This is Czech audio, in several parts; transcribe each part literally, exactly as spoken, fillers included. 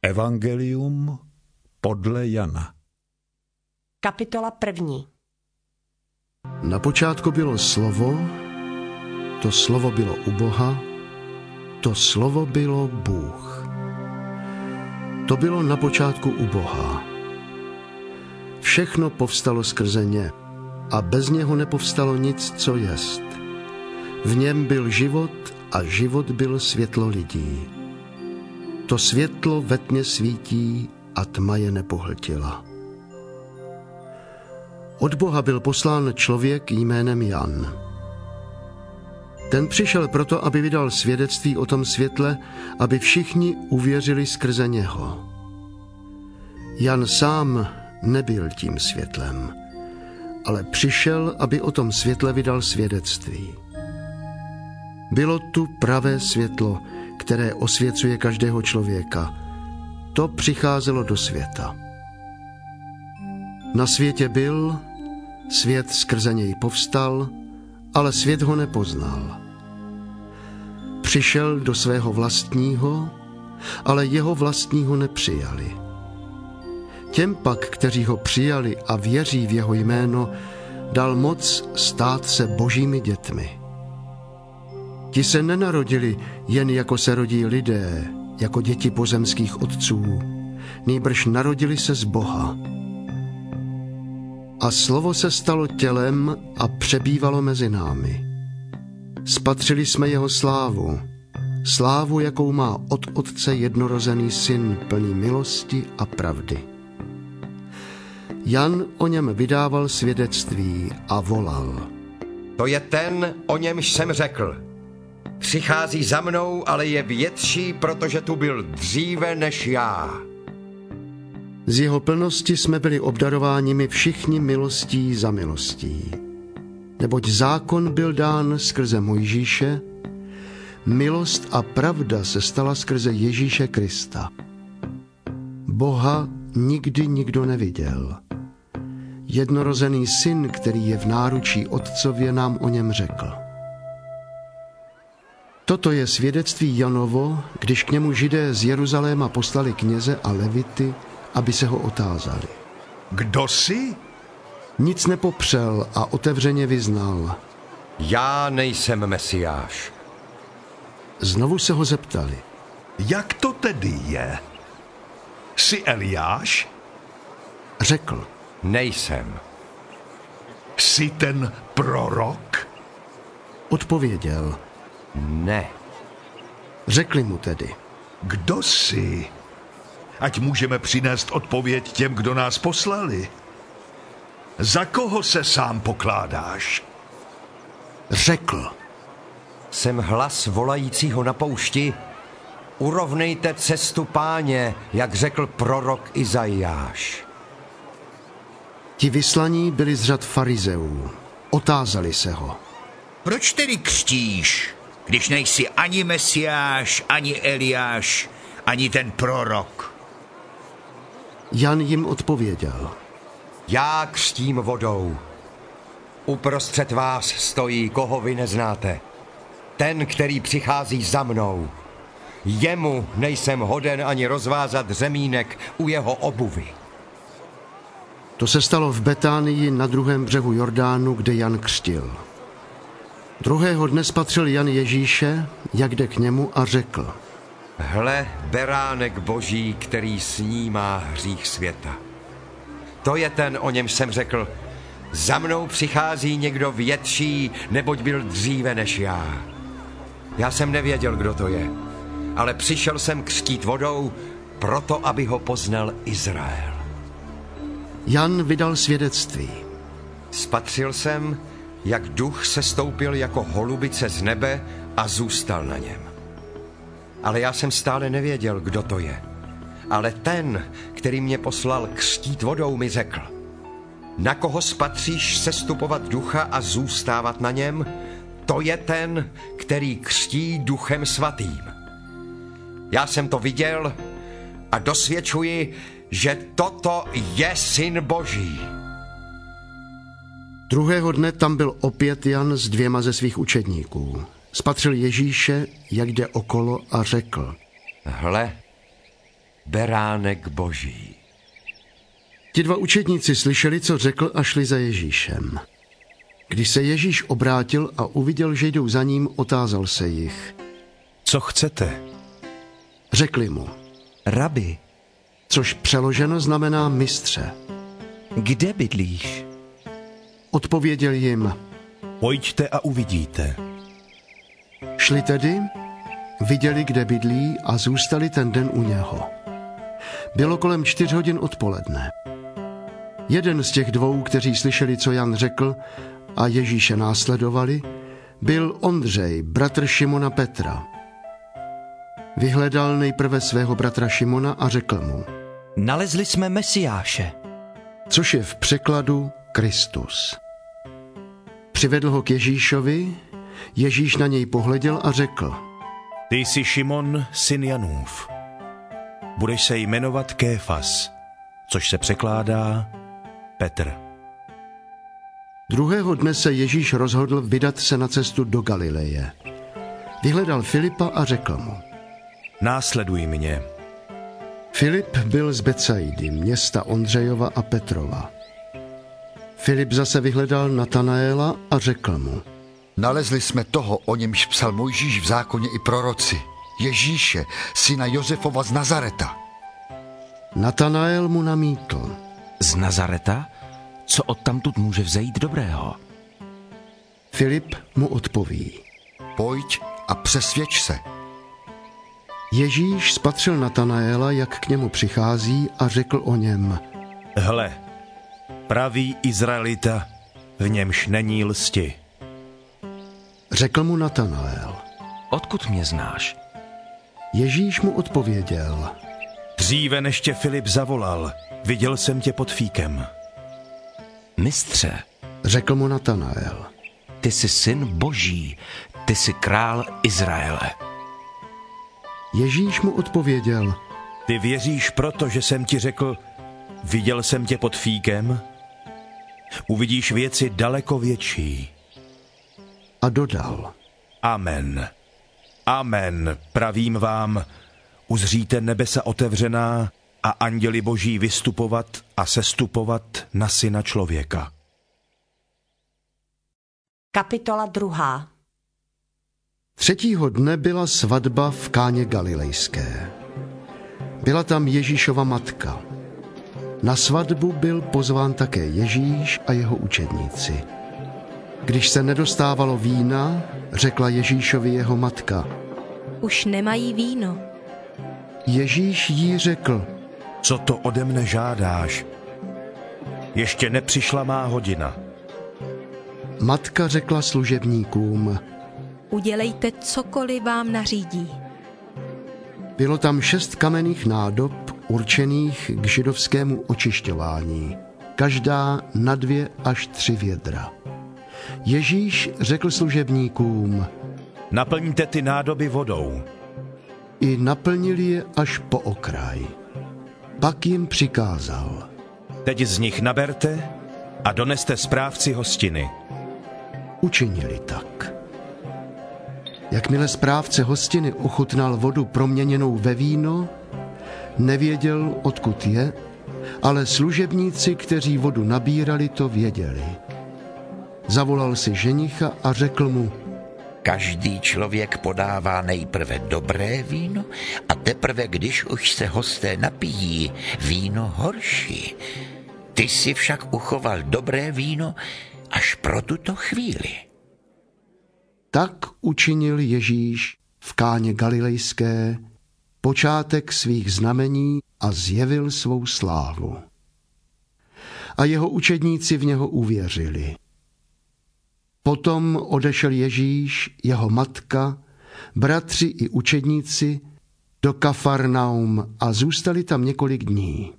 Evangelium podle Jana. Kapitola první. Na počátku bylo slovo, to slovo bylo u Boha, to slovo bylo Bůh. To bylo na počátku u Boha. Všechno povstalo skrze ně a bez něho nepovstalo nic, co jest. V něm byl život a život byl světlo lidí. To světlo ve tmě svítí a tma je nepohltila. Od Boha byl poslán člověk jménem Jan. Ten přišel proto, aby vydal svědectví o tom světle, aby všichni uvěřili skrze něho. Jan sám nebyl tím světlem, ale přišel, aby o tom světle vydal svědectví. Bylo tu pravé světlo, které osvěcuje každého člověka. To přicházelo do světa. Na světě byl, svět skrze něj povstal, ale svět ho nepoznal. Přišel do svého vlastního, ale jeho vlastního nepřijali. Těm pak, kteří ho přijali a věří v jeho jméno, dal moc stát se božími dětmi. Ti se nenarodili jen jako se rodí lidé, jako děti pozemských otců, nýbrž narodili se z Boha. A slovo se stalo tělem a přebývalo mezi námi. Spatřili jsme jeho slávu, slávu, jakou má od Otce jednorozený syn, plný milosti a pravdy. Jan o něm vydával svědectví a volal: To je ten, o němž jsem řekl. Přichází za mnou, ale je větší, protože tu byl dříve než já. Z jeho plnosti jsme byli obdarováni my všichni milostí za milostí. Neboť zákon byl dán skrze Mojžíše, milost a pravda se stala skrze Ježíše Krista. Boha nikdy nikdo neviděl. Jednorozený syn, který je v náručí otcově, nám o něm řekl. Toto je svědectví Janovo, když k němu Židé z Jeruzaléma poslali kněze a levity, aby se ho otázali. Kdo jsi? Nic nepopřel a otevřeně vyznal: Já nejsem Mesiáš. Znovu se ho zeptali: Jak to tedy je? Jsi Eliáš? Řekl: Nejsem. Jsi ten prorok? Odpověděl: Ne. Řekli mu tedy: Kdo jsi? Ať můžeme přinést odpověď těm, kdo nás poslali. Za koho se sám pokládáš? Řekl: Jsem hlas volajícího na poušti. Urovnejte cestu Páně, jak řekl prorok Izajáš. Ti vyslaní byli z řad farizeů. Otázali se ho: Proč tedy křtíš, když nejsi ani Mesiáš, ani Eliáš, ani ten prorok? Jan jim odpověděl: Já křtím vodou. Uprostřed vás stojí, koho vy neznáte. Ten, který přichází za mnou. Jemu nejsem hoden ani rozvázat řemínek u jeho obuvy. To se stalo v Betánii na druhém břehu Jordánu, kde Jan křtil. Druhého dne spatřil Jan Ježíše, jak jde k němu, a řekl: Hle, beránek Boží, který snímá hřích světa. To je ten, o němž jsem řekl: Za mnou přichází někdo větší, neboť byl dříve než já. Já jsem nevěděl, kdo to je, ale přišel jsem křtít vodou, proto, aby ho poznal Izrael. Jan vydal svědectví. Spatřil jsem, jak duch se stoupil jako holubice z nebe a zůstal na něm. Ale já jsem stále nevěděl, kdo to je. Ale ten, který mě poslal křtít vodou, mi řekl: Na koho spatříš sestupovat ducha a zůstávat na něm? To je ten, který křtí Duchem Svatým. Já jsem to viděl a dosvědčuji, že toto je Syn Boží. Druhého dne tam byl opět Jan s dvěma ze svých učedníků. Spatřil Ježíše, jak jde okolo, a řekl: Hle, beránek Boží. Ti dva učedníci slyšeli, co řekl, a šli za Ježíšem. Když se Ježíš obrátil a uviděl, že jdou za ním, otázal se jich. Co chcete? Řekli mu. Rabi, Což přeloženo znamená mistře. kde bydlíš? Odpověděl jim. Pojďte a uvidíte. Šli tedy, viděli, kde bydlí, a zůstali ten den u něho. Bylo kolem čtyř hodin odpoledne. Jeden z těch dvou, kteří slyšeli, co Jan řekl, a Ježíše následovali, byl Ondřej, bratr Šimona Petra. Vyhledal nejprve svého bratra Šimona a řekl mu, Nalezli jsme Mesiáše. což je v překladu Kristus. Přivedl ho k Ježíšovi, Ježíš na něj pohleděl a řekl, Ty jsi Šimon, syn Janův. Budeš se jmenovat Kéfas, což se překládá Petr. Druhého dne se Ježíš rozhodl vydat se na cestu do Galileje. Vyhledal Filipa a řekl mu, Následuj mě. Filip byl z Betsaidy, města Ondřejova a Petrova. Filip zase vyhledal Natanaela a řekl mu, Nalezli jsme toho, o němž psal Mojžíš v zákoně i proroci, Ježíše, syna Josefova z Nazareta. Natanael mu namítl, Z Nazareta? Co odtamtud může vzejít dobrého? Filip mu odpoví. Pojď a přesvědč se. Ježíš spatřil Natanaela, jak k němu přichází, a řekl o něm, Hle, pravý Izraelita, v němž není lsti. Řekl mu Natanael. Odkud mě znáš? Ježíš mu odpověděl, Dříve než tě Filip zavolal, viděl jsem tě pod fíkem. Mistře, řekl mu Natanael. ty jsi syn Boží, ty jsi král Izraele. Ježíš mu odpověděl, Ty věříš proto, že jsem ti řekl, viděl jsem tě pod fíkem? Uvidíš věci daleko větší. a dodal, Amen. Amen, pravím vám, uzříte nebesa otevřená a anděli Boží vystupovat a sestupovat na syna člověka. Kapitola druhá. Třetího dne byla svatba v Káně Galilejské. Byla tam Ježíšova matka. Na svatbu byl pozván také Ježíš a jeho učedníci. Když se nedostávalo vína, řekla Ježíšovi jeho matka. Už nemají víno. Ježíš jí řekl, Co to ode mne žádáš? Ještě nepřišla má hodina. matka řekla služebníkům, Udělejte cokoliv vám nařídí. bylo tam šest kamenných nádob určených k židovskému očišťování, každá na dvě až tři vědra. Ježíš řekl služebníkům, Naplňte ty nádoby vodou. i naplnili je až po okraj. Pak jim přikázal, Teď z nich naberte a doneste správci hostiny. učinili tak. Jakmile správce hostiny ochutnal vodu proměněnou ve víno, nevěděl, odkud je, ale služebníci, kteří vodu nabírali, to věděli. Zavolal si ženicha a řekl mu, Každý člověk podává nejprve dobré víno a teprve, když už se hosté napijí, víno horší. Ty si však uchoval dobré víno až pro tuto chvíli. tak učinil Ježíš v Káně Galilejské počátek svých znamení a zjevil svou slávu. A jeho učedníci v něho uvěřili. Potom odešel Ježíš, jeho matka, bratři i učedníci do Kafarnaum a zůstali tam několik dní.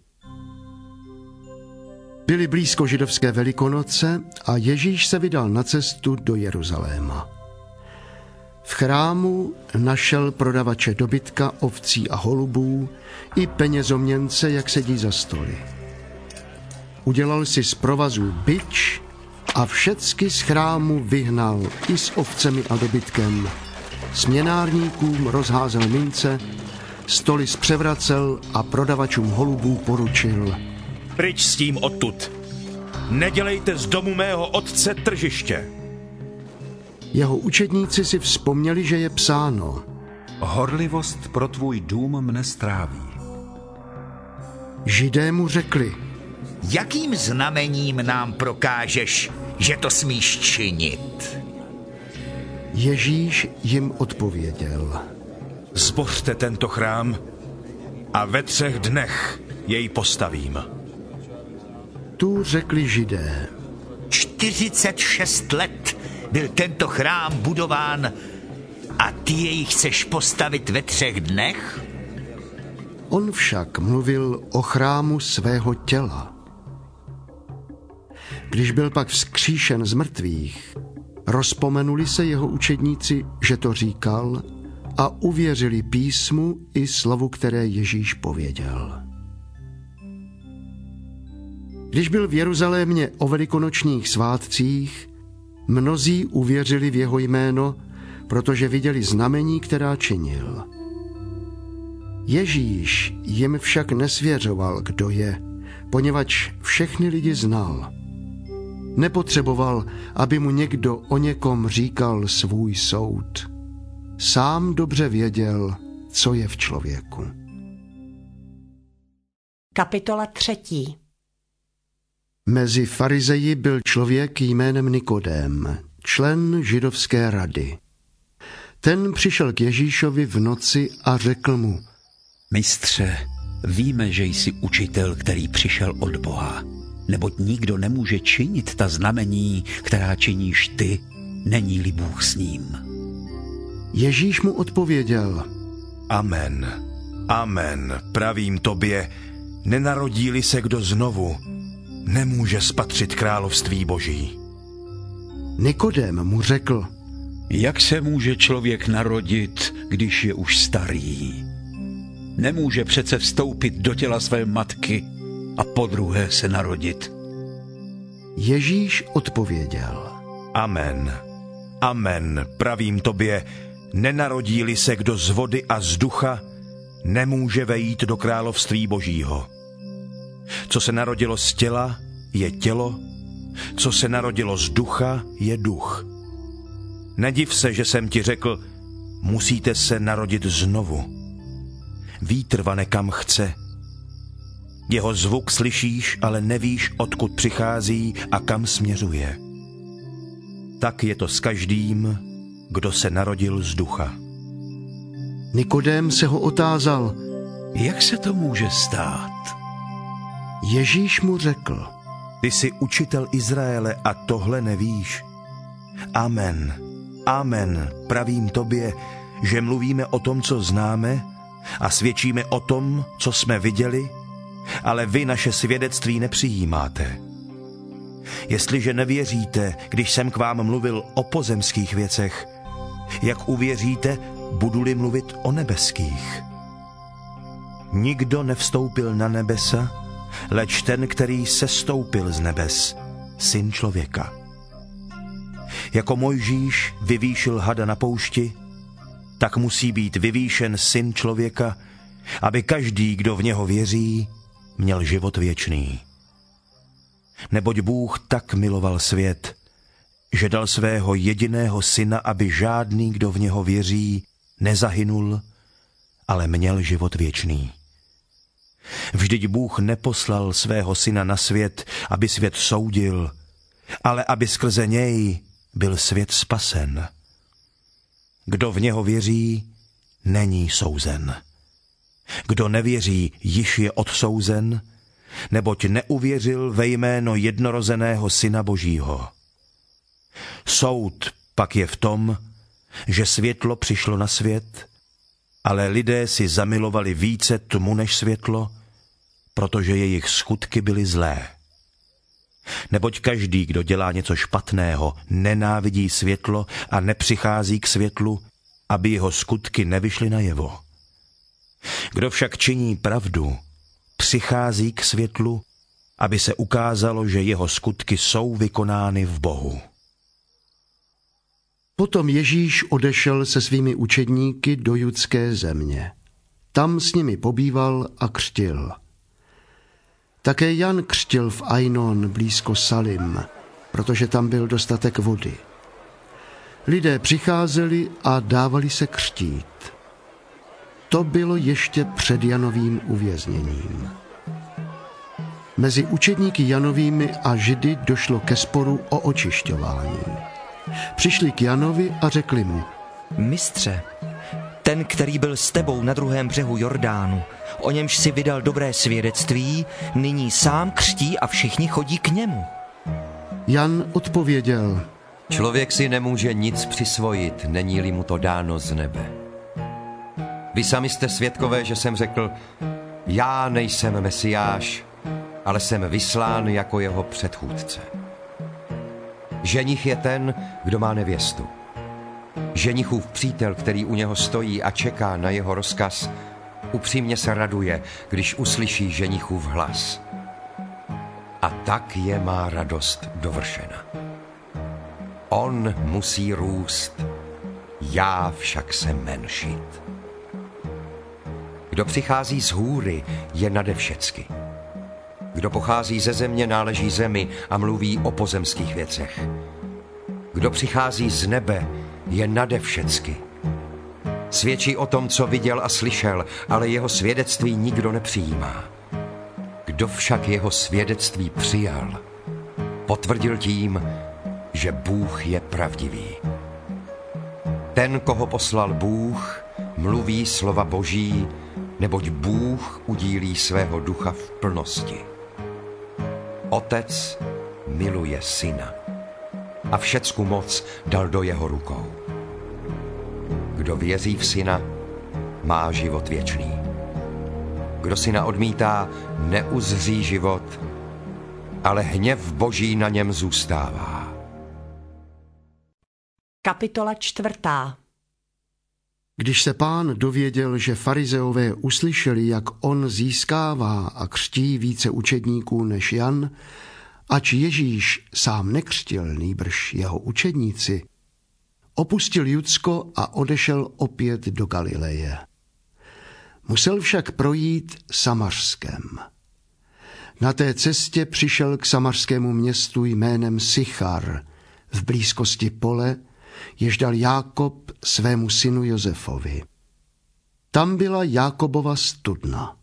Byly blízko židovské Velikonoce a Ježíš se vydal na cestu do Jeruzaléma. V chrámu našel prodavače dobytka, ovcí a holubů i penězoměnce, jak sedí za stoly. Udělal si z provazů bič a všecky z chrámu vyhnal i s ovcemi a dobytkem. Směnárníkům rozházel mince stoly zpřevracel a prodavačům holubů poručil: Pryč s tím odtud. Nedělejte z domu mého otce tržiště. Jeho učedníci si vzpomněli, že je psáno: Horlivost pro tvůj dům mne stráví. Židé mu řekli: Jakým znamením nám prokážeš, že to smíš činit? Ježíš jim odpověděl: Zbořte tento chrám a ve třech dnech jej postavím. Tu řekli Židé: čtyřicet šest let byl tento chrám budován a ty jej chceš postavit ve třech dnech? On však mluvil o chrámu svého těla. Když byl pak vzkříšen z mrtvých, rozpomenuli se jeho učedníci, že to říkal, a uvěřili písmu i slovu, které Ježíš pověděl. Když byl v Jeruzalémě o velikonočních svátcích, mnozí uvěřili v jeho jméno, protože viděli znamení, která činil. Ježíš jim však nesvěřoval, kdo je, poněvadž všechny lidi znal. Nepotřeboval, aby mu někdo o někom říkal svůj soud. Sám dobře věděl, co je v člověku. Kapitola třetí. Mezi farizeji byl člověk jménem Nikodém, člen židovské rady. Ten přišel k Ježíšovi v noci a řekl mu: Mistře, víme, že jsi učitel, který přišel od Boha, neboť nikdo nemůže činit ta znamení, která činíš ty, není-li Bůh s ním. Ježíš mu odpověděl: Amen, amen, pravím tobě, nenarodí-li se kdo znovu, nemůže spatřit království Boží. Nikodém mu řekl: Jak se může člověk narodit, když je už starý? Nemůže přece vstoupit do těla své matky a podruhé se narodit. Ježíš odpověděl: Amen, amen, pravím tobě, nenarodí-li se kdo z vody a z ducha, nemůže vejít do království Božího. Co se narodilo z těla, je tělo, co se narodilo z ducha, je duch. Nediv se, že jsem ti řekl, musíte se narodit znovu. Vítr vane kam chce. Jeho zvuk slyšíš, ale nevíš, odkud přichází a kam směřuje. Tak je to s každým, kdo se narodil z ducha. Nikodém se ho otázal: Jak se to může stát? Ježíš mu řekl: Ty jsi učitel Izraele a tohle nevíš? Amen, amen, pravím tobě, že mluvíme o tom, co známe, a svědčíme o tom, co jsme viděli, ale vy naše svědectví nepřijímáte. Jestliže nevěříte, když jsem k vám mluvil o pozemských věcech, jak uvěříte, budu-li mluvit o nebeských? Nikdo nevstoupil na nebesa, leč ten, který sestoupil z nebes, Syn člověka. Jako Mojžíš vyvýšil hada na poušti, tak musí být vyvýšen Syn člověka, aby každý, kdo v něho věří, měl život věčný. Neboť Bůh tak miloval svět, že dal svého jediného syna, aby žádný, kdo v něho věří, nezahynul, ale měl život věčný. Vždyť Bůh neposlal svého syna na svět, aby svět soudil, ale aby skrze něj byl svět spasen. Kdo v něho věří, není souzen. Kdo nevěří, již je odsouzen, neboť neuvěřil ve jméno jednorozeného Syna Božího. Soud pak je v tom, že světlo přišlo na svět, ale lidé si zamilovali více tmu než světlo, protože jejich skutky byly zlé. Neboť každý, kdo dělá něco špatného, nenávidí světlo a nepřichází k světlu, aby jeho skutky nevyšly najevo. Kdo však činí pravdu, přichází k světlu, aby se ukázalo, že jeho skutky jsou vykonány v Bohu. Potom Ježíš odešel se svými učedníky do judské země. Tam s nimi pobýval a křtil. Také Jan křtil v Ainon blízko Salim, protože tam byl dostatek vody. Lidé přicházeli a dávali se křtít. To bylo ještě před Janovým uvězněním. Mezi učedníky Janovými a Židy došlo ke sporu o očišťování. Přišli k Janovi a řekli mu: Mistře, ten, který byl s tebou na druhém břehu Jordánu, o němž si vydal dobré svědectví, nyní sám křtí a všichni chodí k němu. Jan odpověděl: Člověk si nemůže nic přisvojit, není-li mu to dáno z nebe. Vy sami jste svědkové, že jsem řekl, já nejsem Mesiáš, ale jsem vyslán jako jeho předchůdce. Ženich je ten, kdo má nevěstu. Ženichův přítel, který u něho stojí a čeká na jeho rozkaz, upřímně se raduje, když uslyší ženichův hlas. A tak je má radost dovršena. On musí růst, já však se menšit. Kdo přichází z hůry, je nade všecky. Kdo pochází ze země, náleží zemi a mluví o pozemských věcech. Kdo přichází z nebe, je nade všecky. Svědčí o tom, co viděl a slyšel, ale jeho svědectví nikdo nepřijímá. Kdo však jeho svědectví přijal, potvrdil tím, že Bůh je pravdivý. Ten, koho poslal Bůh, mluví slova Boží, neboť Bůh udílí svého ducha v plnosti. Otec miluje syna a všecku moc dal do jeho rukou. Kdo věří v syna, má život věčný. Kdo syna odmítá, neuzří život, ale hněv Boží na něm zůstává. Kapitola čtvrtá. Když se Pán dověděl, že farizeové uslyšeli, jak on získává a křtí více učedníků než Jan, ač Ježíš sám nekřtil, nýbrž jeho učedníci, opustil Judsko a odešel opět do Galileje. Musel však projít Samařskem. Na té cestě přišel k samařskému městu jménem Sychar, v blízkosti pole, jež dal Jákob svému synu Josefovi. Tam byla Jákobova studna.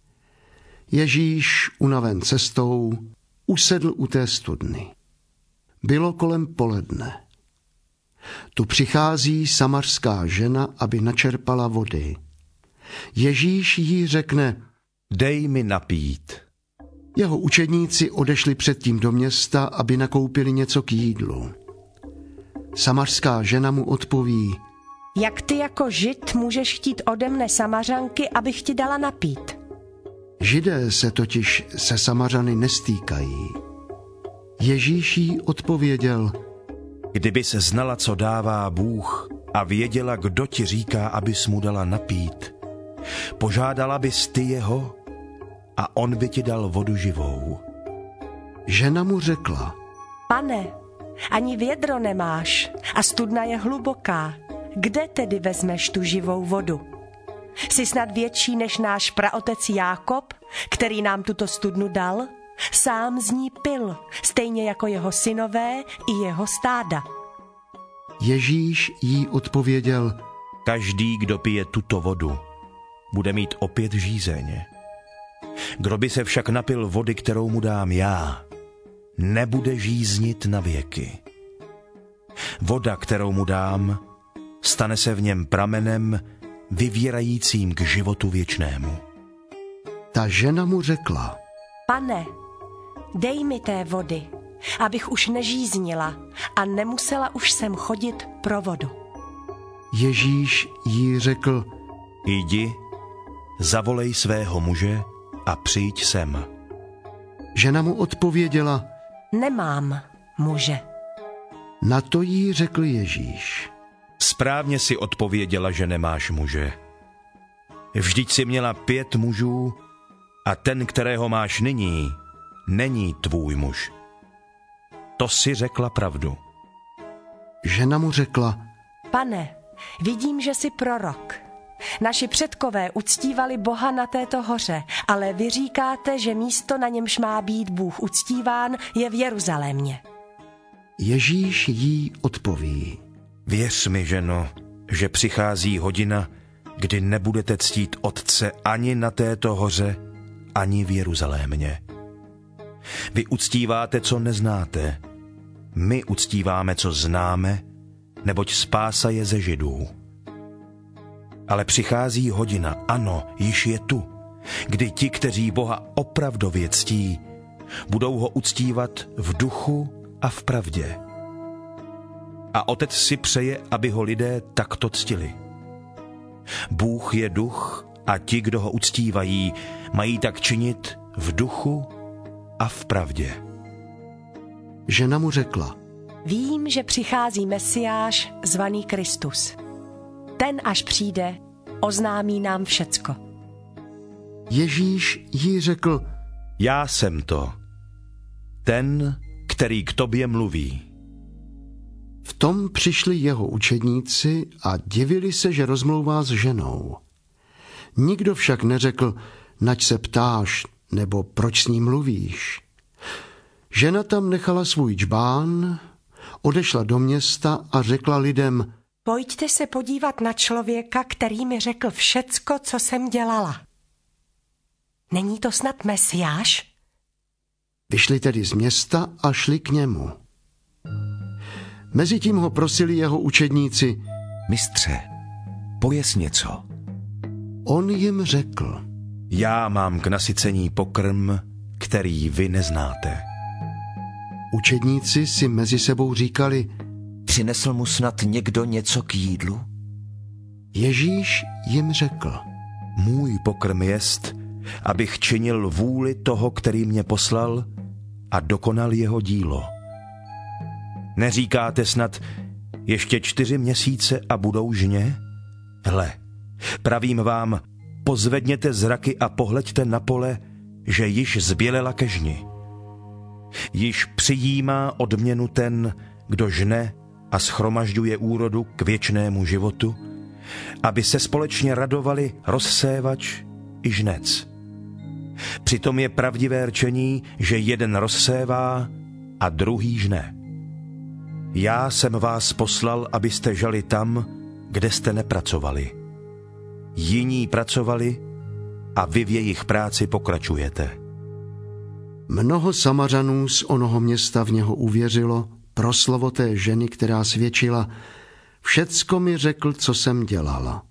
Ježíš, unaven cestou, usedl u té studny. Bylo kolem poledne. Tu přichází samařská žena, aby načerpala vody. Ježíš jí řekne: Dej mi napít. Jeho učedníci odešli předtím do města, aby nakoupili něco k jídlu. Samařská žena mu odpoví: Jak ty jako Žid můžeš chtít ode mne Samařanky, abych ti dala napít? Židé se totiž se Samařany nestýkají. Ježíš jí odpověděl: Kdyby se znala, co dává Bůh, a věděla, kdo ti říká, abys mu dala napít, požádala bys ty jeho a on by ti dal vodu živou. Žena mu řekla: Pane, ani vědro nemáš a studna je hluboká. Kde tedy vezmeš tu živou vodu? Jsi snad větší než náš praotec Jákob, který nám tuto studnu dal? Sám z ní pil, stejně jako jeho synové i jeho stáda. Ježíš jí odpověděl: Každý, kdo pije tuto vodu, bude mít opět žízeň. Kdo by se však napil vody, kterou mu dám já, nebude žíznit na věky. Voda, kterou mu dám, stane se v něm pramenem vyvírajícím k životu věčnému. Ta žena mu řekla: Pane, dej mi té vody, abych už nežíznila a nemusela už sem chodit pro vodu. Ježíš jí řekl: Jdi, zavolej svého muže a přijď sem. Žena mu odpověděla: Nemám muže. Na to jí řekl Ježíš: Správně si odpověděla, že nemáš muže. Vždyť si měla pět mužů a ten, kterého máš nyní, není tvůj muž. To si řekla pravdu. Žena mu řekla: Pane, vidím, že jsi prorok. Naši předkové uctívali Boha na této hoře, ale vy říkáte, že místo, na němž má být Bůh uctíván, je v Jeruzalémě. Ježíš jí odpoví. Věř mi, ženo, že přichází hodina, kdy nebudete ctít Otce ani na této hoře, ani v Jeruzalémě. Vy uctíváte, co neznáte. My uctíváme, co známe, neboť spása je ze Židů. Ale přichází hodina, ano, již je tu, kdy ti, kteří Boha opravdově ctí, budou ho uctívat v duchu a v pravdě. A Otec si přeje, aby ho lidé takto ctili. Bůh je duch a ti, kdo ho uctívají, mají tak činit v duchu a v pravdě. Žena mu řekla: Vím, že přichází Mesiáš, zvaný Kristus. Ten, až přijde, oznámí nám všecko. Ježíš jí řekl: Já jsem to, ten, který k tobě mluví. V tom přišli jeho učedníci a divili se, že rozmlouvá s ženou. Nikdo však neřekl: nač se ptáš, nebo proč s ním mluvíš. Žena tam nechala svůj džbán, odešla do města a řekla lidem: Pojďte se podívat na člověka, který mi řekl všecko, co jsem dělala. Není to snad Mesiáš? Vyšli tedy z města a šli k němu. Mezitím ho prosili jeho učedníci: Mistře, pojes něco. On jim řekl: Já mám k nasycení pokrm, který vy neznáte. Učedníci si mezi sebou říkali: Přinesl mu snad někdo něco k jídlu? Ježíš jim řekl: Můj pokrm jest, abych činil vůli toho, který mě poslal, a dokonal jeho dílo. Neříkáte snad, ještě čtyři měsíce a budou žně? Hle, pravím vám, pozvedněte zraky a pohleďte na pole, že již zbělela ke žni. Již přijímá odměnu ten, kdo žne a shromažďuje úrodu k věčnému životu, aby se společně radovali rozsévač i žnec. Přitom je pravdivé rčení, že jeden rozsévá a druhý žne. Já jsem vás poslal, abyste žali tam, kde jste nepracovali. Jiní pracovali a vy v jejich práci pokračujete. Mnoho Samařanů z onoho města v něho uvěřilo pro slovo té ženy, která svědčila: Všecko mi řekl, co jsem dělala.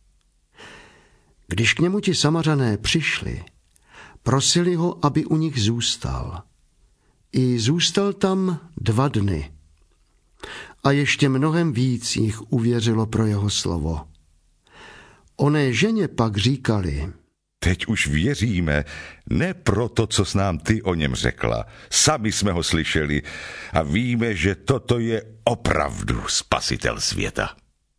Když k němu ti Samařané přišli, prosili ho, aby u nich zůstal. I zůstal tam dva dny. A ještě mnohem víc jich uvěřilo pro jeho slovo. Oné ženě pak říkali: Teď už věříme, ne proto, co s nám ty o něm řekla. Sami jsme ho slyšeli a víme, že toto je opravdu spasitel světa.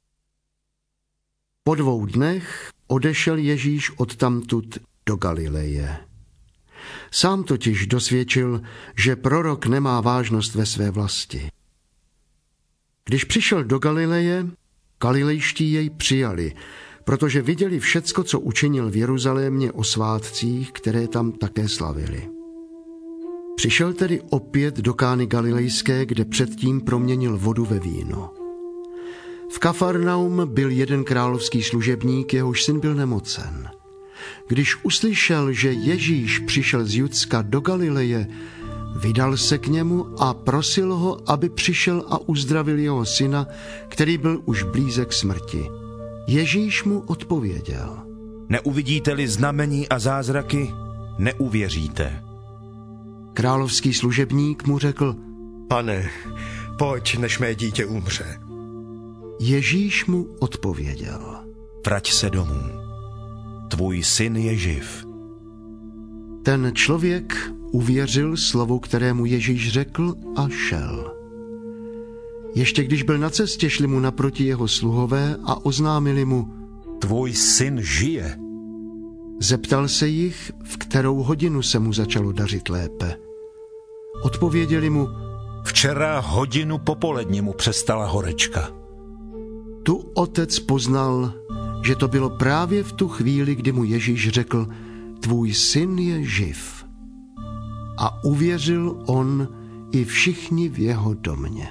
Po dvou dnech odešel Ježíš odtamtud do Galileje. Sám totiž dosvědčil, že prorok nemá vážnost ve své vlasti. Když přišel do Galileje, galilejští jej přijali, protože viděli všecko, co učinil v Jeruzalémě o svátcích, které tam také slavili. Přišel tedy opět do Kány Galilejské, kde předtím proměnil vodu ve víno. V Kafarnaum byl jeden královský služebník, jehož syn byl nemocen. Když uslyšel, že Ježíš přišel z Judska do Galileje, vydal se k němu a prosil ho, aby přišel a uzdravil jeho syna, který byl už blízek smrti. Ježíš mu odpověděl: Neuvidíte-li znamení a zázraky, neuvěříte. Královský služebník mu řekl: Pane, pojď, než mé dítě umře. Ježíš mu odpověděl: Vrať se domů, tvůj syn je živ. Ten člověk uvěřil slovu, kterému Ježíš řekl, a šel. Ještě když byl na cestě, šli mu naproti jeho sluhové a oznámili mu: Tvůj syn žije. Zeptal se jich, v kterou hodinu se mu začalo dařit lépe. Odpověděli mu: Včera hodinu popolední mu přestala horečka. Tu otec poznal, že to bylo právě v tu chvíli, kdy mu Ježíš řekl: tvůj syn je živ. A uvěřil on i všichni v jeho domě.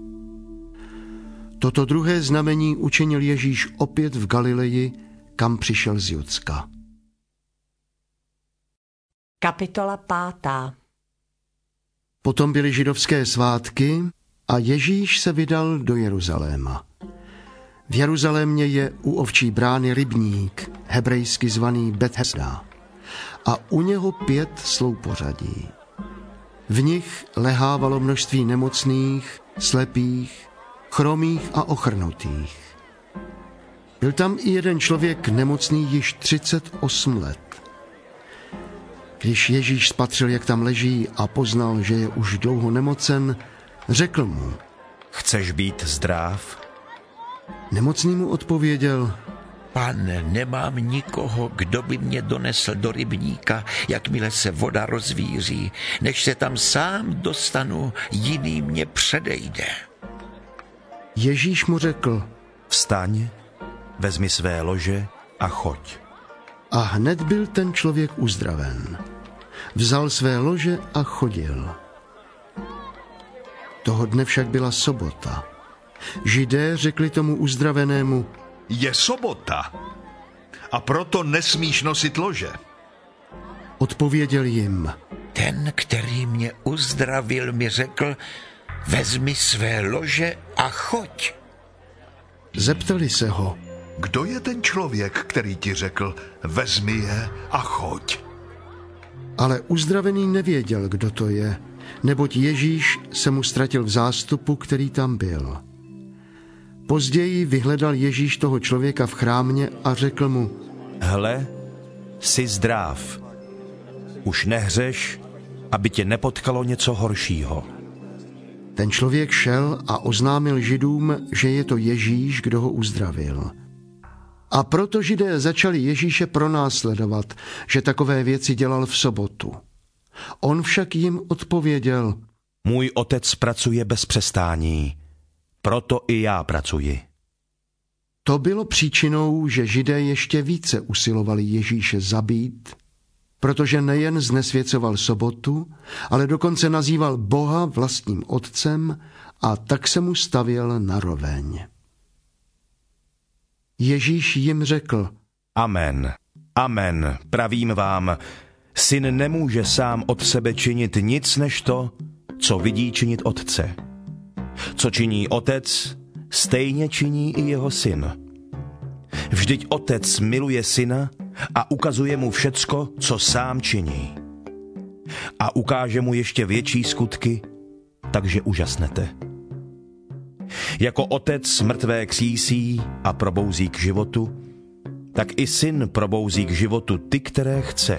Toto druhé znamení učinil Ježíš opět v Galileji, kam přišel z Judska. Kapitola pátá. Potom byly židovské svátky a Ježíš se vydal do Jeruzaléma. V Jeruzalémě je u ovčí brány rybník, hebrejsky zvaný Bethesda, a u něho pět sloupořadí. V nich lehávalo množství nemocných, slepých, chromých a ochrnutých. Byl tam i jeden člověk nemocný již třicet osm let. Když Ježíš spatřil, jak tam leží, a poznal, že je už dlouho nemocen, řekl mu: chceš být zdrav? Nemocný mu odpověděl: Pane, nemám nikoho, kdo by mě donesl do rybníka, jakmile se voda rozvíří. Než se tam sám dostanu, jiný mě předejde. Ježíš mu řekl: vstaň, vezmi své lože a choď. A hned byl ten člověk uzdraven. Vzal své lože a chodil. Toho dne však byla sobota. Židé řekli tomu uzdravenému: je sobota a proto nesmíš nosit lože. Odpověděl jim: ten, který mě uzdravil, mi řekl: vezmi své lože a choď. Zeptali se ho: kdo je ten člověk, který ti řekl: vezmi je a choď? Ale uzdravený nevěděl, kdo to je, neboť Ježíš se mu ztratil v zástupu, který tam byl. Později vyhledal Ježíš toho člověka v chrámě a řekl mu: hle, jsi zdrav. Už nehřeš, aby tě nepotkalo něco horšího. Ten člověk šel a oznámil Židům, že je to Ježíš, kdo ho uzdravil. A proto Židé začali Ježíše pronásledovat, že takové věci dělal v sobotu. On však jim odpověděl: můj otec pracuje bez přestání, proto i já pracuji. To bylo příčinou, že Židé ještě více usilovali Ježíše zabít, protože nejen znesvěcoval sobotu, ale dokonce nazýval Boha vlastním otcem a tak se mu stavěl naroveň. Ježíš jim řekl: amen, amen, pravím vám, syn nemůže sám od sebe činit nic než to, co vidí činit otce. Co činí otec, stejně činí i jeho syn. Vždyť otec miluje syna a ukazuje mu všecko, co sám činí. A ukáže mu ještě větší skutky, takže úžasnete. Jako otec mrtvé křísí a probouzí k životu, tak i syn probouzí k životu ty, které chce.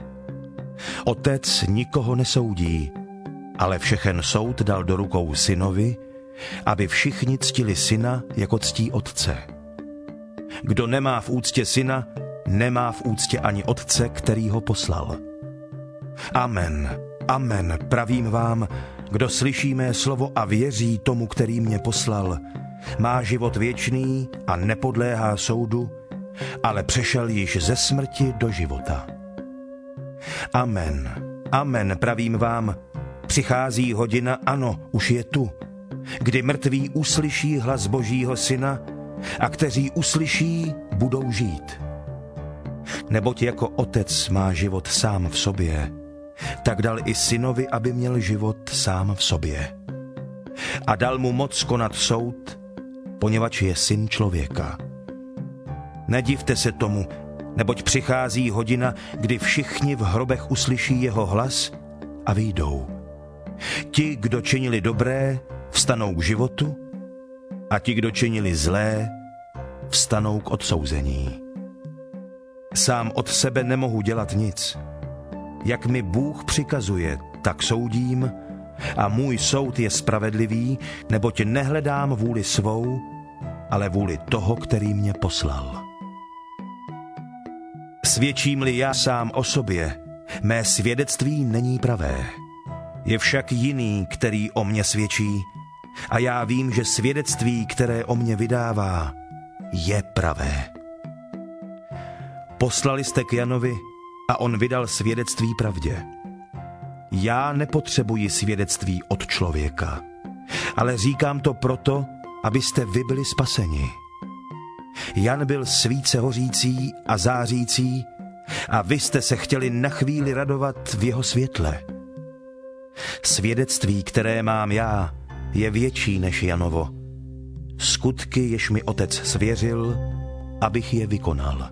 Otec nikoho nesoudí, ale všechen soud dal do rukou synovi, aby všichni ctili syna, jako ctí otce. Kdo nemá v úctě syna, nemá v úctě ani otce, který ho poslal. Amen, amen, pravím vám, kdo slyší mé slovo a věří tomu, který mě poslal, má život věčný a nepodléhá soudu, ale přešel již ze smrti do života. Amen, amen, pravím vám, přichází hodina, ano, už je tu, kdy mrtví uslyší hlas Božího syna a kteří uslyší, budou žít. Neboť jako otec má život sám v sobě, tak dal i synovi, aby měl život sám v sobě. A dal mu moc konat soud, poněvadž je syn člověka. Nedivte se tomu, neboť přichází hodina, kdy všichni v hrobech uslyší jeho hlas a vyjdou. Ti, kdo činili dobré, vstanou k životu a ti, kdo činili zlé, vstanou k odsouzení. Sám od sebe nemohu dělat nic. Jak mi Bůh přikazuje, tak soudím a můj soud je spravedlivý, neboť nehledám vůli svou, ale vůli toho, který mě poslal. Svědčím-li já sám o sobě, mé svědectví není pravé. Je však jiný, který o mně svědčí, a já vím, že svědectví, které o mně vydává, je pravé. Poslali jste k Janovi a on vydal svědectví pravdě. Já nepotřebuji svědectví od člověka, ale říkám to proto, abyste vy byli spaseni. Jan byl svíce hořící a zářící a vy jste se chtěli na chvíli radovat v jeho světle. Svědectví, které mám já, je větší než Janovo. Skutky, jež mi otec svěřil, abych je vykonal.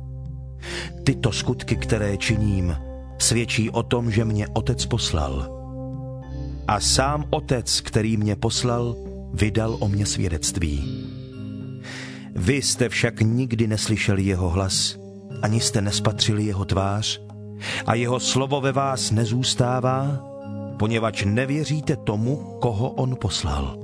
Tyto skutky, které činím, svědčí o tom, že mě otec poslal. A sám otec, který mě poslal, vydal o mě svědectví. Vy jste však nikdy neslyšeli jeho hlas, ani jste nespatřili jeho tvář, a jeho slovo ve vás nezůstává, poněvadž nevěříte tomu, koho on poslal.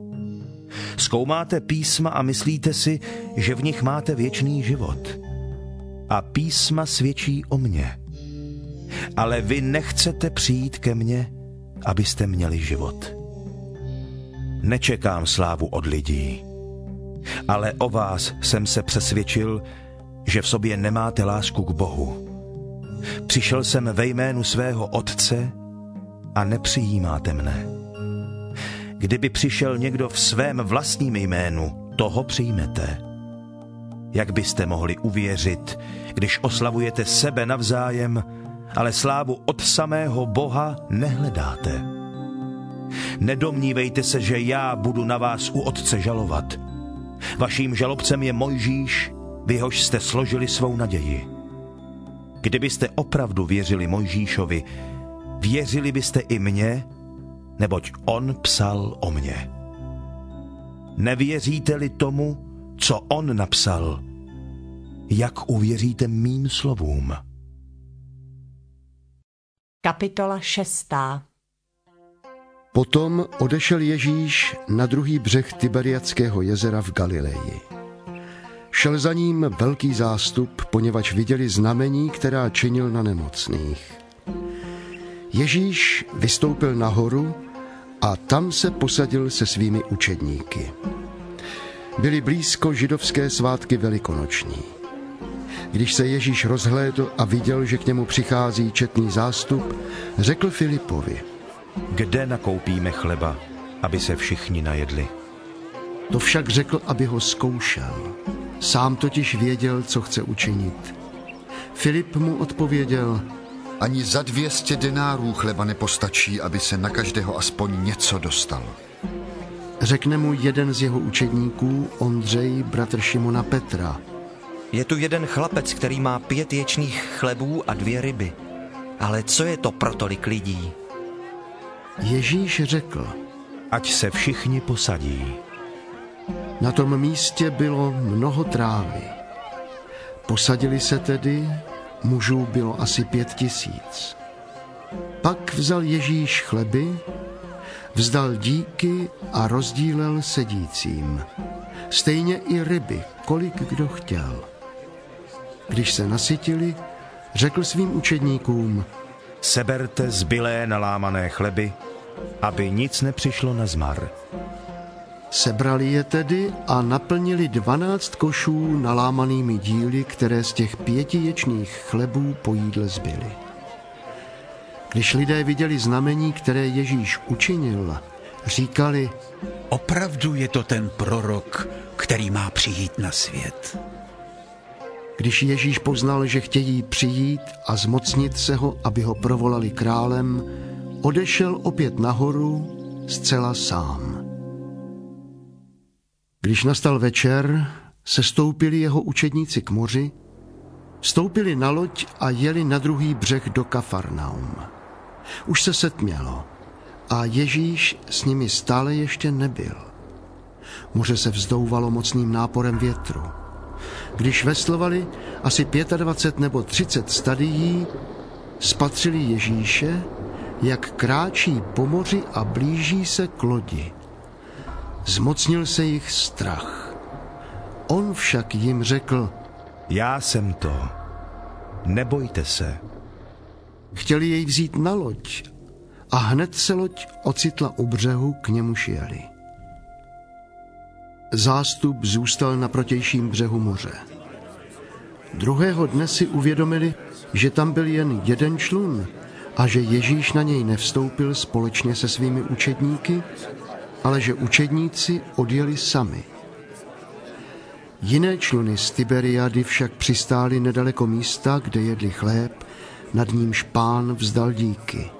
Zkoumáte písma a myslíte si, že v nich máte věčný život. A písma svědčí o mně. Ale vy nechcete přijít ke mně, abyste měli život. Nečekám slávu od lidí, ale o vás jsem se přesvědčil, že v sobě nemáte lásku k Bohu. Přišel jsem ve jménu svého Otce a nepřijímáte mne. Kdyby přišel někdo v svém vlastním jménu, toho přijmete. Jak byste mohli uvěřit, když oslavujete sebe navzájem, ale slávu od samého Boha nehledáte? Nedomnívejte se, že já budu na vás u Otce žalovat. Vaším žalobcem je Mojžíš, v jehož jste složili svou naději. Kdybyste opravdu věřili Mojžíšovi, věřili byste i mně, neboť on psal o mně. Nevěříte-li tomu, co on napsal, jak uvěříte mým slovům? Kapitola šestá. Potom odešel Ježíš na druhý břeh Tiberiadského jezera v Galileji. Šel za ním velký zástup, poněvadž viděli znamení, která činil na nemocných. Ježíš vystoupil nahoru a tam se posadil se svými učedníky. Byly blízko židovské svátky velikonoční. Když se Ježíš rozhlédl a viděl, že k němu přichází četný zástup, řekl Filipovi: Kde nakoupíme chleba, aby se všichni najedli? To však řekl, aby ho zkoušel. Sám totiž věděl, co chce učinit. Filip mu odpověděl: Ani za dvě stě denárů chleba nepostačí, aby se na každého aspoň něco dostalo. Řekne mu jeden z jeho učedníků, Ondřej, bratr Šimona Petra: Je tu jeden chlapec, který má pět ječných chlebů a dvě ryby. Ale co je to pro tolik lidí? Ježíš řekl: Ať se všichni posadí. Na tom místě bylo mnoho trávy. Posadili se tedy, mužů bylo asi pět tisíc. Pak vzal Ježíš chleby, vzdal díky a rozdílel sedícím. Stejně i ryby, kolik kdo chtěl. Když se nasytili, řekl svým učedníkům: Seberte zbylé nalámané chleby, aby nic nepřišlo na zmar. Sebrali je tedy a naplnili dvanáct košů nalámanými díly, které z těch pěti ječných chlebů po jídle zbyly. Když lidé viděli znamení, které Ježíš učinil, říkali: Opravdu je to ten prorok, který má přijít na svět. Když Ježíš poznal, že chtějí přijít a zmocnit se ho, aby ho provolali králem, odešel opět nahoru zcela sám. Když nastal večer, sestoupili jeho učedníci k moři, vstoupili na loď a jeli na druhý břeh do Kafarnaum. Už se setmělo a Ježíš s nimi stále ještě nebyl. Moře se vzdouvalo mocným náporem větru. Když veslovali asi dvacet pět nebo třicet stadií, spatřili Ježíše, jak kráčí po moři a blíží se k lodi. Zmocnil se jich strach. On však jim řekl: Já jsem to, nebojte se. Chtěli jej vzít na loď a hned se loď ocitla u břehu, k němuž jeli. Zástup zůstal na protějším břehu moře. Druhého dne si uvědomili, že tam byl jen jeden člun a že Ježíš na něj nevstoupil společně se svými učedníky, ale že učedníci odjeli sami. Jiné čluny z Tiberiady však přistály nedaleko místa, kde jedli chléb, nad nímž Pán vzdal díky.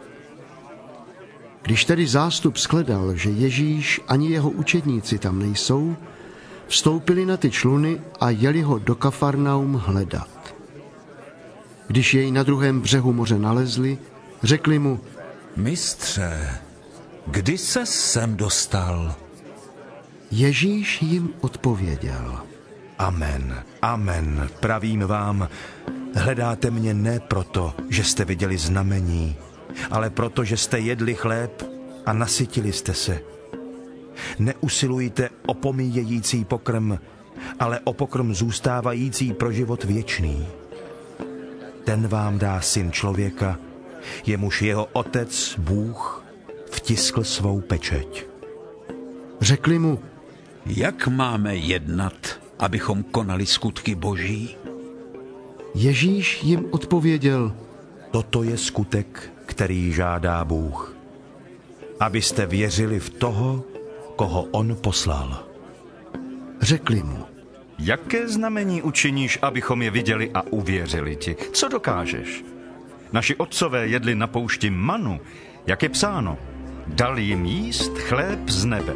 Když tedy zástup shledal, že Ježíš ani jeho učedníci tam nejsou, vstoupili na ty čluny a jeli ho do Kafarnaum hledat. Když jej na druhém břehu moře nalezli, řekli mu: Mistře, kdy ses sem dostal? Ježíš jim odpověděl: Amen, amen, pravím vám, hledáte mě ne proto, že jste viděli znamení, ale proto, že jste jedli chléb a nasytili jste se. Neusilujte o pomíjející pokrm, ale o pokrm zůstávající pro život věčný. Ten vám dá Syn člověka, jemuž jeho otec, Bůh, vtiskl svou pečeť. Řekli mu: Jak máme jednat, abychom konali skutky Boží? Ježíš jim odpověděl: Toto je skutek, který žádá Bůh, abyste věřili v toho, koho on poslal. Řekli mu: Jaké znamení učiníš, abychom je viděli a uvěřili ti? Co dokážeš? Naši otcové jedli na poušti manu, jak je psáno, dal jim jíst chléb z nebe.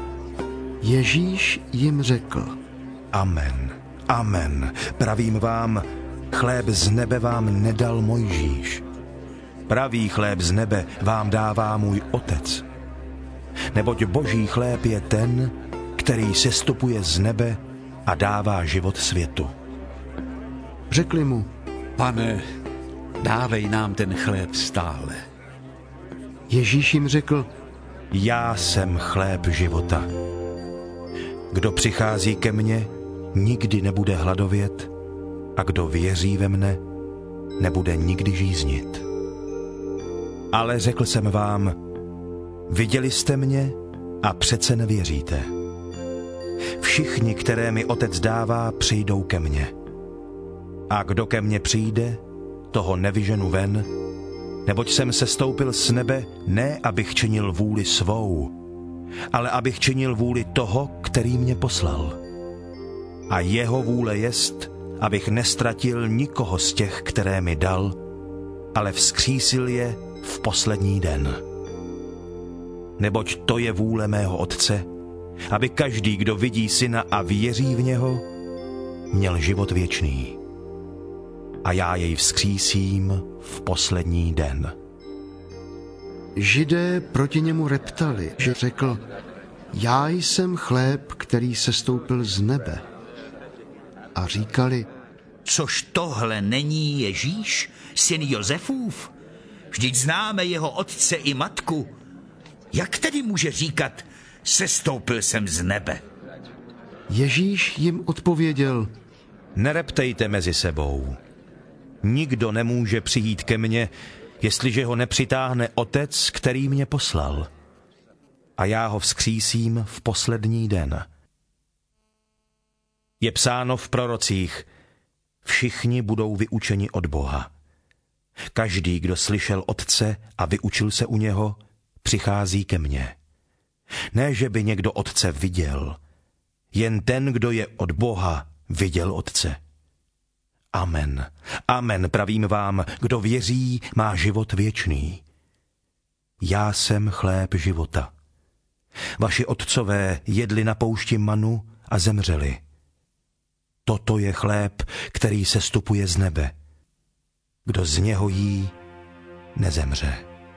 Ježíš jim řekl: Amen, amen, pravím vám, chléb z nebe vám nedal Mojžíš. Pravý chléb z nebe vám dává můj otec. Neboť boží chléb je ten, který sestupuje z nebe a dává život světu. Řekli mu: Pane, dávej nám ten chléb stále. Ježíš jim řekl: Já jsem chléb života. Kdo přichází ke mně, nikdy nebude hladovět, a kdo věří ve mne, nebude nikdy žíznit. Ale řekl jsem vám, viděli jste mě a přece nevěříte. Všichni, které mi otec dává, přijdou ke mně. A kdo ke mně přijde, toho nevyženu ven, neboť jsem sestoupil z nebe, ne abych činil vůli svou, ale abych činil vůli toho, který mě poslal. A jeho vůle jest, abych nestratil nikoho z těch, které mi dal, ale vzkřísil je v poslední den. Neboť to je vůle mého Otce, aby každý, kdo vidí Syna a věří v něho, měl život věčný. A já jej vzkřísím v poslední den. Židé proti němu reptali, že řekl: Já jsem chléb, který sestoupil z nebe. A říkali: Což tohle není Ježíš, syn Josefův? Vždyť známe jeho otce i matku. Jak tedy může říkat, sestoupil jsem z nebe? Ježíš jim odpověděl: Nereptejte mezi sebou. Nikdo nemůže přijít ke mně, jestliže ho nepřitáhne Otec, který mě poslal. A já ho vzkřísím v poslední den. Je psáno v prorocích: Všichni budou vyučeni od Boha. Každý, kdo slyšel Otce a vyučil se u něho, přichází ke mně. Ne, že by někdo Otce viděl, jen ten, kdo je od Boha, viděl Otce. Amen, amen, pravím vám, kdo věří, má život věčný. Já jsem chléb života. Vaši otcové jedli na poušti manu a zemřeli. Toto je chléb, který sestupuje z nebe. Kdo z něho jí, nezemře.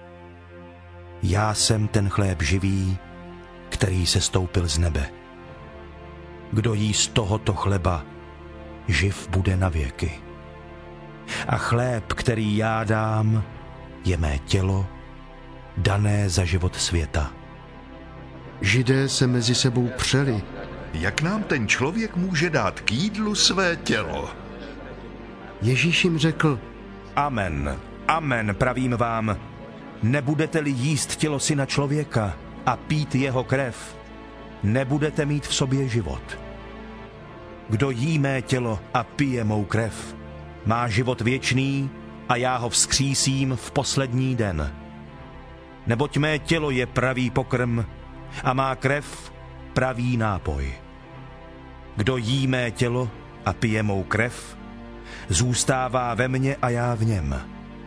Já jsem ten chléb živý, který sestoupil z nebe. Kdo jí z tohoto chleba, živ bude na věky. A chléb, který já dám, je mé tělo, dané za život světa. Židé se mezi sebou přeli: Jak nám ten člověk může dát k jídlu své tělo? Ježíš jim řekl: Amen, amen, pravím vám, nebudete-li jíst tělo Syna člověka a pít jeho krev, nebudete mít v sobě život. Kdo jí mé tělo a pije mou krev, má život věčný a já ho vzkřísím v poslední den. Neboť mé tělo je pravý pokrm a má krev pravý nápoj. Kdo jí mé tělo a pije mou krev, zůstává ve mně a já v něm.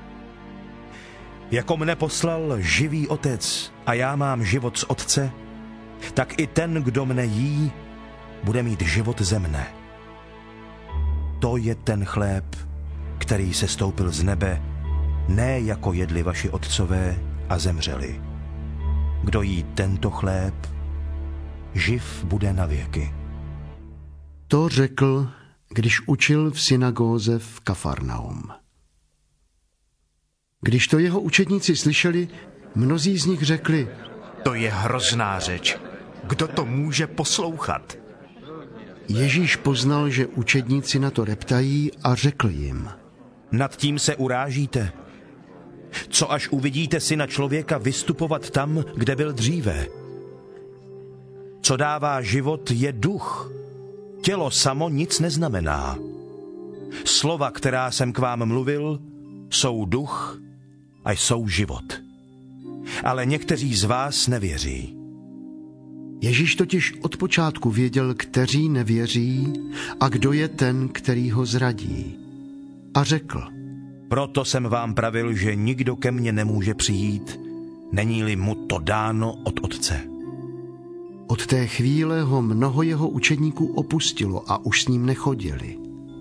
Jako mne poslal živý Otec a já mám život z Otce, tak i ten, kdo mne jí, bude mít život ze mne. To je ten chléb, který se stoupil z nebe, ne jako jedli vaši otcové a zemřeli. Kdo jí tento chléb, živ bude na věky. To řekl, když učil v synagóze v Kafarnaum. Když to jeho učedníci slyšeli, mnozí z nich řekli: To je hrozná řeč. Kdo to může poslouchat? Ježíš poznal, že učedníci na to reptají a řekl jim: Nad tím se urážíte. Co až uvidíte Syna člověka vystupovat tam, kde byl dříve? Co dává život, je duch. Tělo samo nic neznamená. Slova, která jsem k vám mluvil, jsou duch a jsou život. Ale někteří z vás nevěří. Ježíš totiž od počátku věděl, kteří nevěří a kdo je ten, který ho zradí. A řekl: Proto jsem vám pravil, že nikdo ke mně nemůže přijít, není-li mu to dáno od Otce. Od té chvíle ho mnoho jeho učedníků opustilo a už s ním nechodili.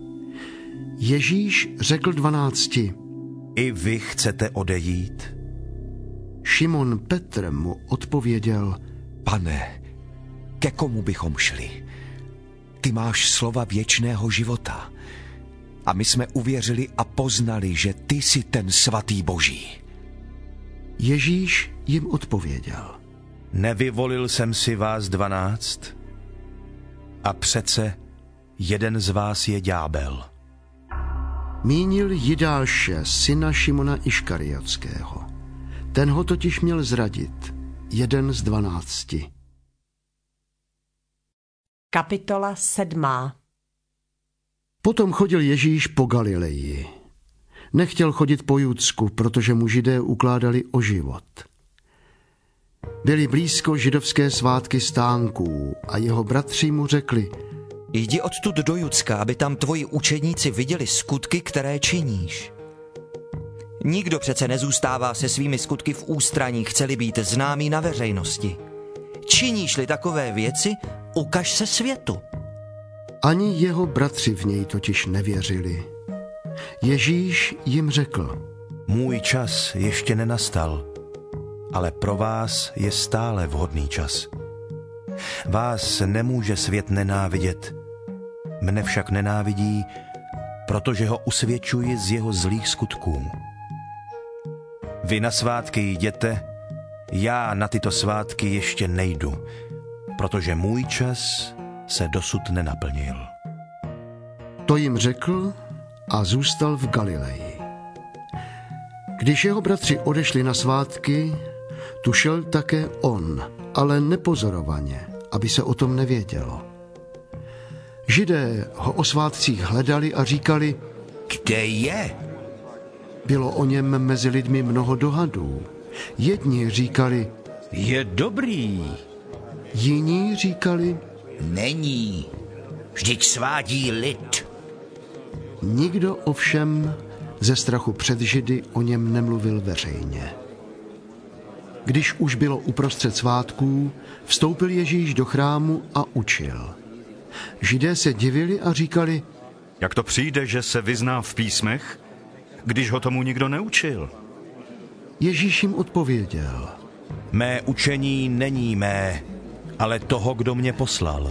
Ježíš řekl dvanácti: I vy chcete odejít? Šimon Petr mu odpověděl: Pane, ke komu bychom šli? Ty máš slova věčného života. A my jsme uvěřili a poznali, že ty jsi ten svatý Boží. Ježíš jim odpověděl: Nevyvolil jsem si vás dvanáct? A přece jeden z vás je ďábel. Mínil Jidáše, syna Šimona Iškariotského. Ten ho totiž měl zradit, jeden z dvanácti. Kapitola sedmá. Potom chodil Ježíš po Galileji. Nechtěl chodit po Judsku, protože mu Židé ukládali o život. Byly blízko židovské svátky stánků a jeho bratři mu řekli: Jdi odtud do Judska, aby tam tvoji učedníci viděli skutky, které činíš. Nikdo přece nezůstává se svými skutky v ústraní, chce-li být známý na veřejnosti. Činíš-li takové věci, ukaž se světu. Ani jeho bratři v něj totiž nevěřili. Ježíš jim řekl: Můj čas ještě nenastal, ale pro vás je stále vhodný čas. Vás nemůže svět nenávidět, mne však nenávidí, protože ho usvědčuji z jeho zlých skutků. Vy na svátky jděte, já na tyto svátky ještě nejdu, protože můj čas se dosud nenaplnil. To jim řekl a zůstal v Galileji. Když jeho bratři odešli na svátky, tu šel také on, ale nepozorovaně, aby se o tom nevědělo. Židé ho o svátcích hledali a říkali: Kde je? Bylo o něm mezi lidmi mnoho dohadů. Jedni říkali: Je dobrý. Jiní říkali: Není. Vždyť svádí lid. Nikdo ovšem ze strachu před Židy o něm nemluvil veřejně. Když už bylo uprostřed svátků, vstoupil Ježíš do chrámu a učil. Židé se divili a říkali: Jak to přijde, že se vyzná v písmech, když ho tomu nikdo neučil? Ježíš jim odpověděl: Mé učení není mé, ale toho, kdo mě poslal.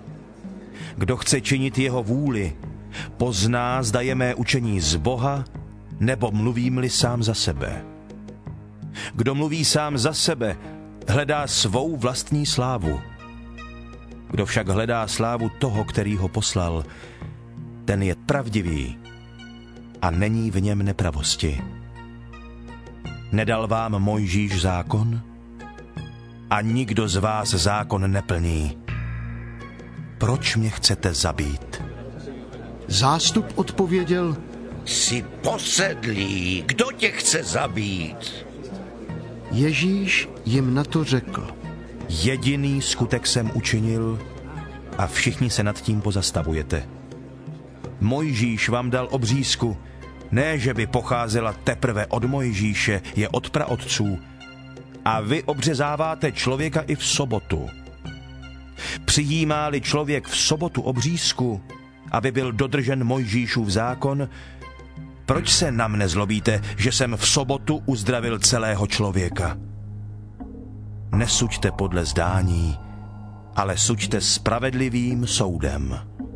Kdo chce činit jeho vůli, pozná, zda je mé učení z Boha, nebo mluvím-li sám za sebe. Kdo mluví sám za sebe, hledá svou vlastní slávu. Kdo však hledá slávu toho, který ho poslal, ten je pravdivý a není v něm nepravosti. Nedal vám Mojžíš zákon? A nikdo z vás zákon neplní. Proč mě chcete zabít? Zástup odpověděl: Jsi posedlý, kdo tě chce zabít? Ježíš jim na to řekl: Jediný skutek jsem učinil a všichni se nad tím pozastavujete. Mojžíš vám dal obřízku, ne že by pocházela teprve od Mojžíše, je od praotců. A vy obřezáváte člověka i v sobotu. Přijímá-li člověk v sobotu obřízku, aby byl dodržen Mojžíšův zákon, proč se na mne zlobíte, že jsem v sobotu uzdravil celého člověka? Nesuďte podle zdání, ale suďte spravedlivým soudem.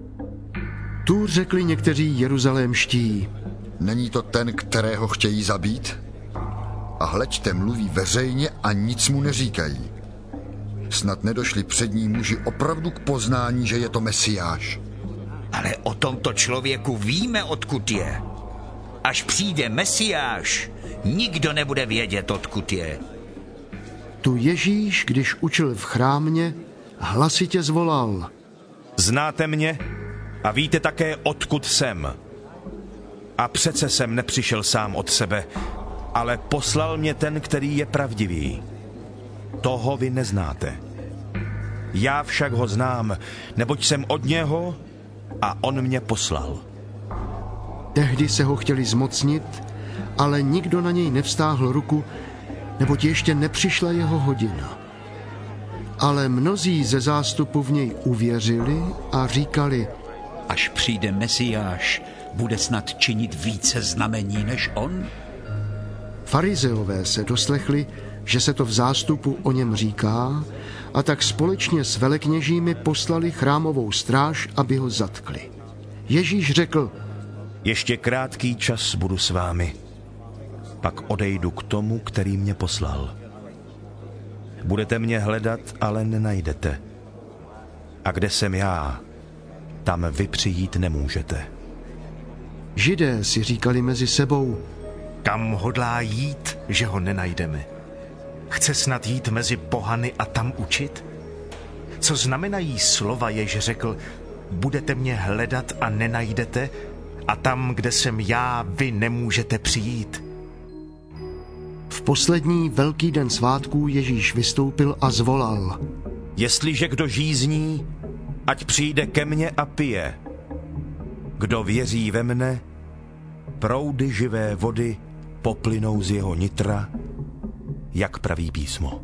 Tu řekli někteří jeruzalémští: Není to ten, kterého chtějí zabít? A hleďte, mluví veřejně a nic mu neříkají. Snad nedošli přední muži opravdu k poznání, že je to Mesiáš. Ale o tomto člověku víme, odkud je. Až přijde Mesiáš, nikdo nebude vědět, odkud je. Tu Ježíš, když učil v chrámě, hlasitě zvolal: Znáte mě a víte také, odkud jsem. A přece jsem nepřišel sám od sebe, ale poslal mě ten, který je pravdivý. Toho vy neznáte. Já však ho znám, neboť jsem od něho a on mě poslal. Tehdy se ho chtěli zmocnit, ale nikdo na něj nevstáhl ruku, neboť ještě nepřišla jeho hodina. Ale mnozí ze zástupu v něj uvěřili a říkali: Až přijde Mesiáš, bude snad činit více znamení než on? Farizeové se doslechli, že se to v zástupu o něm říká, a tak společně s velekněžími poslali chrámovou stráž, aby ho zatkli. Ježíš řekl: Ještě krátký čas budu s vámi, pak odejdu k tomu, který mě poslal. Budete mě hledat, ale nenajdete. A kde jsem já, tam vy přijít nemůžete. Židé si říkali mezi sebou: Kam hodlá jít, že ho nenajdeme? Chce snad jít mezi pohany a tam učit? Co znamenají slova, jež řekl: Budete mě hledat a nenajdete, a tam, kde jsem já, vy nemůžete přijít? V poslední velký den svátků Ježíš vystoupil a zvolal: Jestliže kdo žízní, ať přijde ke mně a pije. Kdo věří ve mne, proudy živé vody poplynou z jeho nitra, jak praví písmo.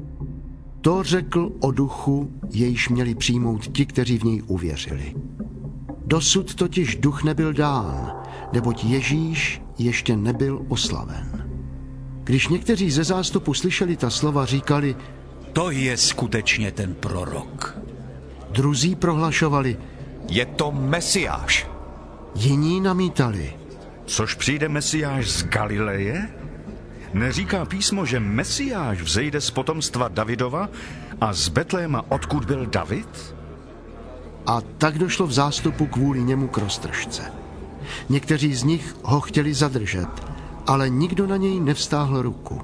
To řekl o duchu, jejž měli přijmout ti, kteří v něj uvěřili. Dosud totiž duch nebyl dán, neboť Ježíš ještě nebyl oslaven. Když někteří ze zástupu slyšeli ta slova, říkali: To je skutečně ten prorok. Druzí prohlašovali: Je to Mesiáš. Jiní namítali: Což přijde Mesiáš z Galileje? Neříká písmo, že Mesiáš vzejde z potomstva Davidova a z Betléma, odkud byl David? A tak došlo v zástupu kvůli němu k roztržce. Někteří z nich ho chtěli zadržet, ale nikdo na něj nevstáhl ruku.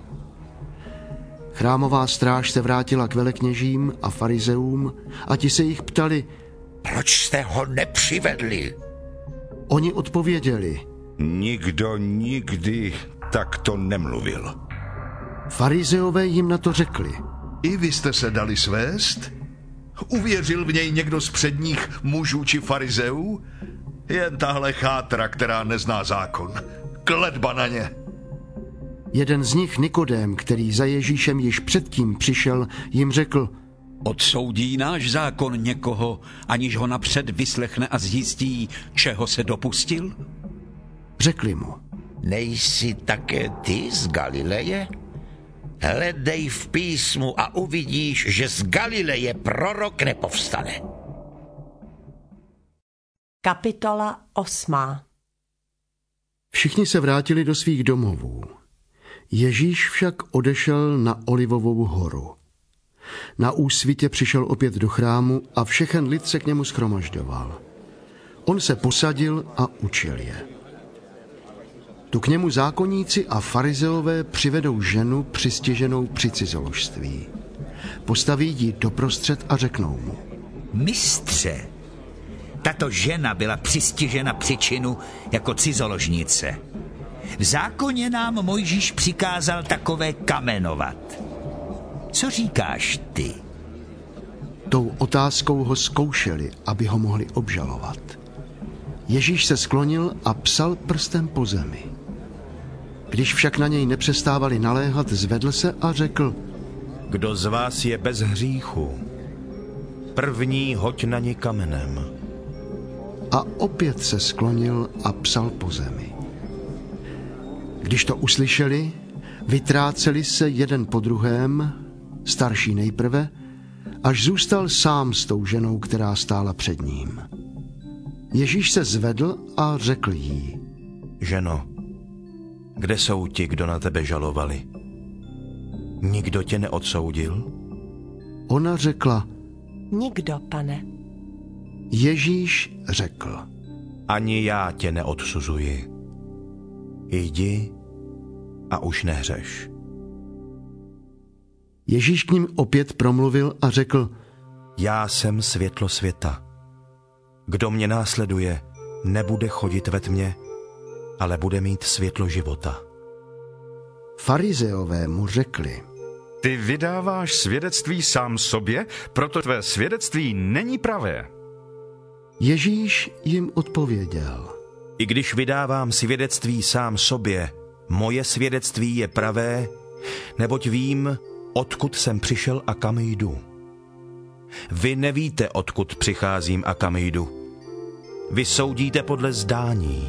Chrámová stráž se vrátila k velekněžím a farizeům a ti se jich ptali: Proč jste ho nepřivedli? Oni odpověděli: Nikdo nikdy takto nemluvil. Farizeové jim na to řekli: I vy jste se dali svést? Uvěřil v něj někdo z předních mužů či farizeů? Jen tahle chátra, která nezná zákon. Kletba na ně. Jeden z nich, Nikodém, který za Ježíšem již předtím přišel, jim řekl: Odsoudí náš zákon někoho, aniž ho napřed vyslechne a zjistí, čeho se dopustil? Řekli mu: Nejsi také ty z Galileje? Hledej v písmu a uvidíš, že z Galileje prorok nepovstane. Kapitola osmá. Všichni se vrátili do svých domovů. Ježíš však odešel na Olivovou horu. Na úsvitě přišel opět do chrámu a všechen lid se k němu shromažďoval. On se posadil a učil je. Tu k němu zákonníci a farizeové přivedou ženu přistiženou při cizoložství. Postaví ji doprostřed a řeknou mu: Mistře, Tato žena byla přistižena při činu jako cizoložnice. V zákoně nám Mojžíš přikázal takové kamenovat. Co říkáš ty? Tou otázkou ho zkoušeli, aby ho mohli obžalovat. Ježíš se sklonil a psal prstem po zemi. Když však na něj nepřestávali naléhat, zvedl se a řekl: Kdo z vás je bez hříchu? První hoď na ně kamenem. A opět se sklonil a psal po zemi. Když to uslyšeli, vytráceli se jeden po druhém, starší nejprve, až zůstal sám s tou ženou, která stála před ním. Ježíš se zvedl a řekl jí: Ženo, kde jsou ti, kdo na tebe žalovali? Nikdo tě neodsoudil? Ona řekla: Nikdo, pane. Ježíš řekl: Ani já tě neodsuzuji. Jdi a už nehřeš. Ježíš k ním opět promluvil a řekl: Já jsem světlo světa. Kdo mě následuje, nebude chodit ve tmě, ale bude mít světlo života. Farizeové mu řekli: Ty vydáváš svědectví sám sobě, proto tvé svědectví není pravé. Ježíš jim odpověděl: I když vydávám svědectví sám sobě, moje svědectví je pravé, neboť vím, odkud jsem přišel a kam jdu. Vy nevíte, odkud přicházím a kam jdu. Vy soudíte podle zdání.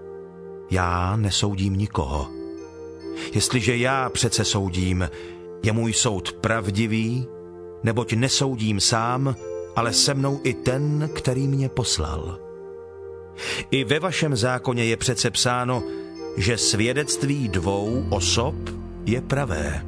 Já nesoudím nikoho. Jestliže já přece soudím, je můj soud pravdivý, neboť nesoudím sám, ale se mnou i ten, který mě poslal. I ve vašem zákoně je přece psáno, že svědectví dvou osob je pravé.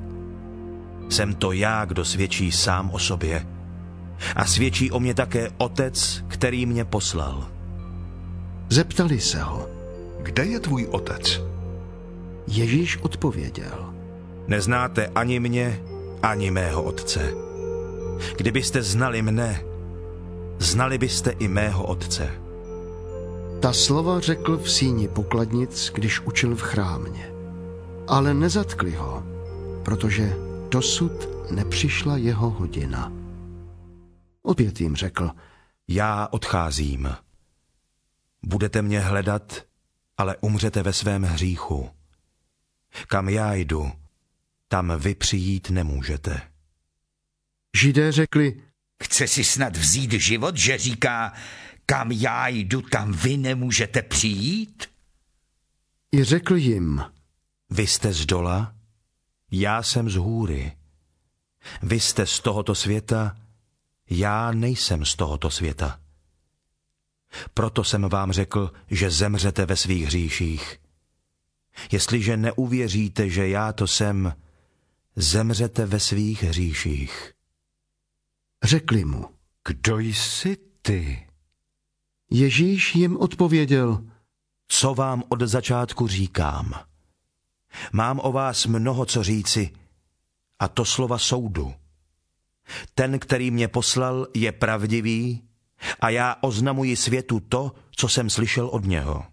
Jsem to já, kdo svědčí sám o sobě. A svědčí o mě také Otec, který mě poslal. Zeptali se ho: Kde je tvůj otec? Ježíš odpověděl: Neznáte ani mě, ani mého Otce. Kdybyste znali mne, znali byste i mého Otce. Ta slova řekl v síni pokladnic, když učil v chrámě. Ale nezatkli ho, protože dosud nepřišla jeho hodina. Opět jim řekl: Já odcházím. Budete mě hledat, ale umřete ve svém hříchu. Kam já jdu, tam vy přijít nemůžete. Židé řekli: Chce si snad vzít život, že říká: Kam já jdu, tam vy nemůžete přijít? I řekl jim: Vy jste z dola, já jsem z hůry. Vy jste z tohoto světa, já nejsem z tohoto světa. Proto jsem vám řekl, že zemřete ve svých hříších. Jestliže neuvěříte, že já to jsem, zemřete ve svých hříších. Řekli mu: Kdo jsi ty? Ježíš jim odpověděl: Co vám od začátku říkám? Mám o vás mnoho co říci, a to slova soudu. Ten, který mě poslal, je pravdivý a já oznamuji světu to, co jsem slyšel od něho.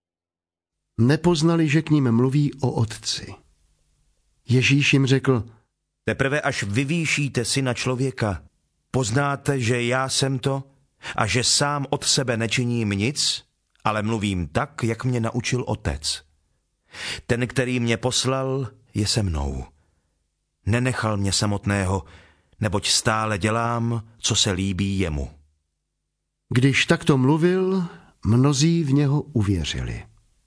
Nepoznali, že k ním mluví o Otci. Ježíš jim řekl: Teprve až vyvýšíte Syna člověka, poznáte, že já jsem to a že sám od sebe nečiním nic, ale mluvím tak, jak mě naučil Otec. Ten, který mě poslal, je se mnou. Nenechal mě samotného, neboť stále dělám, co se líbí jemu. Když takto mluvil, mnozí v něho uvěřili.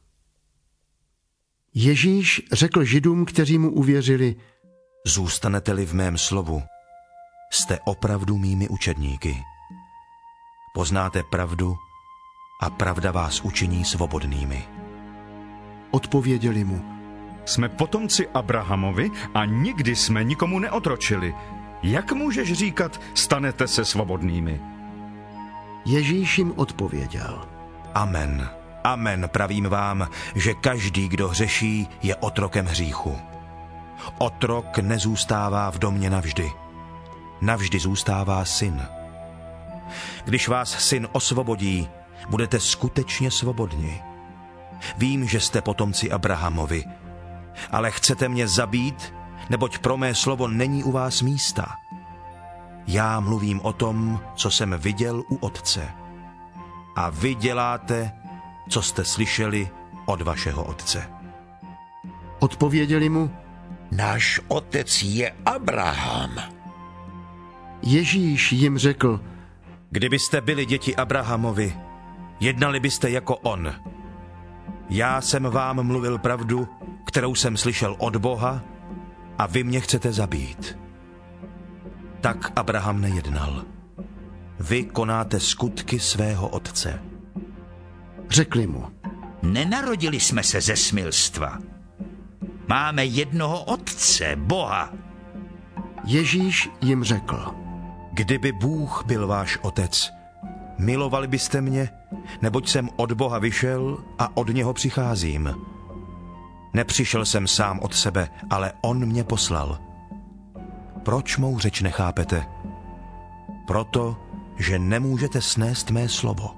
Ježíš řekl Židům, kteří mu uvěřili: Zůstanete-li v mém slovu, jste opravdu mými učedníky. Poznáte pravdu a pravda vás učiní svobodnými. Odpověděli mu: Jsme potomci Abrahamovi a nikdy jsme nikomu neotročili. Jak můžeš říkat, stanete se svobodnými? Ježíš jim odpověděl: Amen, amen, pravím vám, že každý, kdo hřeší, je otrokem hříchu. Otrok nezůstává v domě navždy. Navždy zůstává syn. Když vás Syn osvobodí, budete skutečně svobodni. Vím, že jste potomci Abrahamovi, ale chcete mě zabít, neboť pro mé slovo není u vás místa. Já mluvím o tom, co jsem viděl u Otce. A vy děláte, co jste slyšeli od vašeho otce. Odpověděli mu: Náš otec je Abraham. Ježíš jim řekl: Kdybyste byli děti Abrahamovi, jednali byste jako on. Já jsem vám mluvil pravdu, kterou jsem slyšel od Boha, a vy mě chcete zabít. Tak Abraham nejednal. Vy konáte skutky svého otce. Řekli mu: Nenarodili jsme se ze smilstva. Máme jednoho otce, Boha. Ježíš jim řekl: Kdyby Bůh byl váš otec, milovali byste mě, neboť jsem od Boha vyšel a od něho přicházím. Nepřišel jsem sám od sebe, ale on mě poslal. Proč mou řeč nechápete? Proto, že nemůžete snést mé slovo.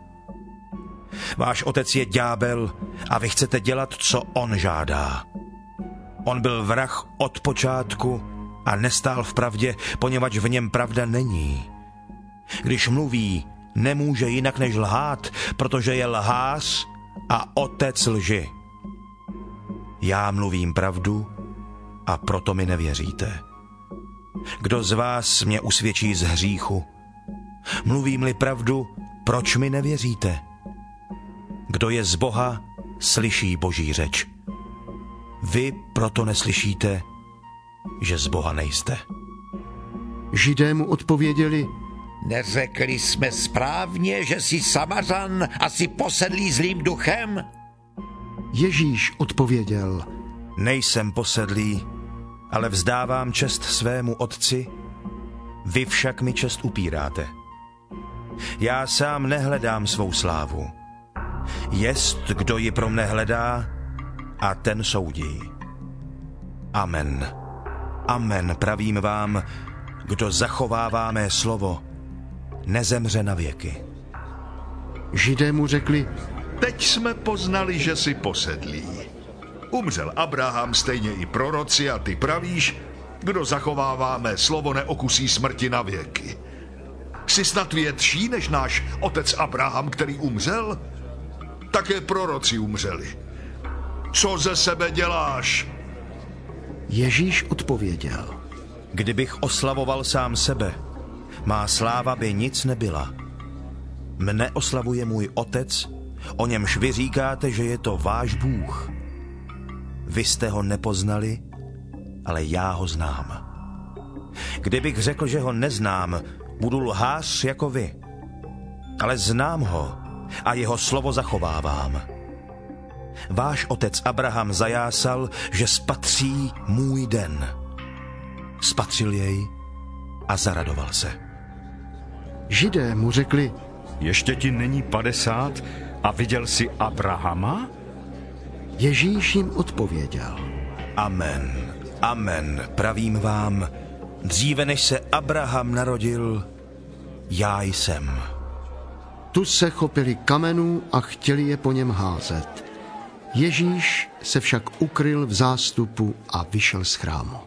Váš otec je ďábel a vy chcete dělat, co on žádá. On byl vrah od počátku a nestál v pravdě, poněvadž v něm pravda není. Když mluví, nemůže jinak než lhát, protože je lhář a otec lži. Já mluvím pravdu a proto mi nevěříte. Kdo z vás mě usvědčí z hříchu? Mluvím-li pravdu, proč mi nevěříte? Kdo je z Boha, slyší Boží řeč. Vy proto neslyšíte, že z Boha nejste. Židé mu odpověděli: Neřekli jsme správně, že jsi Samařan a jsi posedlý zlým duchem? Ježíš odpověděl: Nejsem posedlý, ale vzdávám čest svému otci, vy však mi čest upíráte. Já sám nehledám svou slávu. Jest, kdo ji pro mne hledá, a ten soudí. Amen. Amen, pravím vám, kdo zachovává mé slovo, nezemře na věky. Židé mu řekli: Teď jsme poznali, že jsi posedlý. Umřel Abraham, stejně i proroci, a ty pravíš, kdo zachovává mé slovo, neokusí smrti na věky. Jsi snad větší než náš otec Abraham, který umřel? Také proroci umřeli. Co ze sebe děláš? Ježíš odpověděl: Kdybych oslavoval sám sebe, má sláva by nic nebyla. Mne oslavuje můj otec, o němž vy říkáte, že je to váš Bůh. Vy jste ho nepoznali, ale já ho znám. Kdybych řekl, že ho neznám, budu lhář jako vy. Ale znám ho a jeho slovo zachovávám. Váš otec Abraham zajásal, že spatří můj den. Spatřil jej a zaradoval se. Židé mu řekli: Ještě ti není padesát a viděl jsi Abrahama? Ježíš jim odpověděl: Amen, amen, pravím vám, dříve než se Abraham narodil, já jsem. Tu se chopili kamenů a chtěli je po něm házet. Ježíš se však ukryl v zástupu a vyšel z chrámu.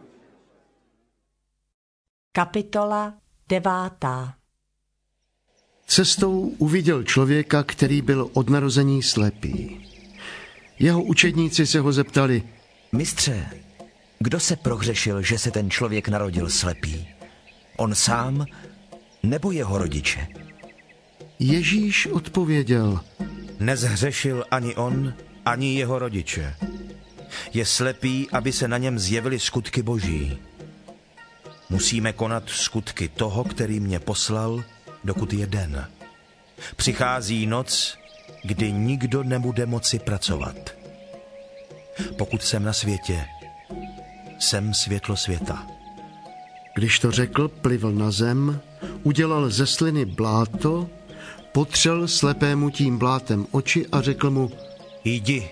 Kapitola devátá. Cestou uviděl člověka, který byl od narození slepý. Jeho učedníci se ho zeptali: Mistře, kdo se prohřešil, že se ten člověk narodil slepý? On sám nebo jeho rodiče? Ježíš odpověděl: Nezhřešil ani on, ani jeho rodiče. Je slepý, aby se na něm zjevily skutky Boží. Musíme konat skutky toho, který mě poslal, dokud je den. Přichází noc, kdy nikdo nebude moci pracovat. Pokud jsem na světě, jsem světlo světa. Když to řekl, plivl na zem, udělal ze sliny bláto, potřel slepému tím blátem oči a řekl mu: Jdi,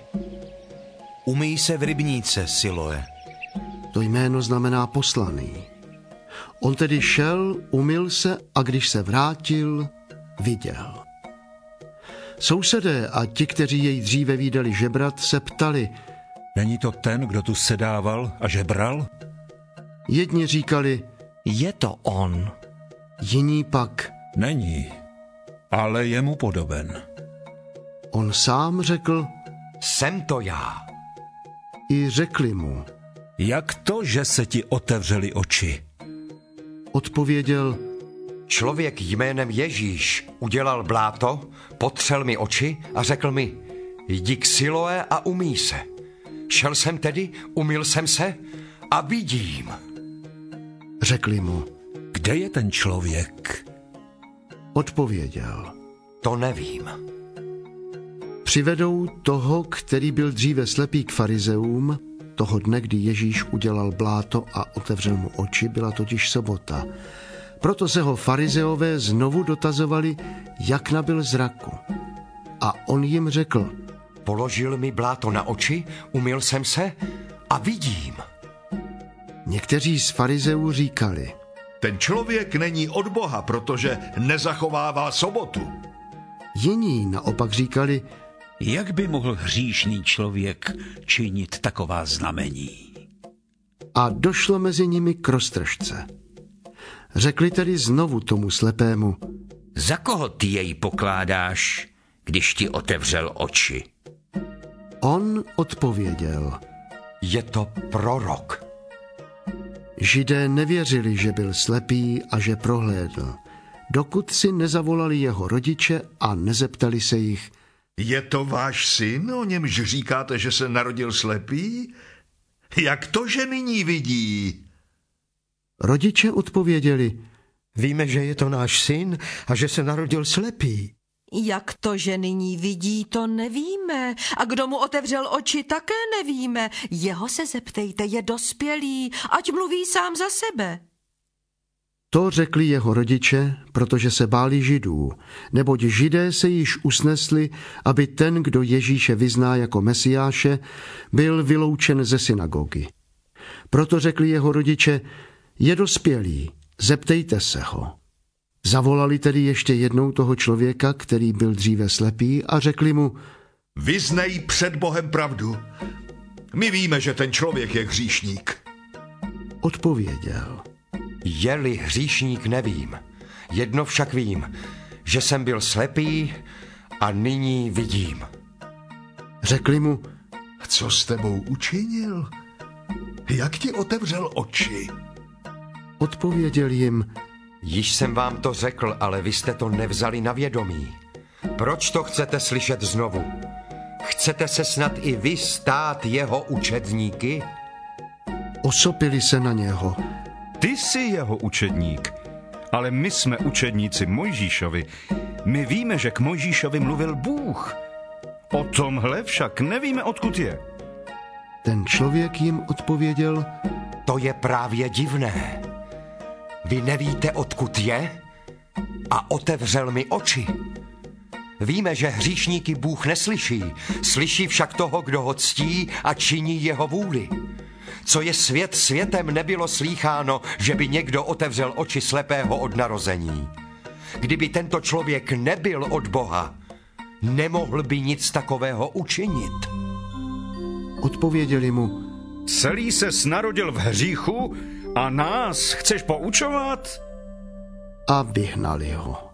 umyj se v rybníce, Siloe. To jméno znamená poslaný. On tedy šel, umyl se a když se vrátil, viděl. Sousedé a ti, kteří jej dříve vídali žebrat, se ptali: Není to ten, kdo tu sedával a žebral? Jedni říkali: Je to on. Jiní pak: Není, ale je mu podoben. On sám řekl: Jsem to já. I řekli mu: Jak to, že se ti otevřely oči? Odpověděl: Člověk jménem Ježíš udělal bláto, potřel mi oči a řekl mi: Jdi k Siloé a umyj se. Šel jsem tedy, umyl jsem se a vidím. Řekli mu: Kde je ten člověk? Odpověděl: To nevím. Přivedou toho, který byl dříve slepý, k farizeům. Toho dne, kdy Ježíš udělal bláto a otevřel mu oči, byla totiž sobota. Proto se ho farizeové znovu dotazovali, jak nabyl zraku. A on jim řekl: Položil mi bláto na oči, umyl jsem se a vidím. Někteří z farizeů říkali: Ten člověk není od Boha, protože nezachovává sobotu. Jiní naopak říkali: Jak by mohl hříšný člověk činit taková znamení? A došlo mezi nimi k roztržce. Řekli tedy znovu tomu slepému: Za koho ty jej pokládáš, když ti otevřel oči? On odpověděl: Je to prorok. Židé nevěřili, že byl slepý a že prohlédl, dokud si nezavolali jeho rodiče a nezeptali se jich: Je to váš syn, o němž říkáte, že se narodil slepý? Jak to, že nyní vidí? Rodiče odpověděli: Víme, že je to náš syn a že se narodil slepý. Jak to, že nyní vidí, to nevíme. A kdo mu otevřel oči, také nevíme. Jeho se zeptejte, je dospělý, ať mluví sám za sebe. To řekli jeho rodiče, protože se báli Židů, neboť Židé se již usnesli, aby ten, kdo Ježíše vyzná jako Mesiáše, byl vyloučen ze synagogy. Proto řekli jeho rodiče: Je dospělý, zeptejte se ho. Zavolali tedy ještě jednou toho člověka, který byl dříve slepý, a řekli mu: Vyznej před Bohem pravdu. My víme, že ten člověk je hříšník. Odpověděl: Je-li hříšník, nevím. Jedno však vím, že jsem byl slepý a nyní vidím. Řekli mu: Co s tebou učinil? Jak ti otevřel oči? Odpověděl jim: Již jsem vám to řekl, ale vy jste to nevzali na vědomí. Proč to chcete slyšet znovu? Chcete se snad i vy stát jeho učedníky? Osopili se na něho. Ty jsi jeho učedník, ale my jsme učedníci Mojžíšovi. My víme, že k Mojžíšovi mluvil Bůh. O tomhle však nevíme, odkud je. Ten člověk jim odpověděl: To je právě divné. Vy nevíte, odkud je? A otevřel mi oči. Víme, že hříšníky Bůh neslyší, slyší však toho, kdo ho ctí a činí jeho vůli. Co je svět světem, nebylo slýcháno, že by někdo otevřel oči slepého od narození. Kdyby tento člověk nebyl od Boha, nemohl by nic takového učinit. Odpověděli mu: Celý ses narodil v hříchu a nás chceš poučovat? A vyhnali ho.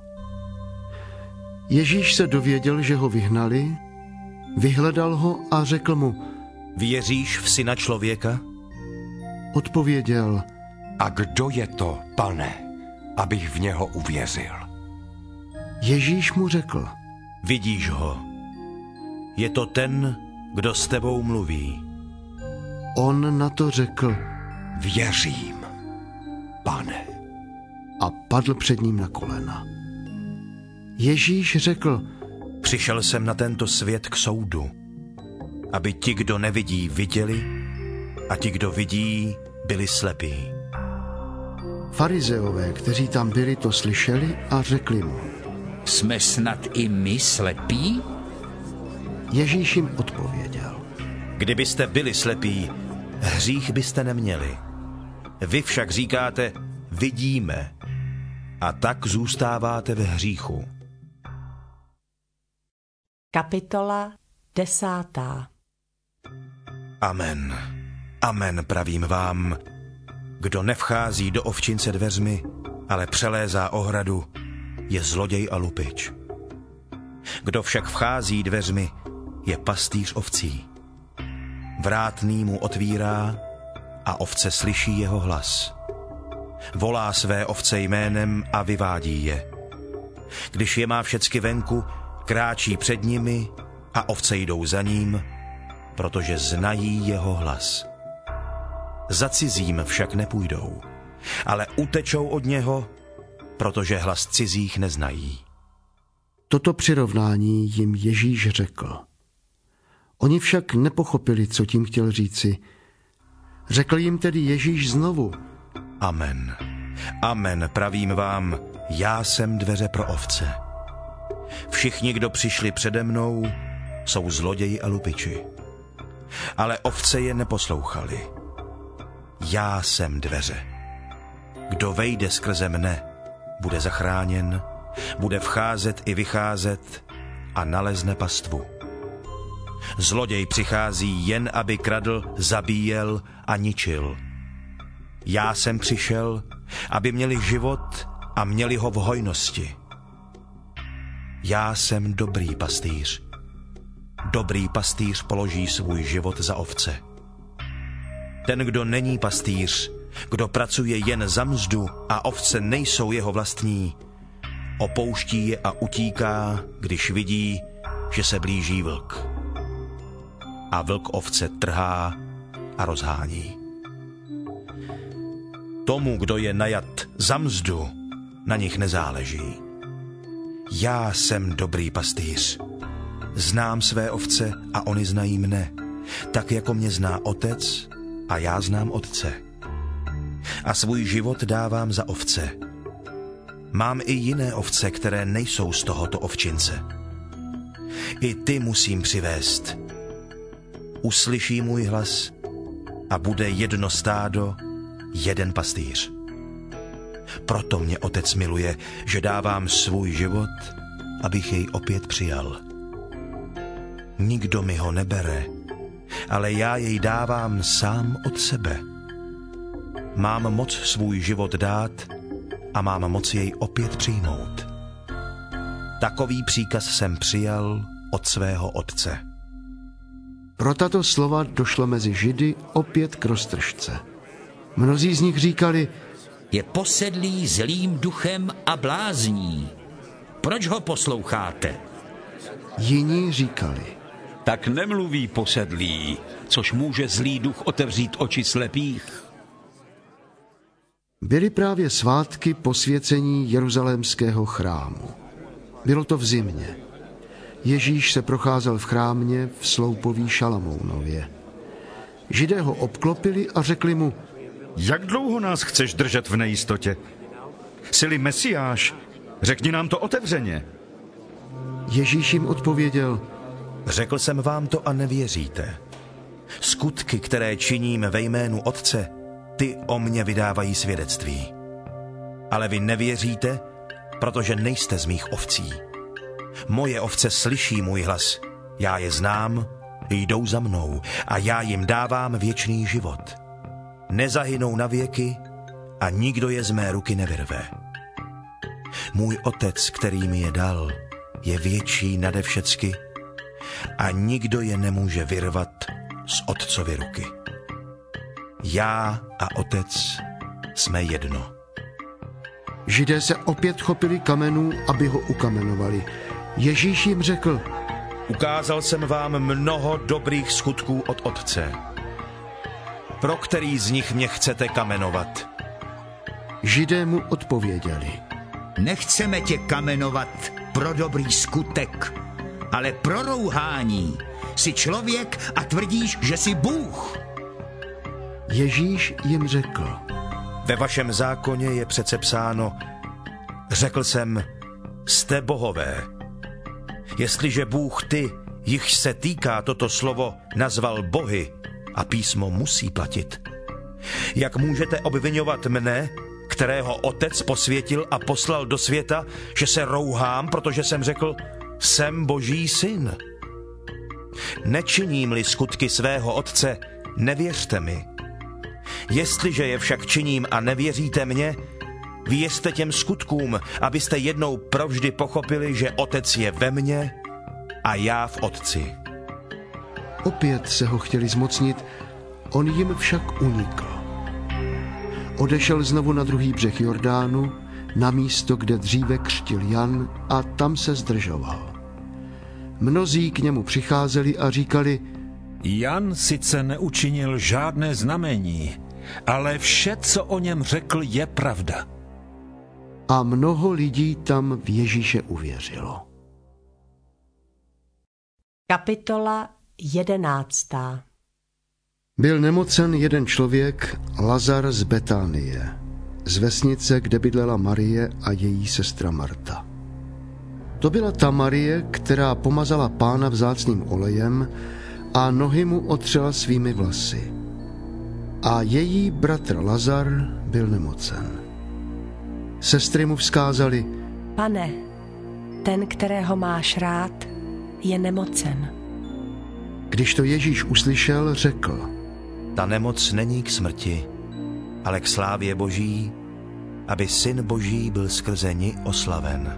Ježíš se dověděl, že ho vyhnali, vyhledal ho a řekl mu: Věříš v Syna člověka? Odpověděl: A kdo je to, Pane, abych v něho uvěřil? Ježíš mu řekl: Vidíš ho. Je to ten, kdo s tebou mluví. On na to řekl: Věřím, Pane. A padl před ním na kolena. Ježíš řekl: Přišel jsem na tento svět k soudu, aby ti, kdo nevidí, viděli, a ti, kdo vidí, byli slepí. Farizeové, kteří tam byli, to slyšeli a řekli mu: Jsme snad i my slepí? Ježíš jim odpověděl: Kdybyste byli slepí, hřích byste neměli. Vy však říkáte: vidíme, a tak zůstáváte ve hříchu. Kapitola desátá. Amen. Amen, pravím vám. Kdo nevchází do ovčince dveřmi, ale přelézá ohradu, je zloděj a lupič. Kdo však vchází dveřmi, je pastýř ovcí. Vrátný mu otvírá a ovce slyší jeho hlas. Volá své ovce jménem a vyvádí je. Když je má všecky venku, kráčí před nimi a ovce jdou za ním, protože znají jeho hlas. Za cizím však nepůjdou, ale utečou od něho, protože hlas cizích neznají. Toto přirovnání jim Ježíš řekl. Oni však nepochopili, co tím chtěl říci. Řekl jim tedy Ježíš znovu. Amen. Amen, pravím vám, já jsem dveře pro ovce. Všichni, kdo přišli přede mnou, jsou zloději a lupiči. Ale ovce je neposlouchali. Já jsem dveře. Kdo vejde skrze mne, bude zachráněn, bude vcházet i vycházet a nalezne pastvu. Zloděj přichází jen, aby kradl, zabíjel a ničil. Já jsem přišel, aby měli život a měli ho v hojnosti. Já jsem dobrý pastýř. Dobrý pastýř položí svůj život za ovce. Ten, kdo není pastýř, kdo pracuje jen za mzdu a ovce nejsou jeho vlastní, opouští je a utíká, když vidí, že se blíží vlk. A vlk ovce trhá a rozhání. Tomu, kdo je najat za mzdu, na nich nezáleží. Já jsem dobrý pastýř. Znám své ovce a oni znají mne, tak jako mě zná otec a já znám otce. A svůj život dávám za ovce. Mám i jiné ovce, které nejsou z tohoto ovčince. I ty musím přivést. Uslyší můj hlas a bude jedno stádo, jeden pastýř. Proto mě otec miluje, že dávám svůj život, abych jej opět přijal. Nikdo mi ho nebere, ale já jej dávám sám od sebe. Mám moc svůj život dát a mám moc jej opět přijmout. Takový příkaz jsem přijal od svého otce. Pro tato slova došlo mezi Židy opět k roztržce. Mnozí z nich říkali, je posedlý zlým duchem a blázní. Proč ho posloucháte? Jiní říkali, tak nemluví posedlý, což může zlý duch otevřít oči slepých. Byly právě svátky posvěcení jeruzalémského chrámu. Bylo to v zimě. Ježíš se procházel v chrámě v sloupoví Šalamounově. Židé ho obklopili a řekli mu, jak dlouho nás chceš držet v nejistotě? Jsi-li Mesiáš, řekni nám to otevřeně. Ježíš jim odpověděl, řekl jsem vám to a nevěříte. Skutky, které činím ve jménu Otce, ty o mně vydávají svědectví. Ale vy nevěříte, protože nejste z mých ovcí. Moje ovce slyší můj hlas, já je znám, jdou za mnou a já jim dávám věčný život. Nezahynou na věky a nikdo je z mé ruky nevyrve. Můj otec, který mi je dal, je větší nade všecky a nikdo je nemůže vyrvat z otcovy ruky. Já a otec jsme jedno. Židé se opět chopili kamenů, aby ho ukamenovali. Ježíš jim řekl, ukázal jsem vám mnoho dobrých skutků od otce. Pro který z nich mě chcete kamenovat? Židé mu odpověděli, nechceme tě kamenovat pro dobrý skutek, ale pro rouhání. Jsi člověk a tvrdíš, že jsi Bůh. Ježíš jim řekl, ve vašem zákoně je přece psáno, řekl jsem, jste bohové. Jestliže Bůh ty, jichž se týká toto slovo, nazval bohy, a písmo musí platit, jak můžete obvinovat mne, kterého otec posvětil a poslal do světa, že se rouhám, protože jsem řekl, jsem Boží syn. Nečiním-li skutky svého otce, nevěřte mi. Jestliže je však činím a nevěříte mně, věřte těm skutkům, abyste jednou provždy pochopili, že otec je ve mně a já v otci. Opět se ho chtěli zmocnit, on jim však unikl. Odešel znovu na druhý břeh Jordánu, na místo, kde dříve křtil Jan, a tam se zdržoval. Mnozí k němu přicházeli a říkali, Jan sice neučinil žádné znamení, ale vše, co o něm řekl, je pravda. A mnoho lidí tam v Ježíše uvěřilo. Kapitola jedenáctá. Byl nemocen jeden člověk, Lazar z Betánie, z vesnice, kde bydlela Marie a její sestra Marta. To byla ta Marie, která pomazala Pána vzácným olejem a nohy mu otřela svými vlasy. A její bratr Lazar byl nemocen. Sestry mu vzkázali, Pane, ten, kterého máš rád, je nemocen. Když to Ježíš uslyšel, řekl, ta nemoc není k smrti, ale k slávě Boží, aby Syn Boží byl skrze ní oslaven.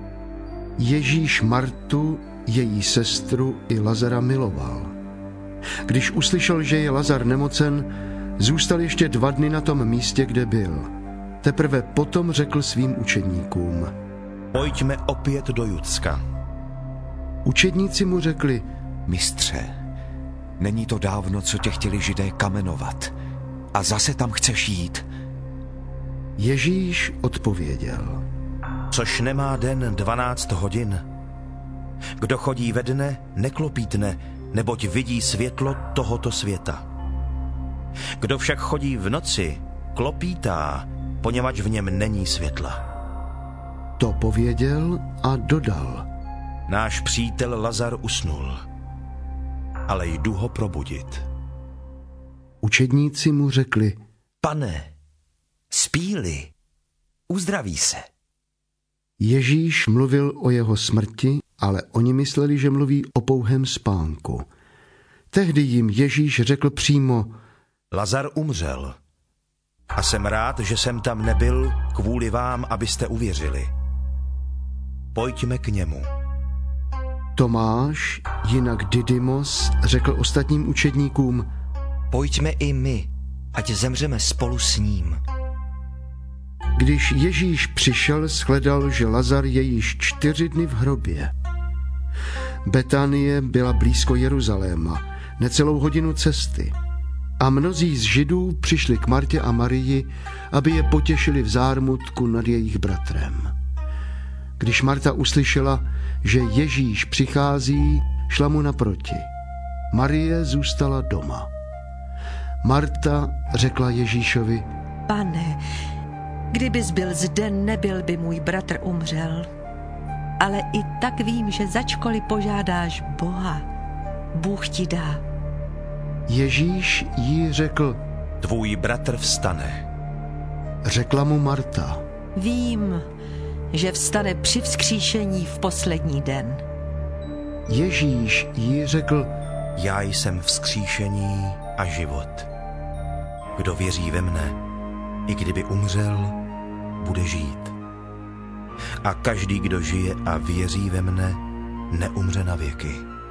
Ježíš Martu, její sestru i Lazara miloval. Když uslyšel, že je Lazar nemocen, zůstal ještě dva dny na tom místě, kde byl. Teprve potom řekl svým učedníkům, pojďme opět do Judska. Učedníci mu řekli, mistře, není to dávno, co tě chtěli Židé kamenovat. A zase tam chceš jít? Ježíš odpověděl, což nemá den dvanáct hodin. Kdo chodí ve dne, neklopítne, neboť vidí světlo tohoto světa. Kdo však chodí v noci, klopítá, poněvadž v něm není světla. To pověděl a dodal, náš přítel Lazar usnul, ale jdu ho probudit. Učedníci mu řekli, Pane, spí-li, uzdraví se. Ježíš mluvil o jeho smrti, ale oni mysleli, že mluví o pouhém spánku. Tehdy jim Ježíš řekl přímo, Lazar umřel a jsem rád, že jsem tam nebyl kvůli vám, abyste uvěřili. Pojďme k němu. Tomáš, jinak Didymos, řekl ostatním učedníkům, pojďme i my, ať zemřeme spolu s ním. Když Ježíš přišel, shledal, že Lazar je již čtyři dny v hrobě. Betánie byla blízko Jeruzaléma, necelou hodinu cesty. A mnozí z Židů přišli k Martě a Marii, aby je potěšili v zármutku nad jejich bratrem. Když Marta uslyšela, že Ježíš přichází, šla mu naproti. Marie zůstala doma. Marta řekla Ježíšovi, Pane, kdybys byl zde, nebyl by můj bratr umřel. Ale i tak vím, že začkoliv požádáš Boha, Bůh ti dá. Ježíš jí řekl, tvůj bratr vstane. Řekla mu Marta, vím, že vstane při vzkříšení v poslední den. Ježíš jí řekl, já jsem vzkříšení a život. Kdo věří ve mne, i kdyby umřel, bude žít. A každý, kdo žije a věří ve mne, neumře na věky.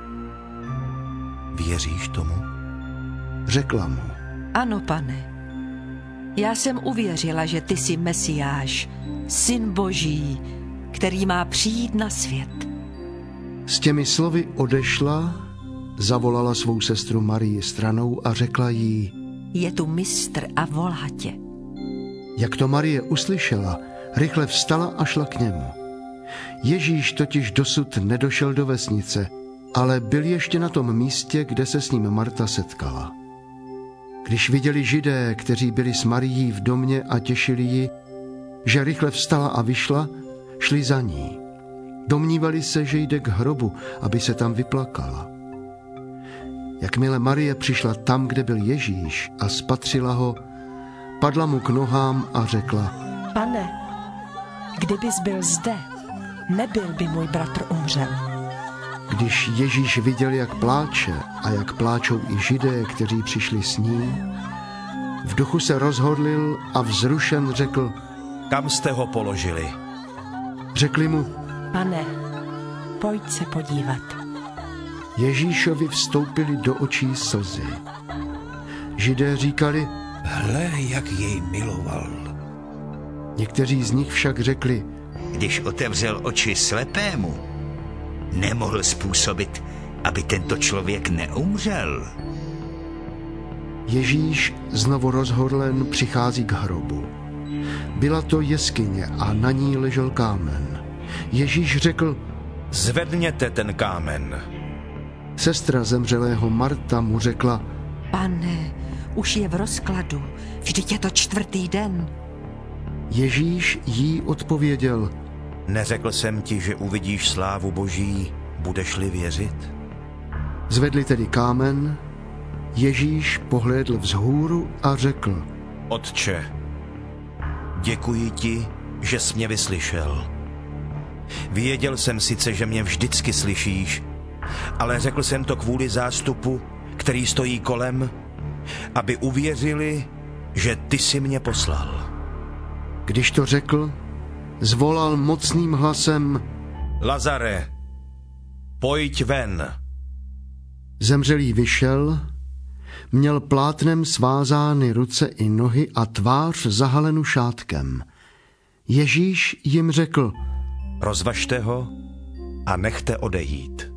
Věříš tomu? Řekla mu, ano, Pane. Já jsem uvěřila, že ty jsi Mesiáš, Syn Boží, který má přijít na svět. S těmi slovy odešla, zavolala svou sestru Marii stranou a řekla jí, je tu mistr a volá tě. Jak to Marie uslyšela, rychle vstala a šla k němu. Ježíš totiž dosud nedošel do vesnice, ale byl ještě na tom místě, kde se s ním Marta setkala. Když viděli Židé, kteří byli s Marií v domě a těšili ji, že rychle vstala a vyšla, šli za ní. Domnívali se, že jde k hrobu, aby se tam vyplakala. Jakmile Marie přišla tam, kde byl Ježíš, a spatřila ho, padla mu k nohám a řekla, Pane, kdybys byl zde, nebyl by můj bratr umřel. Když Ježíš viděl, jak pláče a jak pláčou i Židé, kteří přišli s ním, v duchu se rozhodlil a vzrušen řekl: Kam jste ho položili? Řekli mu: Pane, pojď se podívat. Ježíšovi vstoupili do očí slzy. Židé říkali: Hle, jak jej miloval. Někteří z nich však řekli: Když otevřel oči slepému, nemohl způsobit, aby tento člověk neumřel. Ježíš znovu rozhorlen přichází k hrobu. Byla to jeskyně a na ní ležel kámen. Ježíš řekl: Zvedněte ten kámen. Sestra zemřelého Marta mu řekla: Pane, už je v rozkladu, vždyť je to čtvrtý den. Ježíš jí odpověděl: Neřekl jsem ti, že uvidíš slávu Boží, budeš-li věřit? Zvedli tedy kámen, Ježíš pohlédl vzhůru a řekl: Otče, děkuji ti, že jsi mě vyslyšel. Věděl jsem sice, že mě vždycky slyšíš, ale řekl jsem to kvůli zástupu, který stojí kolem, aby uvěřili, že ty jsi mě poslal. Když to řekl, zvolal mocným hlasem: Lazare, pojď ven. Zemřelý vyšel, měl plátnem svázány ruce i nohy a tvář zahalenu šátkem. Ježíš jim řekl: Rozvažte ho a nechte odejít.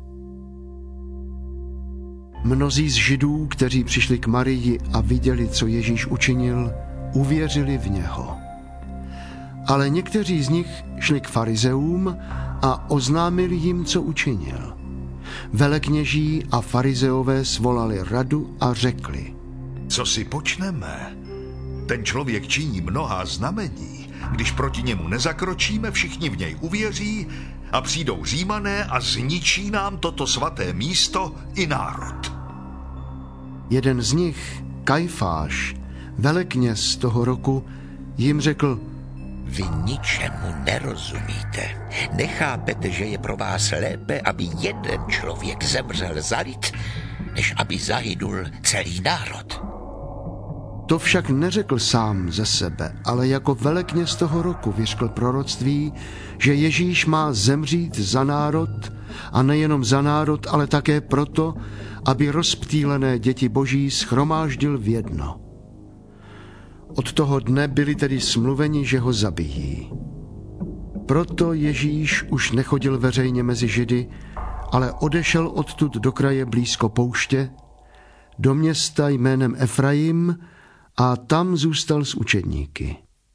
Mnozí z Židů, kteří přišli k Marii a viděli, co Ježíš učinil, uvěřili v něho. Ale někteří z nich šli k farizeům a oznámili jim, co učinil. Velekněží a farizeové svolali radu a řekli: Co si počneme? Ten člověk činí mnohá znamení. Když proti němu nezakročíme, všichni v něj uvěří a přijdou Římané a zničí nám toto svaté místo i národ. Jeden z nich, Kajfáš, velekněz toho roku, jim řekl: Vy ničemu nerozumíte. Nechápete, že je pro vás lépe, aby jeden člověk zemřel za lid, než aby zahynul celý národ. To však neřekl sám ze sebe, ale jako velekněz toho roku vyřkl proroctví, že Ježíš má zemřít za národ, a nejenom za národ, ale také proto, aby rozptýlené děti Boží shromáždil v jedno. Od toho dne byli tedy smluveni, že ho zabijí. Proto Ježíš už nechodil veřejně mezi Židy, ale odešel odtud do kraje blízko pouště, do města jménem Efraim, a tam zůstal s učedníky.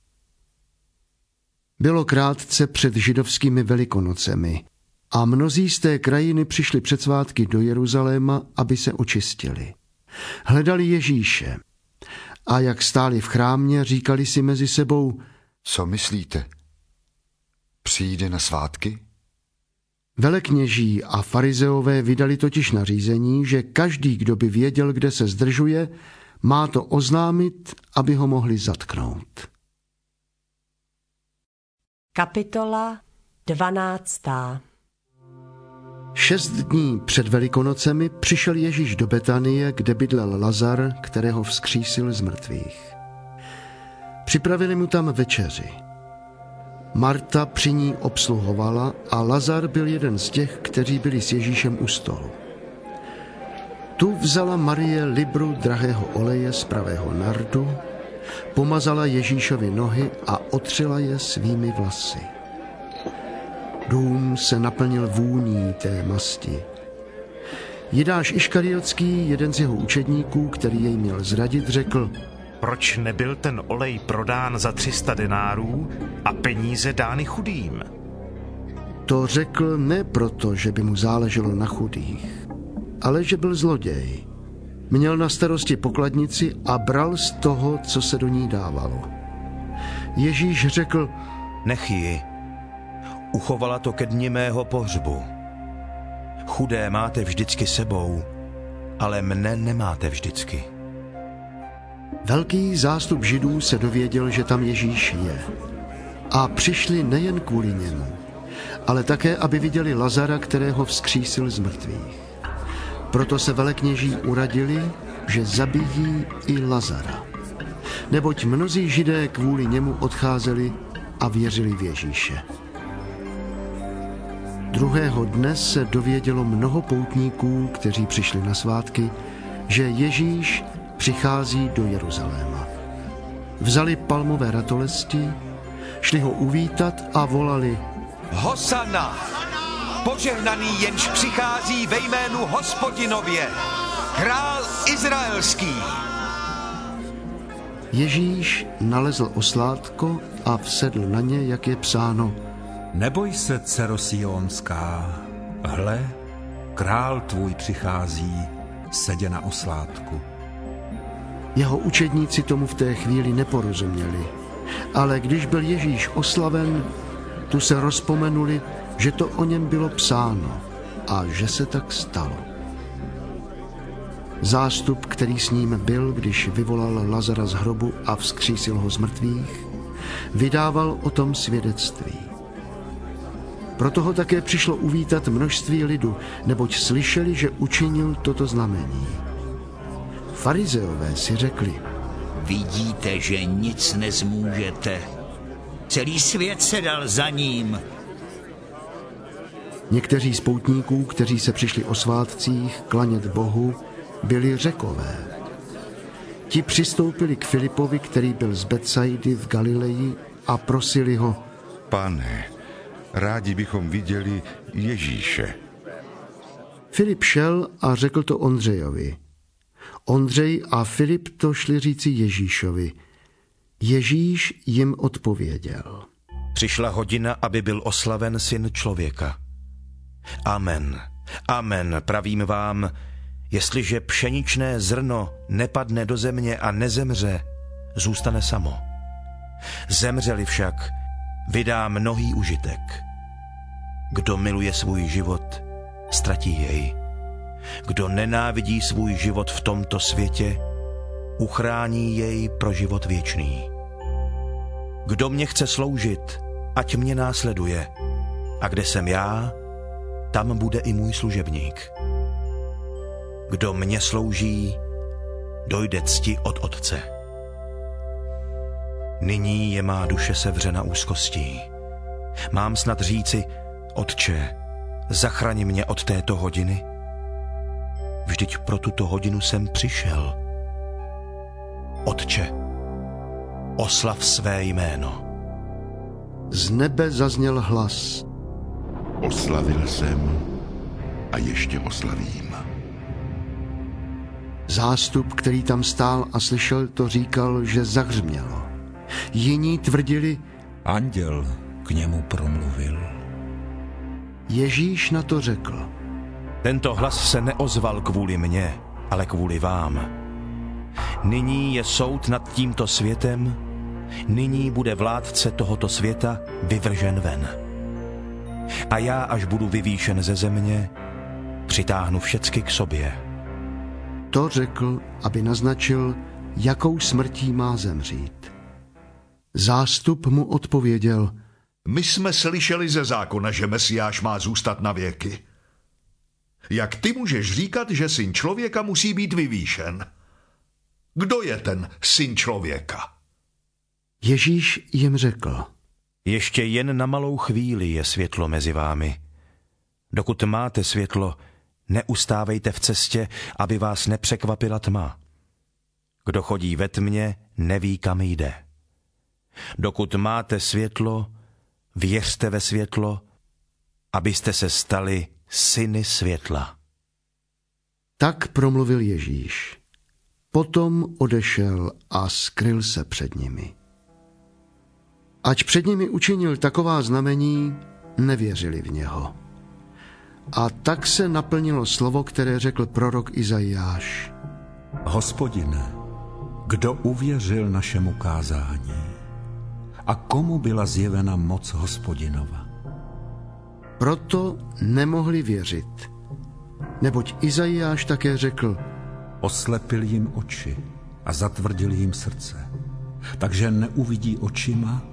Bylo krátce před židovskými velikonocemi a mnozí z té krajiny přišli před svátky do Jeruzaléma, aby se očistili. Hledali Ježíše a jak stáli v chrámě, říkali si mezi sebou: Co myslíte? Přijde na svátky? Velekněží a farizeové vydali totiž nařízení, že každý, kdo by věděl, kde se zdržuje, má to oznámit, aby ho mohli zatknout. Kapitola dvanáctá. Šest dní před Velikonocemi přišel Ježíš do Betanie, kde bydlel Lazar, kterého vzkřísil z mrtvých. Připravili mu tam večeři. Marta při ní obsluhovala a Lazar byl jeden z těch, kteří byli s Ježíšem u stolu. Tu vzala Marie libru drahého oleje z pravého nardu, pomazala Ježíšovi nohy a otřela je svými vlasy. Dům se naplnil vůní té masti. Jidáš Iškariotský, jeden z jeho učedníků, který jej měl zradit, řekl: Proč nebyl ten olej prodán za tři sta denárů a peníze dány chudým? To řekl ne proto, že by mu záleželo na chudých, ale že byl zloděj. Měl na starosti pokladnici a bral z toho, co se do ní dávalo. Ježíš řekl: Nech ji, uchovala to ke dni mého pohřbu. Chudé máte vždycky sebou, ale mne nemáte vždycky. Velký zástup Židů se dověděl, že tam Ježíš je. A přišli nejen kvůli němu, ale také, aby viděli Lazara, kterého vzkřísil z mrtvých. Proto se velekněží uradili, že zabijí i Lazara. Neboť mnozí Židé kvůli němu odcházeli a věřili v Ježíše. Druhého dne se dovědělo mnoho poutníků, kteří přišli na svátky, že Ježíš přichází do Jeruzaléma. Vzali palmové ratolesti, šli ho uvítat a volali: Hosanna! Požehnaný, jenž přichází ve jménu Hospodinově, král izraelský! Ježíš nalezl oslátko a vsedl na ně, jak je psáno: Neboj se, dcero Sionská, hle, král tvůj přichází, sedě na oslátku. Jeho učedníci tomu v té chvíli neporozuměli, ale když byl Ježíš oslaven, tu se rozpomenuli, že to o něm bylo psáno a že se tak stalo. Zástup, který s ním byl, když vyvolal Lazara z hrobu a vzkřísil ho z mrtvých, vydával o tom svědectví. Proto ho také přišlo uvítat množství lidu, neboť slyšeli, že učinil toto znamení. Farizeové si řekli: Vidíte, že nic nezmůžete. Celý svět se dal za ním. Někteří z poutníků, kteří se přišli o svátcích klanět Bohu, byli Řekové. Ti přistoupili k Filipovi, který byl z Betsaidy v Galileji, a prosili ho: Pane, rádi bychom viděli Ježíše. Filip šel a řekl to Ondřejovi. Ondřej a Filip to šli říci Ježíšovi. Ježíš jim odpověděl: Přišla hodina, aby byl oslaven Syn člověka. Amen, amen, pravím vám, jestliže pšeničné zrno nepadne do země a nezemře, zůstane samo. Zemřeli však, vydá mnohý užitek. Kdo miluje svůj život, ztratí jej. Kdo nenávidí svůj život v tomto světě, uchrání jej pro život věčný. Kdo mě chce sloužit, ať mě následuje. A kde jsem já, tam bude i můj služebník. Kdo mě slouží, dojde cti od Otce. Nyní je má duše sevřena úzkostí. Mám snad říci: Otče, zachraň mě od této hodiny? Vždyť pro tuto hodinu jsem přišel. Otče, oslav své jméno. Z nebe zazněl hlas: Oslavil jsem a ještě oslavím. Zástup, který tam stál a slyšel to, říkal, že zahřmělo. Jiní tvrdili: Anděl k němu promluvil. Ježíš na to řekl: Tento hlas se neozval kvůli mně, ale kvůli vám. Nyní je soud nad tímto světem, nyní bude vládce tohoto světa vyvržen ven. A já, až budu vyvýšen ze země, přitáhnu všecky k sobě. To řekl, aby naznačil, jakou smrtí má zemřít. Zástup mu odpověděl: My jsme slyšeli ze zákona, že Mesiáš má zůstat na věky. Jak ty můžeš říkat, že syn člověka musí být vyvýšen? Kdo je ten syn člověka? Ježíš jim řekl: Ještě jen na malou chvíli je světlo mezi vámi. Dokud máte světlo, neustávejte v cestě, aby vás nepřekvapila tma. Kdo chodí ve tmě, neví, kam jde. Dokud máte světlo, věřte ve světlo, abyste se stali syny světla. Tak promluvil Ježíš. Potom odešel a skryl se před nimi. Ač před nimi učinil taková znamení, nevěřili v něho. A tak se naplnilo slovo, které řekl prorok Izajáš. Hospodine, kdo uvěřil našemu kázání? A komu byla zjevena moc Hospodinova? Proto nemohli věřit, neboť Izajáš také řekl: Oslepil jim oči a zatvrdil jim srdce, takže neuvidí očima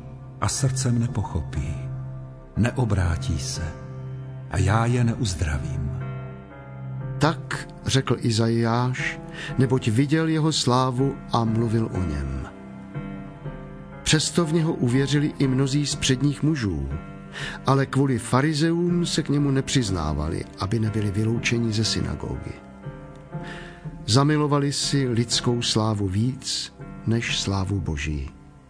a srdcem nepochopí, neobrátí se a já je neuzdravím. Tak řekl Izajáš, neboť viděl jeho slávu a mluvil o něm. Přesto v něho uvěřili i mnozí z předních mužů, ale kvůli farizeům se k němu nepřiznávali, aby nebyli vyloučeni ze synagogy. Zamilovali si lidskou slávu víc než slávu Boží.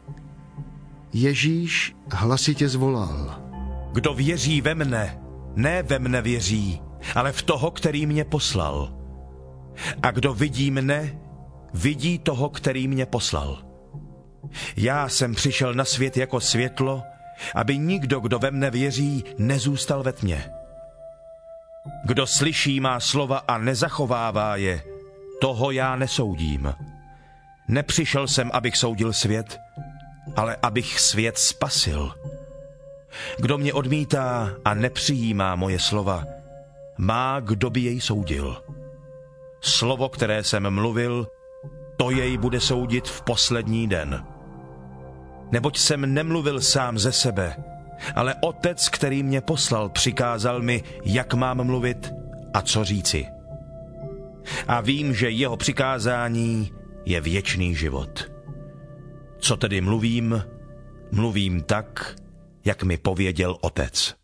Ježíš hlasitě zvolal: Kdo věří ve mne, ne ve mne věří, ale v toho, který mě poslal. A kdo vidí mne, vidí toho, který mě poslal. Já jsem přišel na svět jako světlo, aby nikdo, kdo ve mne věří, nezůstal ve tmě. Kdo slyší má slova a nezachovává je, toho já nesoudím. Nepřišel jsem, abych soudil svět, ale abych svět spasil. Kdo mě odmítá a nepřijímá moje slova, má, kdo by jej soudil. Slovo, které jsem mluvil, to jej bude soudit v poslední den. Neboť jsem nemluvil sám ze sebe, ale Otec, který mě poslal, přikázal mi, jak mám mluvit a co říci. A vím, že jeho přikázání je věčný život. Co tedy mluvím, mluvím tak, jak mi pověděl Otec.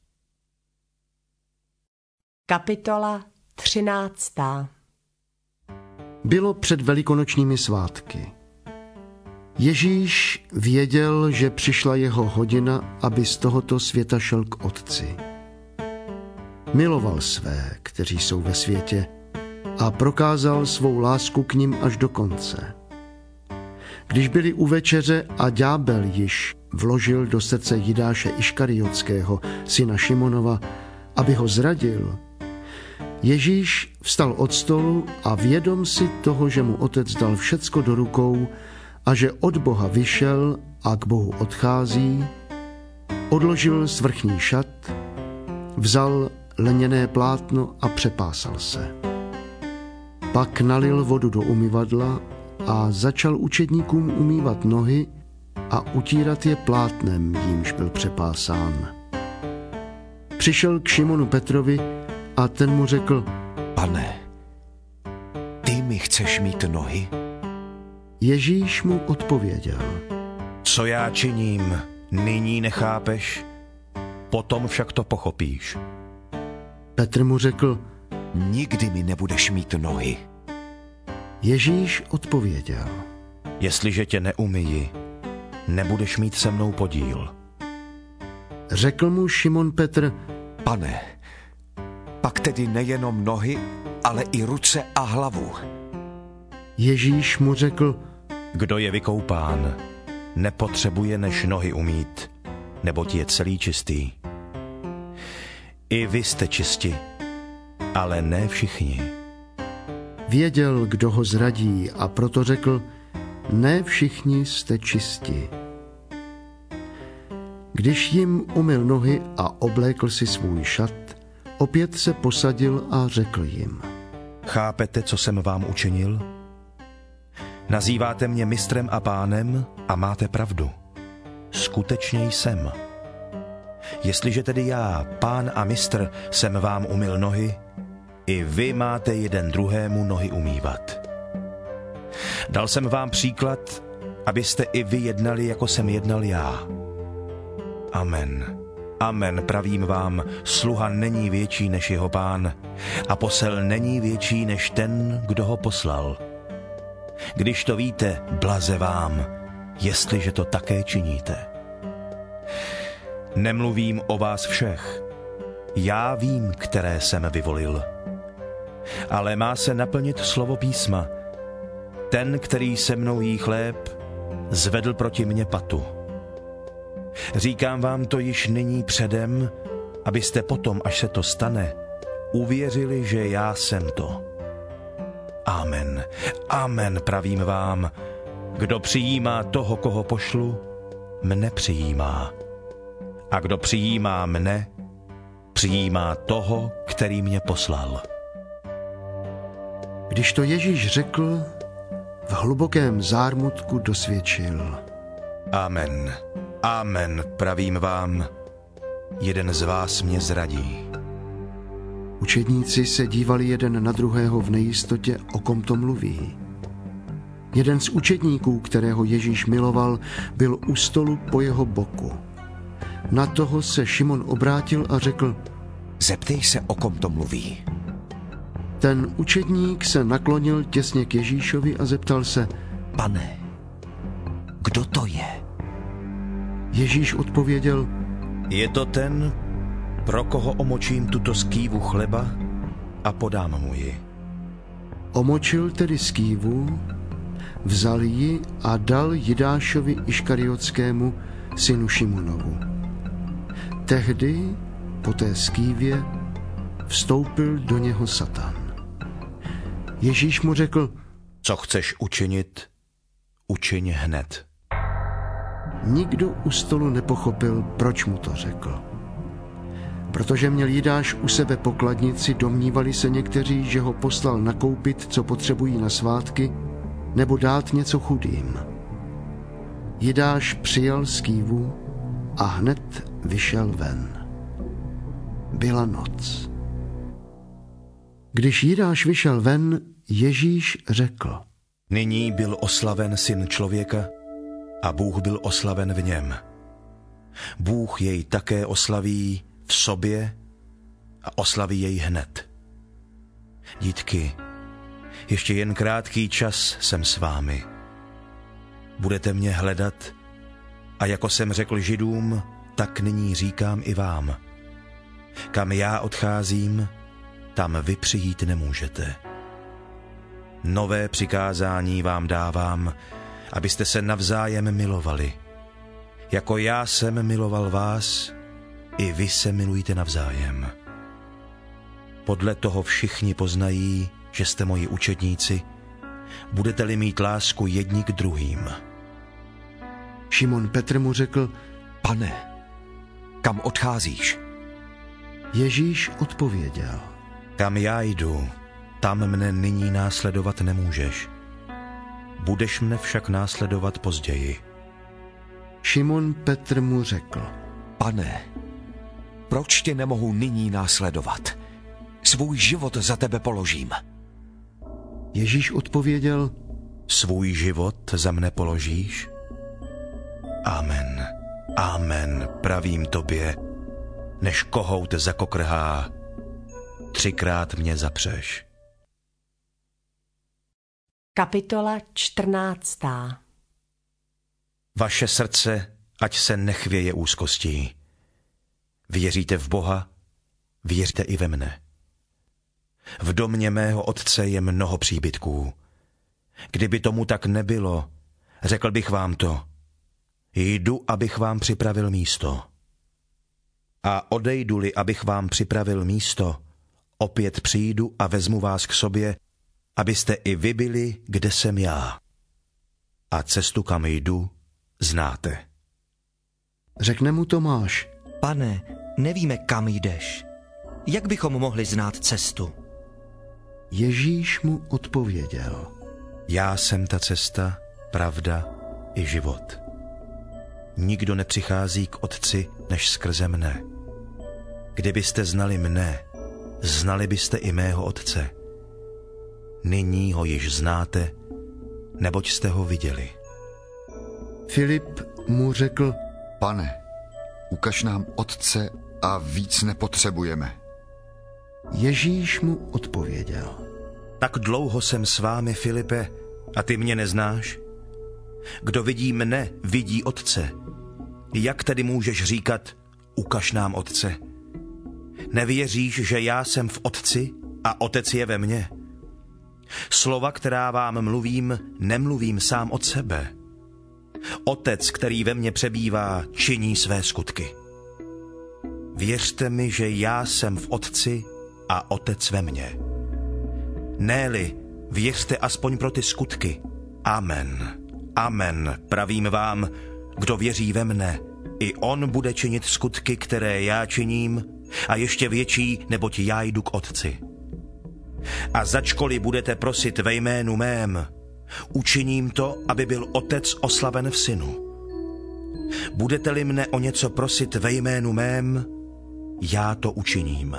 Kapitola třináctá. Bylo před velikonočními svátky. Ježíš věděl, že přišla jeho hodina, aby z tohoto světa šel k Otci. Miloval své, kteří jsou ve světě, a prokázal svou lásku k nim až do konce. Když byli u večeře a ďábel již vložil do srdce Jidáše Iškariotského, syna Šimonova, aby ho zradil, Ježíš vstal od stolu a vědom si toho, že mu Otec dal všecko do rukou a že od Boha vyšel a k Bohu odchází, odložil svrchní šat, vzal lněné plátno a přepásal se. Pak nalil vodu do umyvadla a začal učedníkům umývat nohy a utírat je plátnem, jímž byl přepásán. Přišel k Šimonu Petrovi a ten mu řekl: Pane, ty mi chceš mít nohy? Ježíš mu odpověděl: Co já činím, nyní nechápeš, potom však to pochopíš. Petr mu řekl: Nikdy mi nebudeš mít nohy. Ježíš odpověděl: Jestliže tě neumyji, nebudeš mít se mnou podíl. Řekl mu Šimon Petr: Pane, pak tedy nejenom nohy, ale i ruce a hlavu. Ježíš mu řekl: Kdo je vykoupán, nepotřebuje než nohy umýt, neboť je celý čistý. I vy jste čisti, ale ne všichni. Věděl, kdo ho zradí, a proto řekl: Ne všichni jste čisti. Když jim umyl nohy a oblékl si svůj šat, opět se posadil a řekl jim: Chápete, co jsem vám učinil? Nazýváte mě mistrem a pánem a máte pravdu. Skutečně jsem. Jestliže tedy já, pán a mistr, jsem vám umyl nohy, i vy máte jeden druhému nohy umývat. Dal jsem vám příklad, abyste i vy jednali, jako jsem jednal já. Amen. Amen, pravím vám, sluha není větší než jeho pán a posel není větší než ten, kdo ho poslal. Když to víte, blaze vám, jestliže to také činíte. Nemluvím o vás všech. Já vím, které jsem vyvolil. Ale má se naplnit slovo písma. Ten, který se mnou jí chléb, zvedl proti mně patu. Říkám vám to již nyní předem, abyste potom, až se to stane, uvěřili, že já jsem to. Amen, amen, pravím vám, kdo přijímá toho, koho pošlu, mne přijímá. A kdo přijímá mne, přijímá toho, který mě poslal. Když to Ježíš řekl, v hlubokém zármutku dosvědčil: Amen, Amen, pravím vám, jeden z vás mě zradí. Učedníci se dívali jeden na druhého v nejistotě, o kom to mluví. Jeden z učedníků, kterého Ježíš miloval, byl u stolu po jeho boku. Na toho se Šimon obrátil a řekl: Zeptej se, o kom to mluví. Ten učedník se naklonil těsně k Ježíšovi a zeptal se: Pane, kdo to je? Ježíš odpověděl: Je to ten, pro koho omočím tuto skývu chleba a podám mu ji. Omočil tedy skývu, vzal ji a dal Jidášovi Iškariotskému, synu Šimonovu. Tehdy po té skývě vstoupil do něho Satan. Ježíš mu řekl: Co chceš učinit, učiň hned. Nikdo u stolu nepochopil, proč mu to řekl. Protože měl Jidáš u sebe pokladnici, domnívali se někteří, že ho poslal nakoupit, co potřebují na svátky, nebo dát něco chudým. Jidáš přijal skývu a hned vyšel ven. Byla noc. Když Jidáš vyšel ven, Ježíš řekl: Nyní byl oslaven Syn člověka a Bůh byl oslaven v něm. Bůh jej také oslaví v sobě a oslaví jej hned. Dítky, ještě jen krátký čas jsem s vámi. Budete mě hledat a jako jsem řekl Židům, tak nyní říkám i vám. Kam já odcházím, tam vy přijít nemůžete. Nové přikázání vám dávám, abyste se navzájem milovali. Jako já jsem miloval vás, i vy se milujte navzájem. Podle toho všichni poznají, že jste moji učedníci, budete-li mít lásku jedni k druhým. Šimon Petr mu řekl: Pane, kam odcházíš? Ježíš odpověděl: Kam já jdu, tam mne nyní následovat nemůžeš. Budeš mne však následovat později. Šimon Petr mu řekl: Pane, proč tě nemohu nyní následovat? Svůj život za tebe položím. Ježíš odpověděl: Svůj život za mne položíš? Amen, amen, pravím tobě, než kohout zakokrhá, třikrát mě zapřeš. Kapitola čtrnáctá. Vaše srdce ať se nechvěje úzkostí. Věříte v Boha, věřte i ve mne. V domě mého otce je mnoho příbytků. Kdyby tomu tak nebylo, řekl bych vám to. Jdu, abych vám připravil místo. A odejdu-li, abych vám připravil místo, opět přijdu a vezmu vás k sobě, abyste i vy byli, kde jsem já. A cestu, kam jdu, znáte. Řekne mu Tomáš: Pane, nevíme, kam jdeš. Jak bychom mohli znát cestu? Ježíš mu odpověděl: Já jsem ta cesta, pravda i život. Nikdo nepřichází k Otci, než skrze mne. Kdybyste znali mne, znali byste i mého Otce. Nyní ho již znáte, neboť jste ho viděli. Filip mu řekl: Pane, ukaž nám Otce a víc nepotřebujeme. Ježíš mu odpověděl: Tak dlouho jsem s vámi, Filipe, a ty mě neznáš? Kdo vidí mne, vidí Otce. Jak tedy můžeš říkat, ukaž nám Otce? Nevěříš, že já jsem v Otci a Otec je ve mně? Slova, která vám mluvím, nemluvím sám od sebe. Otec, který ve mně přebývá, činí své skutky. Věřte mi, že já jsem v Otci a Otec ve mně. Ne-li, věřte aspoň pro ty skutky. Amen. Amen, pravím vám, kdo věří ve mne, i on bude činit skutky, které já činím, a ještě větší, neboť já jdu k Otci. A začkoliv budete prosit ve jménu mém, učiním to, aby byl Otec oslaven v Synu. Budete-li mne o něco prosit ve jménu mém, já to učiním.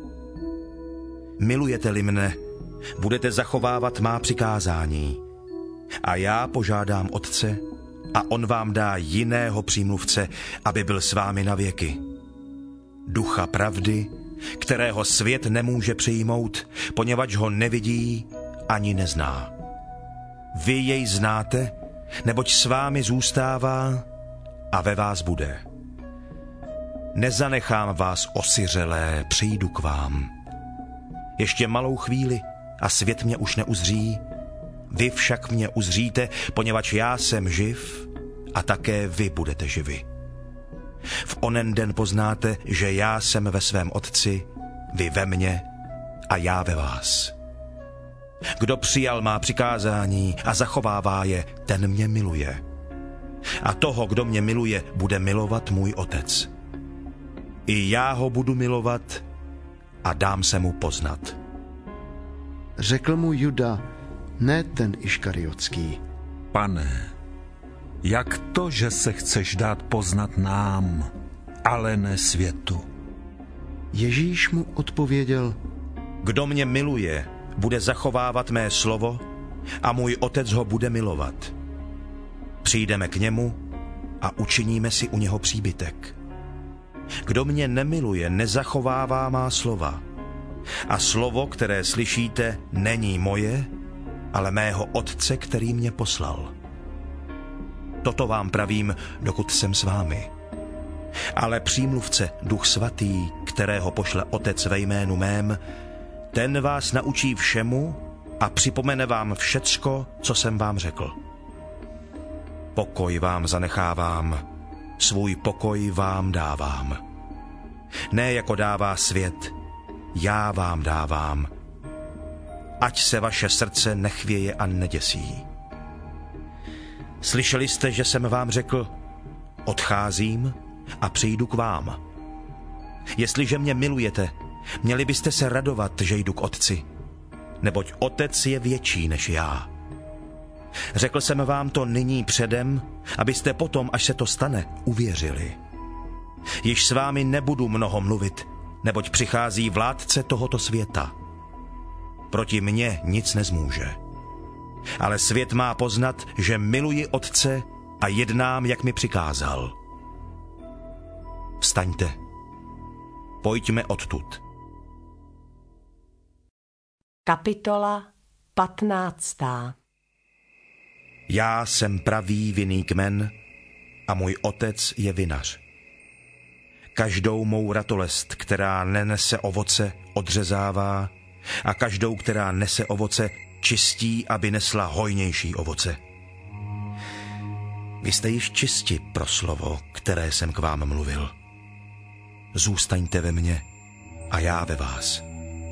Milujete-li mne, budete zachovávat má přikázání. A já požádám Otce, a on vám dá jiného přímluvce, aby byl s vámi na věky. Ducha pravdy, kterého svět nemůže přijmout, poněvadž ho nevidí ani nezná. Vy jej znáte, neboť s vámi zůstává a ve vás bude. Nezanechám vás osiřelé, přijdu k vám. Ještě malou chvíli a svět mě už neuzří, vy však mě uzříte, poněvadž já jsem živ a také vy budete živi. V onen den poznáte, že já jsem ve svém Otci, vy ve mně a já ve vás. Kdo přijal má přikázání a zachovává je, ten mě miluje. A toho, kdo mě miluje, bude milovat můj Otec. I já ho budu milovat a dám se mu poznat. Řekl mu Juda, ne ten Iškariotský. Pane, jak to, že se chceš dát poznat nám, ale ne světu? Ježíš mu odpověděl, kdo mě miluje, bude zachovávat mé slovo a můj Otec ho bude milovat. Přijdeme k němu a učiníme si u něho příbytek. Kdo mě nemiluje, nezachovává má slova. A slovo, které slyšíte, není moje, ale mého Otce, který mě poslal. Toto vám pravím, dokud jsem s vámi. Ale přímluvce, Duch Svatý, kterého pošle Otec ve jménu mém, ten vás naučí všemu a připomene vám všecko, co jsem vám řekl. Pokoj vám zanechávám, svůj pokoj vám dávám. Ne jako dává svět, já vám dávám. Ať se vaše srdce nechvěje a neděsí. Slyšeli jste, že jsem vám řekl, odcházím a přijdu k vám. Jestliže mě milujete, měli byste se radovat, že jdu k Otci, neboť Otec je větší než já. Řekl jsem vám to nyní předem, abyste potom, až se to stane, uvěřili. Již s vámi nebudu mnoho mluvit, neboť přichází vládce tohoto světa. Proti mně nic nezmůže. Ale svět má poznat, že miluji Otce a jednám, jak mi přikázal. Vstaňte. Pojďme odtud. Kapitola patnáctá. Já jsem pravý vinný kmen a můj Otec je vinař. Každou mou ratolest, která nenese ovoce, odřezává a každou, která nese ovoce, čistí, aby nesla hojnější ovoce. Vy jste již čisti pro slovo, které jsem k vám mluvil. Zůstaňte ve mně a já ve vás.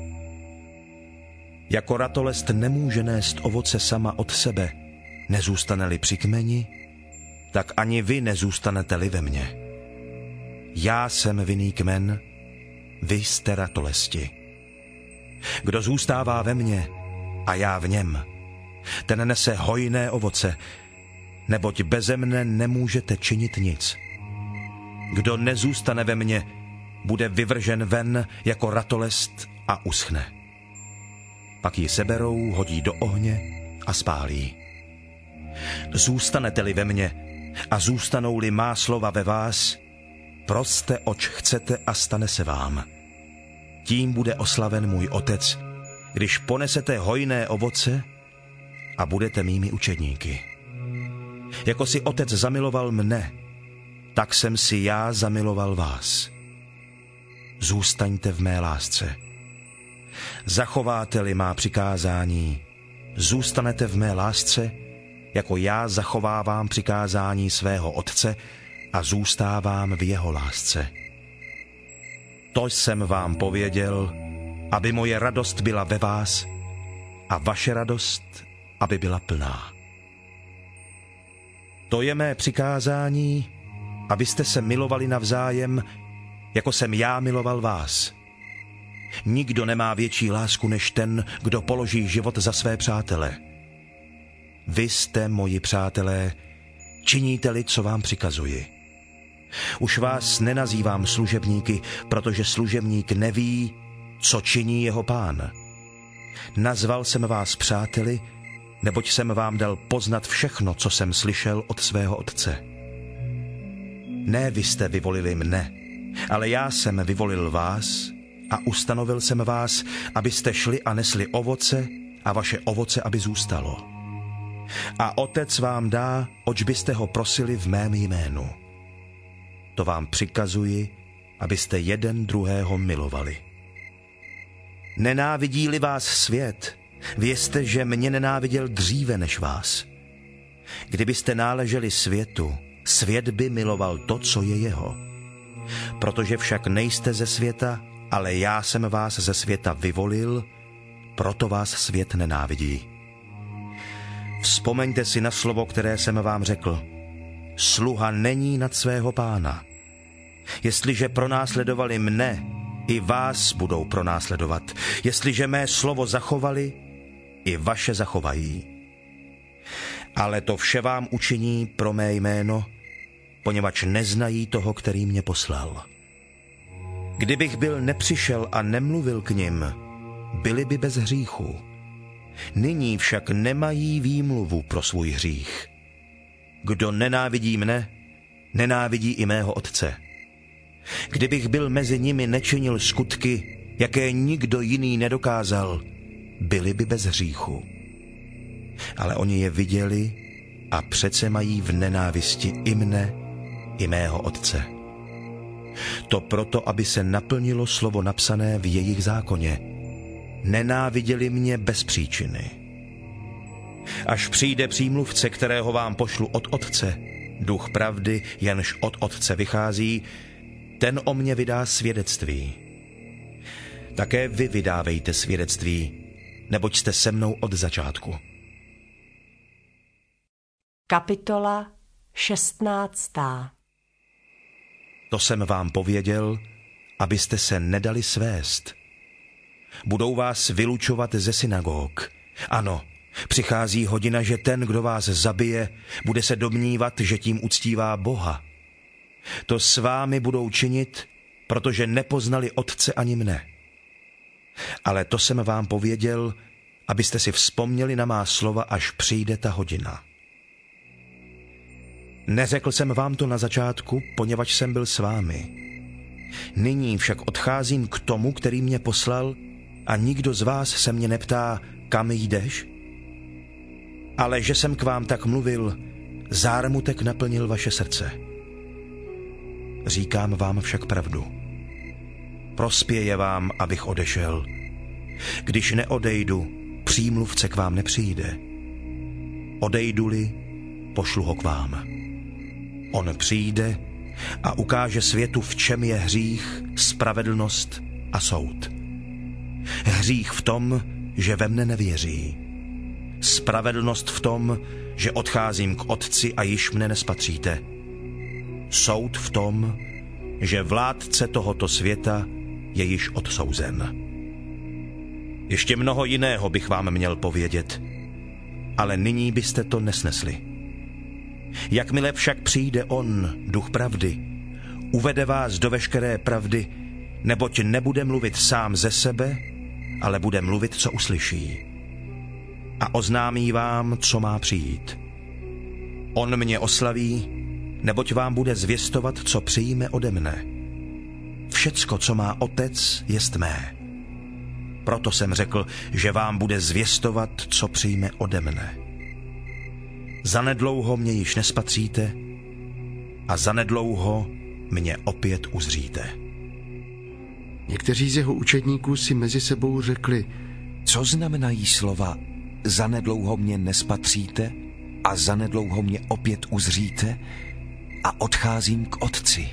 Jako ratolest nemůže nést ovoce sama od sebe, nezůstane-li při kmeni, tak ani vy nezůstanete-li ve mně. Já jsem vinný kmen, vy jste ratolesti. Kdo zůstává ve mně a já v něm, ten nese hojné ovoce, neboť beze mne nemůžete činit nic. Kdo nezůstane ve mně, bude vyvržen ven jako ratolest a uschne. Pak ji seberou, hodí do ohně a spálí. Zůstanete-li ve mně a zůstanou-li má slova ve vás, proste, oč chcete a stane se vám. Tím bude oslaven můj Otec, když ponesete hojné ovoce a budete mými učedníky. Jako si Otec zamiloval mne, tak jsem si já zamiloval vás. Zůstaňte v mé lásce. Zachováte-li má přikázání, zůstanete v mé lásce, jako já zachovávám přikázání svého Otce a zůstávám v jeho lásce. To jsem vám pověděl, aby moje radost byla ve vás a vaše radost, aby byla plná. To je mé přikázání, abyste se milovali navzájem, jako jsem já miloval vás. Nikdo nemá větší lásku než ten, kdo položí život za své přátele. Vy jste moji přátelé, činíte-li, co vám přikazuji. Už vás nenazývám služebníky, protože služebník neví, co činí jeho pán. Nazval jsem vás přáteli, neboť jsem vám dal poznat všechno, co jsem slyšel od svého otce. Ne vy jste vyvolili mne, ale já jsem vyvolil vás a ustanovil jsem vás, abyste šli a nesli ovoce a vaše ovoce, aby zůstalo. A otec vám dá, oč byste ho prosili v mém jménu. To vám přikazuji, abyste jeden druhého milovali. Nenávidí-li vás svět, vězte, že mě nenáviděl dříve než vás. Kdybyste náleželi světu, svět by miloval to, co je jeho. Protože však nejste ze světa, ale já jsem vás ze světa vyvolil, proto vás svět nenávidí. Vzpomeňte si na slovo, které jsem vám řekl. Sluha není nad svého pána. Jestliže pronásledovali mne, i vás budou pronásledovat. Jestliže mé slovo zachovali, i vaše zachovají. Ale to vše vám učiní pro mé jméno, poněvadž neznají toho, který mě poslal. Kdybych byl nepřišel a nemluvil k nim, byli by bez hříchu. Nyní však nemají výmluvu pro svůj hřích. Kdo nenávidí mne, nenávidí i mého otce. Kdybych byl mezi nimi nečinil skutky, jaké nikdo jiný nedokázal, byli by bez hříchu. Ale oni je viděli a přece mají v nenávisti i mne, i mého otce. To proto, aby se naplnilo slovo napsané v jejich zákoně. Nenáviděli mě bez příčiny. Až přijde přímluvce, kterého vám pošlu od otce, duch pravdy, jenž od otce vychází, ten o mně vydá svědectví. Také vy vydávejte svědectví, neboť jste se mnou od začátku. Kapitola šestnáctá. To jsem vám pověděl, abyste se nedali svést. Budou vás vylučovat ze synagog. Ano, přichází hodina, že ten, kdo vás zabije, bude se domnívat, že tím uctívá Boha. To s vámi budou činit, protože nepoznali otce ani mne. Ale to jsem vám pověděl, abyste si vzpomněli na má slova, až přijde ta hodina. Neřekl jsem vám to na začátku, poněvadž jsem byl s vámi. Nyní však odcházím k tomu, který mě poslal, a nikdo z vás se mě neptá, kam jdeš? Ale že jsem k vám tak mluvil, zármutek naplnil vaše srdce. Říkám vám však pravdu. Prospěje vám, abych odešel. Když neodejdu, přímluvce k vám nepřijde. Odejdu-li, pošlu ho k vám. On přijde a ukáže světu, v čem je hřích, spravedlnost a soud. Hřích v tom, že ve mne nevěří. Spravedlnost v tom, že odcházím k otci a již mne nespatříte. Soud v tom, že vládce tohoto světa je již odsouzen. Ještě mnoho jiného bych vám měl povědět, ale nyní byste to nesnesli. Jakmile však přijde on, duch pravdy, uvede vás do veškeré pravdy, neboť nebude mluvit sám ze sebe, ale bude mluvit, co uslyší. A oznámí vám, co má přijít. On mě oslaví, neboť vám bude zvěstovat, co přijme ode mne. Všecko, co má otec, jest mé. Proto jsem řekl, že vám bude zvěstovat, co přijme ode mne. Zanedlouho mě již nespatříte a zanedlouho mě opět uzříte. Někteří z jeho učedníků si mezi sebou řekli, co znamenají slova zanedlouho mě nespatříte a zanedlouho mě opět uzříte a odcházím k otci.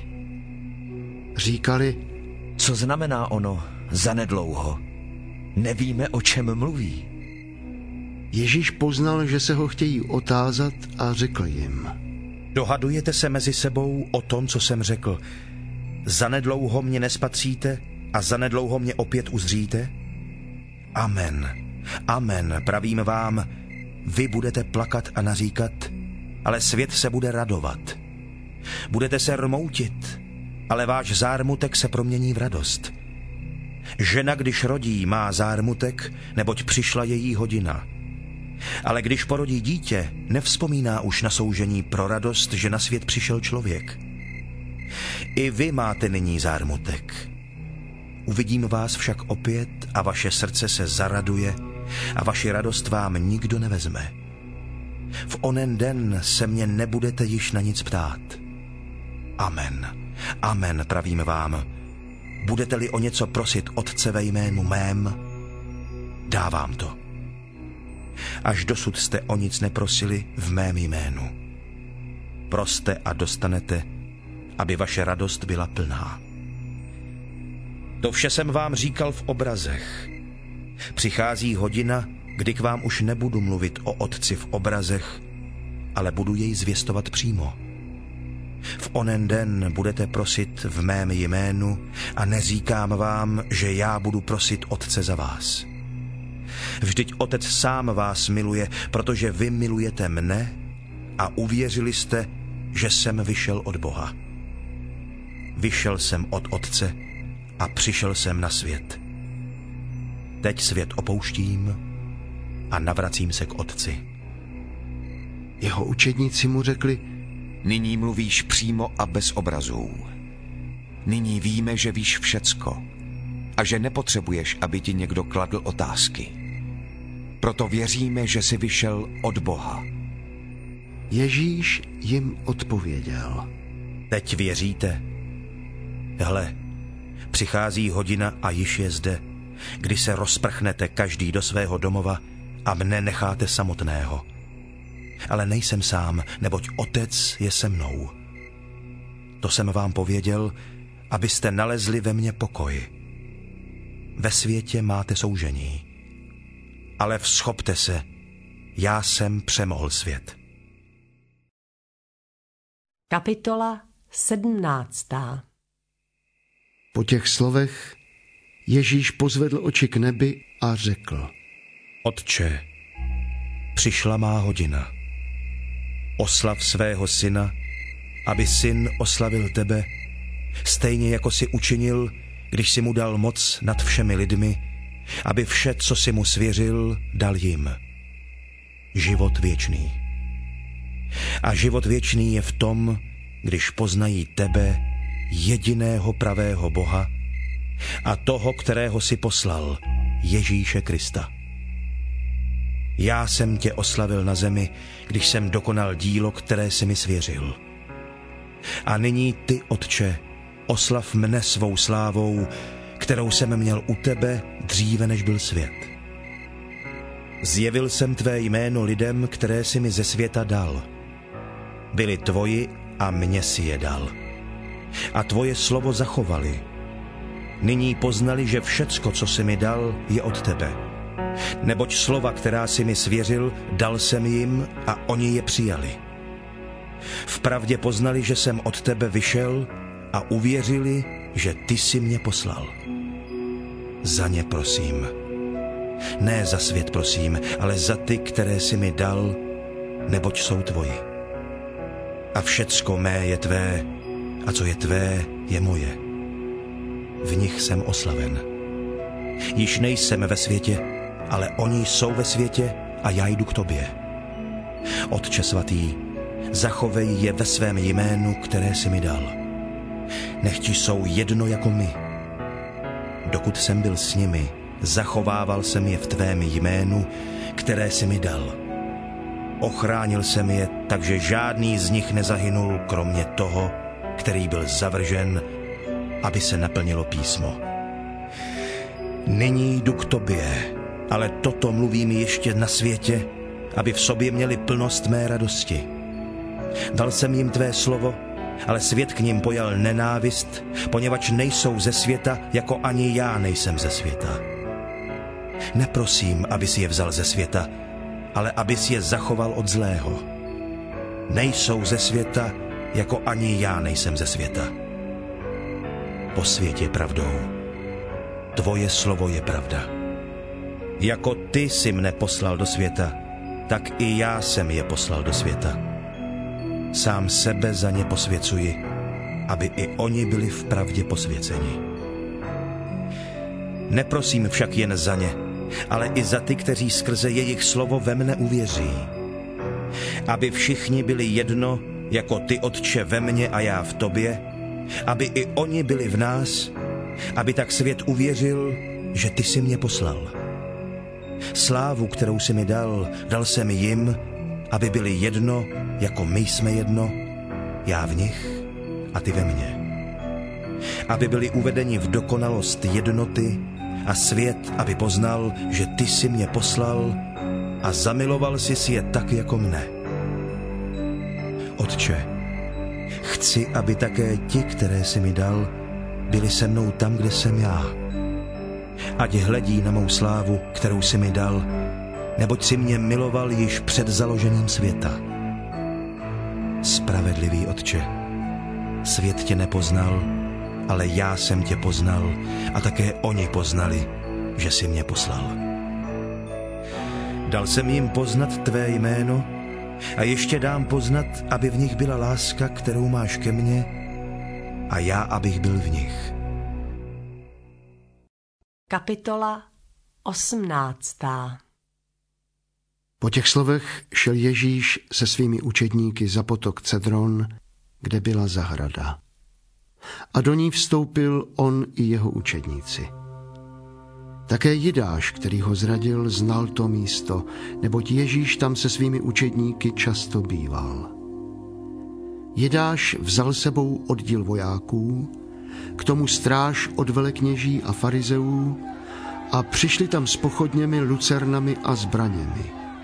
Říkali, co znamená ono zanedlouho? Nevíme, o čem mluví. Ježíš poznal, že se ho chtějí otázat a řekl jim. Dohadujete se mezi sebou o tom, co jsem řekl. Zanedlouho mě nespatříte a zanedlouho mě opět uzříte? Amen. Amen, pravím vám, vy budete plakat a naříkat, ale svět se bude radovat. Budete se rmoutit, ale váš zármutek se promění v radost. Žena, když rodí, má zármutek, neboť přišla její hodina. Ale když porodí dítě, nevzpomíná už na soužení pro radost, že na svět přišel člověk. I vy máte nyní zármutek. Uvidím vás však opět a vaše srdce se zaraduje a vaši radost vám nikdo nevezme. V onen den se mě nebudete již na nic ptát. Amen. Amen, pravím vám. Budete-li o něco prosit Otce ve jménu mém, dávám to. Až dosud jste o nic neprosili v mém jménu. Proste a dostanete, aby vaše radost byla plná. To vše jsem vám říkal v obrazech. Přichází hodina, kdy k vám už nebudu mluvit o Otci v obrazech, ale budu jej zvěstovat přímo. V onen den budete prosit v mém jménu a neříkám vám, že já budu prosit Otce za vás. Vždyť Otec sám vás miluje, protože vy milujete mne a uvěřili jste, že jsem vyšel od Boha. Vyšel jsem od Otce a přišel jsem na svět. Teď svět opouštím a navracím se k Otci. Jeho učedníci mu řekli: Nyní mluvíš přímo a bez obrazů. Nyní víme, že víš všecko a že nepotřebuješ, aby ti někdo kladl otázky. Proto věříme, že jsi vyšel od Boha. Ježíš jim odpověděl: Teď věříte? Hle, přichází hodina a již je zde, kdy se rozprchnete každý do svého domova a mne necháte samotného. Ale nejsem sám, neboť Otec je se mnou. To jsem vám pověděl, abyste nalezli ve mně pokoj. Ve světě máte soužení, ale vzchopte se, já jsem přemohl svět. Kapitola sedmnáctá. Po těch slovech Ježíš pozvedl oči k nebi a řekl: Otče, přišla má hodina. Oslav svého syna, aby syn oslavil tebe, stejně jako si učinil, když si mu dal moc nad všemi lidmi, aby vše, co si mu svěřil, dal jim. Život věčný. A život věčný je v tom, když poznají tebe, jediného pravého Boha, a toho, kterého si poslal, Ježíše Krista. Já jsem tě oslavil na zemi, když jsem dokonal dílo, které si mi svěřil. A nyní ty, Otče, oslav mne svou slávou, kterou jsem měl u tebe dříve, než byl svět. Zjevil jsem tvé jméno lidem, které si mi ze světa dal. Byli tvoji a mně si je dal. A tvoje slovo zachovali. Nyní poznali, že všecko, co si mi dal, je od tebe. Neboť slova, která si mi svěřil, dal jsem jim a oni je přijali. Vpravdě poznali, že jsem od tebe vyšel a uvěřili, že ty jsi mě poslal. Za ně prosím. Ne za svět prosím, ale za ty, které jsi mi dal, neboť jsou tvoji. A všecko mé je tvé, a co je tvé, je moje. V nich jsem oslaven. Již nejsem ve světě, ale oni jsou ve světě a já jdu k tobě. Otče svatý, zachovej je ve svém jménu, které jsi mi dal. Nechť jsou jedno jako my. Dokud jsem byl s nimi, zachovával jsem je v tvém jménu, které jsi mi dal. Ochránil jsem je, takže žádný z nich nezahynul, kromě toho, který byl zavržen, aby se naplnilo písmo. Nyní jdu k tobě, ale toto mluvím ještě na světě, aby v sobě měli plnost mé radosti. Dal jsem jim tvé slovo, ale svět k nim pojal nenávist, poněvadž nejsou ze světa, jako ani já nejsem ze světa. Neprosím, abys je vzal ze světa, ale abys je zachoval od zlého. Nejsou ze světa, jako ani já nejsem ze světa. Posvěť je pravdou. Tvoje slovo je pravda. Jako ty jsi mne poslal do světa, tak i já jsem je poslal do světa. Sám sebe za ně posvěcuji, aby i oni byli v pravdě posvěceni. Neprosím však jen za ně, ale i za ty, kteří skrze jejich slovo ve mne uvěří. Aby všichni byli jedno, jako ty, Otče, ve mně a já v tobě, aby i oni byli v nás, aby tak svět uvěřil, že ty jsi mě poslal. Slávu, kterou jsi mi dal, dal jsem jim, aby byli jedno, jako my jsme jedno, já v nich a ty ve mně. Aby byli uvedeni v dokonalost jednoty a svět, aby poznal, že ty jsi mě poslal a zamiloval jsi si je tak jako mne. Otče, chci, aby také ti, které jsi mi dal, byli se mnou tam, kde jsem já. Ať hledí na mou slávu, kterou jsi mi dal, neboť jsi mě miloval již před založením světa. Spravedlivý Otče, svět tě nepoznal, ale já jsem tě poznal a také oni poznali, že jsi mě poslal. Dal jsem jim poznat tvé jméno a ještě dám poznat, aby v nich byla láska, kterou máš ke mně, a já, abych byl v nich. Kapitola osmnáctá. Po těch slovech šel Ježíš se svými učedníky za potok Cedron, kde byla zahrada. A do ní vstoupil on i jeho učedníci. Také Jidáš, který ho zradil, znal to místo, neboť Ježíš tam se svými učedníky často býval. Jidáš vzal sebou oddíl vojáků, k tomu stráž od velekněží a farizeů a přišli tam s pochodněmi, lucernami a zbraněmi.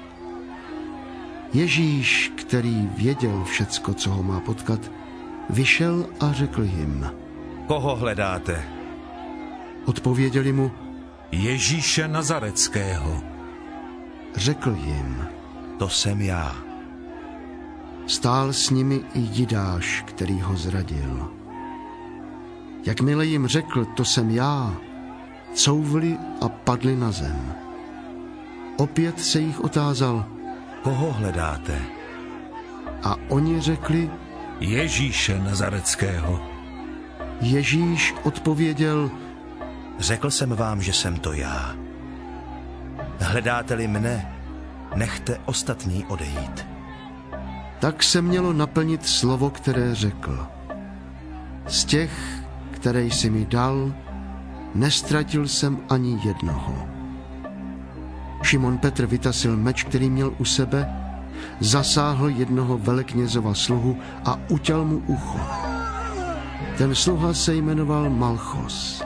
Ježíš, který věděl všecko, co ho má potkat, vyšel a řekl jim: Koho hledáte? Odpověděli mu: Ježíše Nazareckého. Řekl jim: To jsem já. Stál s nimi i Jidáš, který ho zradil. Jakmile jim řekl: To jsem já, couvli a padli na zem. Opět se jich otázal: Koho hledáte? A oni řekli: Ježíše Nazareckého. Ježíš odpověděl: Řekl jsem vám, že jsem to já. Hledáte-li mne, nechte ostatní odejít. Tak se mělo naplnit slovo, které řekl: Z těch, které jsi mi dal, nestratil jsem ani jednoho. Šimon Petr vytasil meč, který měl u sebe, zasáhl jednoho veleknězova sluhu a uťal mu ucho. Ten sluha se jmenoval Malchos.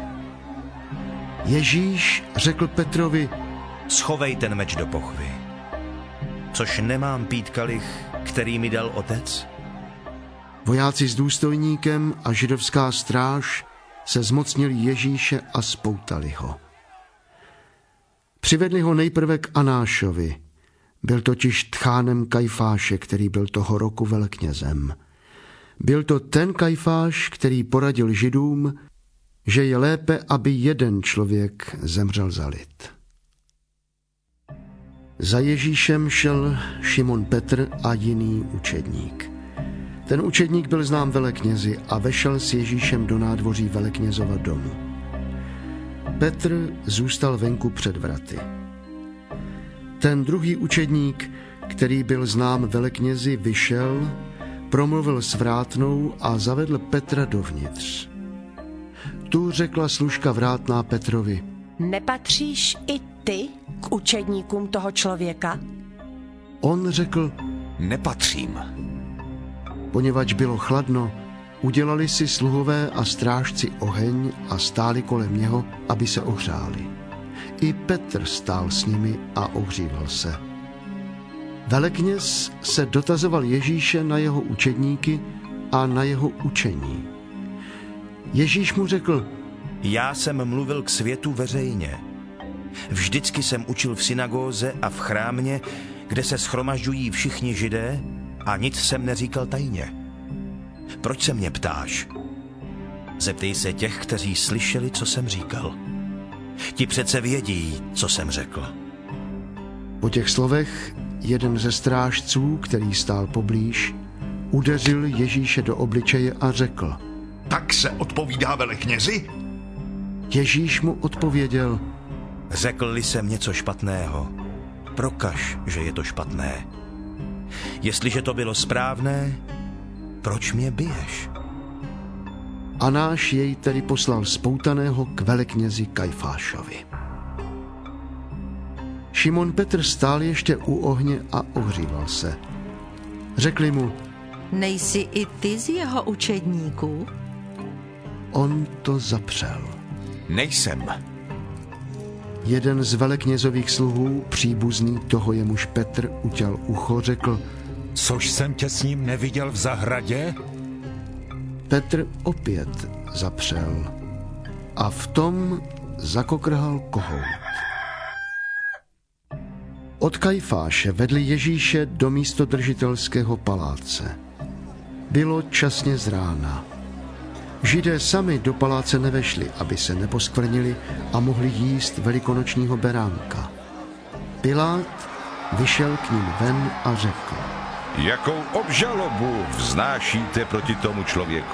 Ježíš řekl Petrovi: Schovej ten meč do pochvy. Což nemám pít kalich, který mi dal otec? Vojáci s důstojníkem a židovská stráž se zmocnili Ježíše a spoutali ho. Přivedli ho nejprve k Anášovi. Byl totiž tchánem Kajfáše, který byl toho roku veleknězem. Byl to ten Kajfáš, který poradil Židům, že je lépe, aby jeden člověk zemřel za lid. Za Ježíšem šel Šimon Petr a jiný učedník. Ten učedník byl znám veleknězi a vešel s Ježíšem do nádvoří veleknězova domu. Petr zůstal venku před vraty. Ten druhý učedník, který byl znám veleknězi, vyšel, promluvil s vrátnou a zavedl Petra dovnitř. Tu řekla služka vrátná Petrovi: Nepatříš i ty k učedníkům toho člověka? On řekl: Nepatřím. Poněvadž bylo chladno, udělali si sluhové a strážci oheň a stáli kolem něho, aby se ohřáli. I Petr stál s nimi a ohříval se. Velekněz se dotazoval Ježíše na jeho učedníky a na jeho učení. Ježíš mu řekl: Já jsem mluvil k světu veřejně. Vždycky jsem učil v synagóze a v chrámě, kde se shromažďují všichni Židé, a nic jsem neříkal tajně. Proč se mě ptáš? Zeptej se těch, kteří slyšeli, co jsem říkal. Ti přece vědí, co jsem řekl. Po těch slovech jeden ze strážců, který stál poblíž, Udeřil Ježíše do obličeje a řekl: Tak se odpovídá veleknězi? Ježíš mu odpověděl: Řekl-li jsem něco špatného, prokaž, že je to špatné. Jestliže to bylo správné, proč mě biješ? Anáš jej tedy poslal spoutaného k veleknězi Kajfášovi. Šimon Petr stál ještě u ohně a ohříval se. Řekli mu: Nejsi i ty z jeho učedníků? On to zapřel. Nejsem. Jeden z veleknězových sluhů, příbuzný toho, jemuž Petr utěl ucho, řekl: Což jsem tě s ním neviděl v zahradě? Petr opět zapřel a v tom zakokrhal kohout. Od Kajfáše vedli Ježíše do místodržitelského paláce. Bylo časně z rána. Židé sami do paláce nevešli, aby se neposkvrnili a mohli jíst velikonočního beránka. Pilát vyšel k ním ven a řekl: Jakou obžalobu vznášíte proti tomu člověku?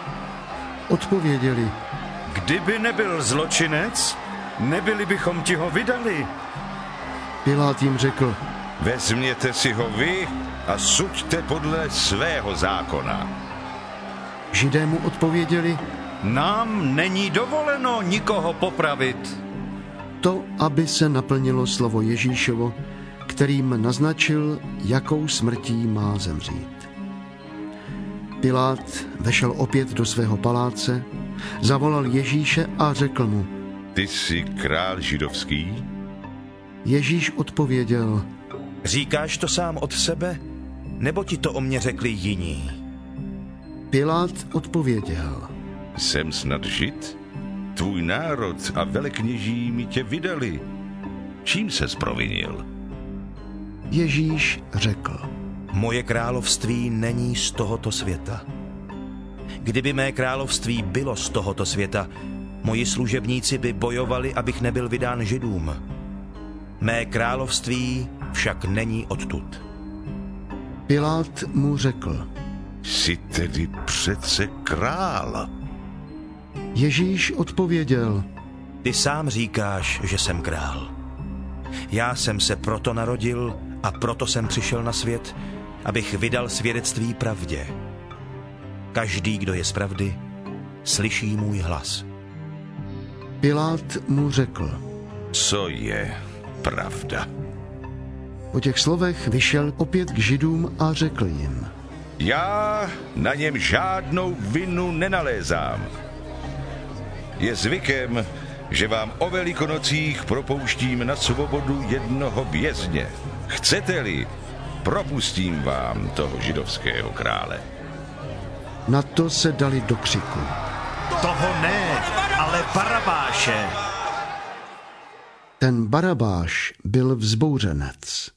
Odpověděli: Kdyby nebyl zločinec, nebyli bychom ti ho vydali. Pilát jim řekl: Vezměte si ho vy a suďte podle svého zákona. Židé mu odpověděli: Nám není dovoleno nikoho popravit. To, aby se naplnilo slovo Ježíšovo, kterým naznačil, jakou smrtí má zemřít. Pilát vešel opět do svého paláce, zavolal Ježíše a řekl mu: Ty jsi král židovský? Ježíš odpověděl: Říkáš to sám od sebe, nebo ti to o mě řekli jiní? Pilát odpověděl: Jsem snad Žid? Tvůj národ a velekněží mi tě vydali. Čím ses provinil? Ježíš řekl: Moje království není z tohoto světa. Kdyby mé království bylo z tohoto světa, moji služebníci by bojovali, abych nebyl vydán Židům. Mé království však není odtud. Pilát mu řekl: Jsi tedy přece král. Ježíš odpověděl: Ty sám říkáš, že jsem král. Já jsem se proto narodil a proto jsem přišel na svět, abych vydal svědectví pravdě. Každý, kdo je z pravdy, slyší můj hlas. Pilát mu řekl: Co je pravda? Po těch slovech vyšel opět k Židům a řekl jim: Já na něm žádnou vinu nenalézám. Je zvykem, že vám o Velikonocích propouštím na svobodu jednoho vězně. Chcete-li, propustím vám toho židovského krále. Na to se dali do křiku: Toho ne, ale Barabáše. Ten Barabáš byl vzbouřenec.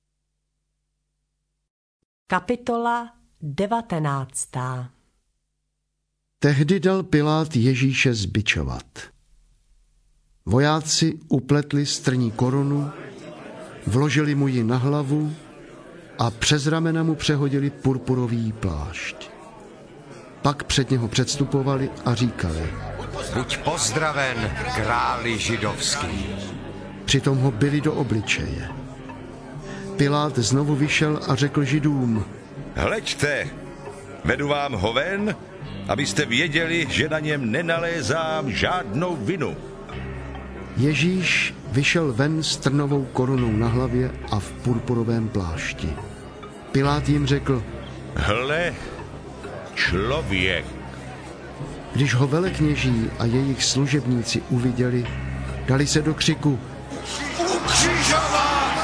Kapitola devatenáctá. Tehdy dal Pilát Ježíše zbičovat. Vojáci upletli strní korunu, vložili mu ji na hlavu a přes ramena mu přehodili purpurový plášť. Pak před něho předstupovali a říkali: Buď pozdraven, králi židovský. Přitom ho bili do obličeje. Pilát znovu vyšel a řekl Židům: Hleďte, vedu vám ho ven, abyste věděli, že na něm nenalézám žádnou vinu. Ježíš vyšel ven s trnovou korunou na hlavě a v purpurovém plášti. Pilát jim řekl: Hle, člověk. Když ho velekněží a jejich služebníci uviděli, dali se do křiku: Ukřižovat!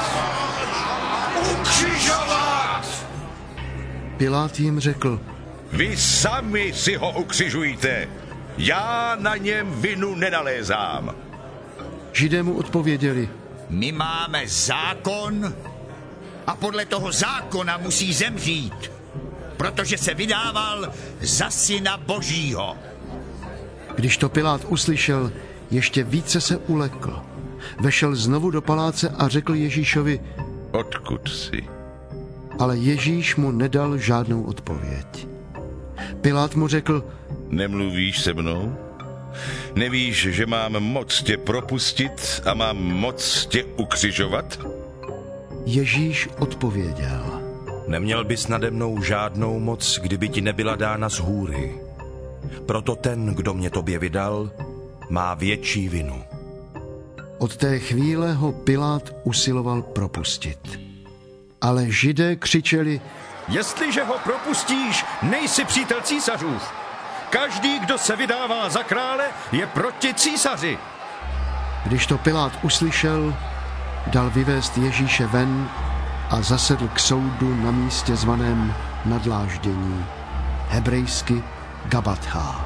Ukřižovat! Pilát jim řekl: Vy sami si ho ukřižujte. Já na něm vinu nenalézám. Židé mu odpověděli: My máme zákon a podle toho zákona musí zemřít, protože se vydával za syna Božího. Když to Pilát uslyšel, ještě více se ulekl. Vešel znovu do paláce a řekl Ježíšovi: Odkud jsi? Ale Ježíš mu nedal žádnou odpověď. Pilát mu řekl: Nemluvíš se mnou? Nevíš, že mám moc tě propustit a mám moc tě ukřižovat? Ježíš odpověděl: Neměl bys nade mnou žádnou moc, kdyby ti nebyla dána z hůry. Proto ten, kdo mě tobě vydal, má větší vinu. Od té chvíle ho Pilát usiloval propustit. Ale Židé křičeli: Jestliže ho propustíš, nejsi přítel císařův. Každý, kdo se vydává za krále, je proti císaři. Když to Pilát uslyšel, dal vyvést Ježíše ven a zasedl k soudu na místě zvaném Nadláždění, hebrejsky Gabatha.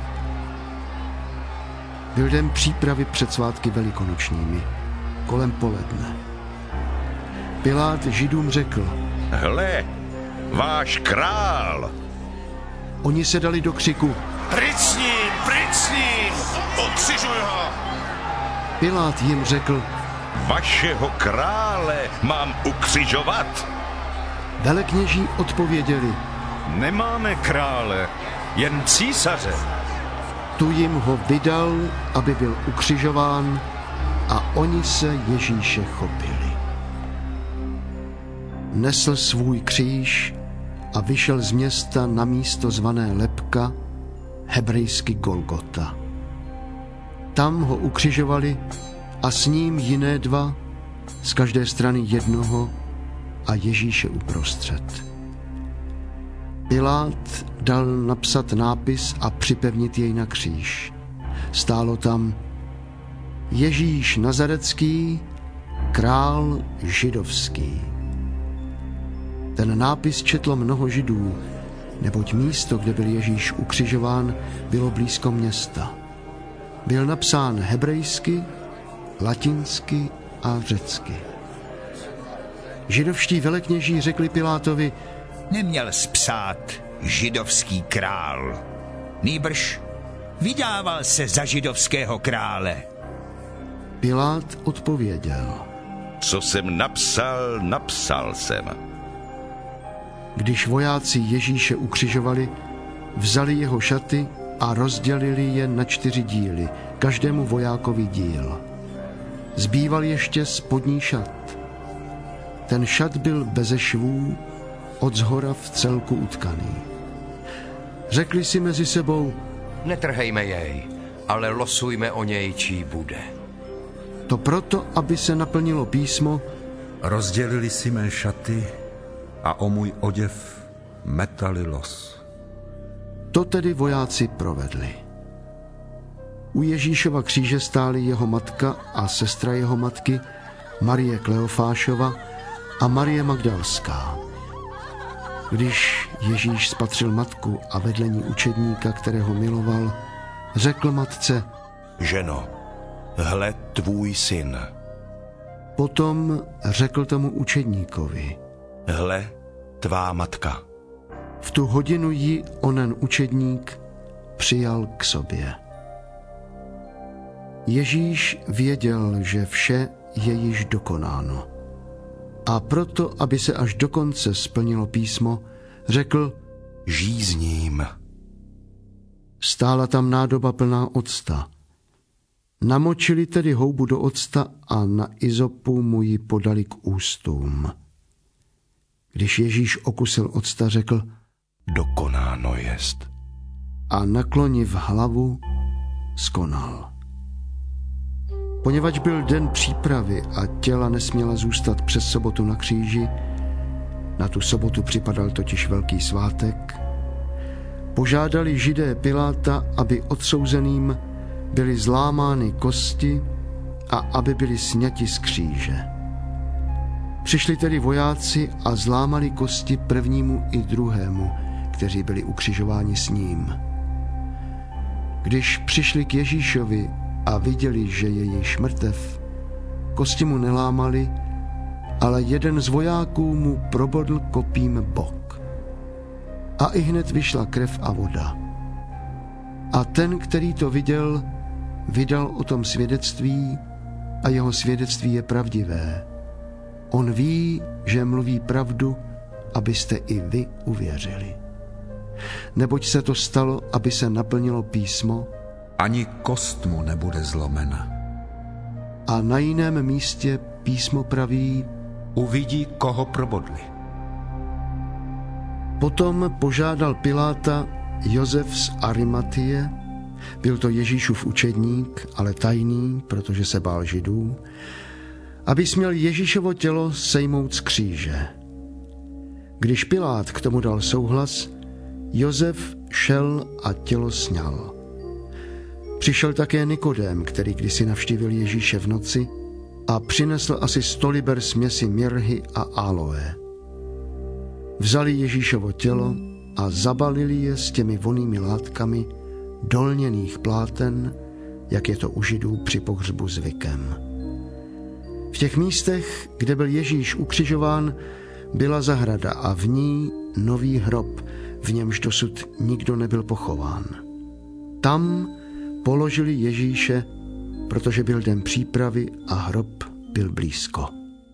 Byl den přípravy před svátky velikonočními, kolem poledne. Pilát Židům řekl: Hle, váš král! Oni se dali do křiku: Pryč s ním, pryč s ním, ukřižuj ho! Pilát jim řekl: Vašeho krále mám ukřižovat? Velekněží odpověděli: Nemáme krále, jen císaře. Tu jim ho vydal, aby byl ukřižován, a oni se Ježíše chopili. Nesl svůj kříž a vyšel z města na místo zvané Lebka, hebrejsky Golgota. Tam ho ukřižovali a s ním jiné dva, z každé strany jednoho a Ježíše uprostřed. Pilát dal napsat nápis a připevnit jej na kříž. Stálo tam: Ježíš Nazarecký, král židovský. Ten nápis četlo mnoho Židů, neboť místo, kde byl Ježíš ukřižován, bylo blízko města. Byl napsán hebrejsky, latinsky a řecky. Židovští velekněží řekli Pilátovi: Neměl spsát židovský král. Nýbrž vydával se za židovského krále. Pilát odpověděl: Co jsem napsal, napsal jsem. Když vojáci Ježíše ukřižovali, vzali jeho šaty a rozdělili je na čtyři díly, každému vojákovi díl. Zbýval ještě spodní šat. Ten šat byl beze švů, od zhora v celku utkaný. Řekli si mezi sebou: Netrhejme jej, ale losujme o něj, čí bude. To proto, aby se naplnilo písmo: Rozdělili si mé šaty a o můj oděv metali los. To tedy vojáci provedli. U Ježíšova kříže stály jeho matka a sestra jeho matky, Marie Kleofášova a Marie Magdalská. Když Ježíš spatřil matku a vedle ní učedníka, kterého miloval, řekl matce: Ženo, hle tvůj syn. Potom řekl tomu učedníkovi: Hle tvá matka. V tu hodinu ji onen učedník přijal k sobě. Ježíš věděl, že vše je již dokonáno. A proto, aby se až do konce splnilo písmo, řekl: Žízním. Stála tam nádoba plná octa. Namočili tedy houbu do octa a na izopu mu ji podali k ústům. Když Ježíš okusil octa, řekl: Dokonáno jest. A nakloniv hlavu, skonal. Poněvadž byl den přípravy a těla nesměla zůstat přes sobotu na kříži, na tu sobotu připadal totiž velký svátek, požádali Židé Piláta, aby odsouzeným byly zlámány kosti a aby byly sňati z kříže. Přišli tedy vojáci a zlámali kosti prvnímu i druhému, kteří byli ukřižováni s ním. Když přišli k Ježíšovi a viděli, že je již mrtev, kosti mu nelámali, ale jeden z vojáků mu probodl kopím bok. A ihned vyšla krev a voda. A ten, který to viděl, vydal o tom svědectví a jeho svědectví je pravdivé. On ví, že mluví pravdu abyste i vy uvěřili. Neboť se to stalo, aby se naplnilo písmo, ani kost mu nebude zlomena. A na jiném místě písmo praví, uvidí, koho probodli. Potom požádal Piláta Josef z Arimatie, byl to Ježíšův učedník, ale tajný, protože se bál Židů, aby směl Ježíšovo tělo sejmout z kříže. Když Pilát k tomu dal souhlas, Josef šel a tělo sňal. Přišel také Nikodém, který kdysi navštívil Ježíše v noci a přinesl asi sto liber směsi mirhy a aloe. Vzali Ježíšovo tělo a zabalili je s těmi vonnými látkami do lněných pláten, jak je to u Židů při pohřbu zvykem. V těch místech, kde byl Ježíš ukřižován, byla zahrada a v ní nový hrob, v němž dosud nikdo nebyl pochován. Tam položili Ježíše, protože byl den přípravy a hrob byl blízko.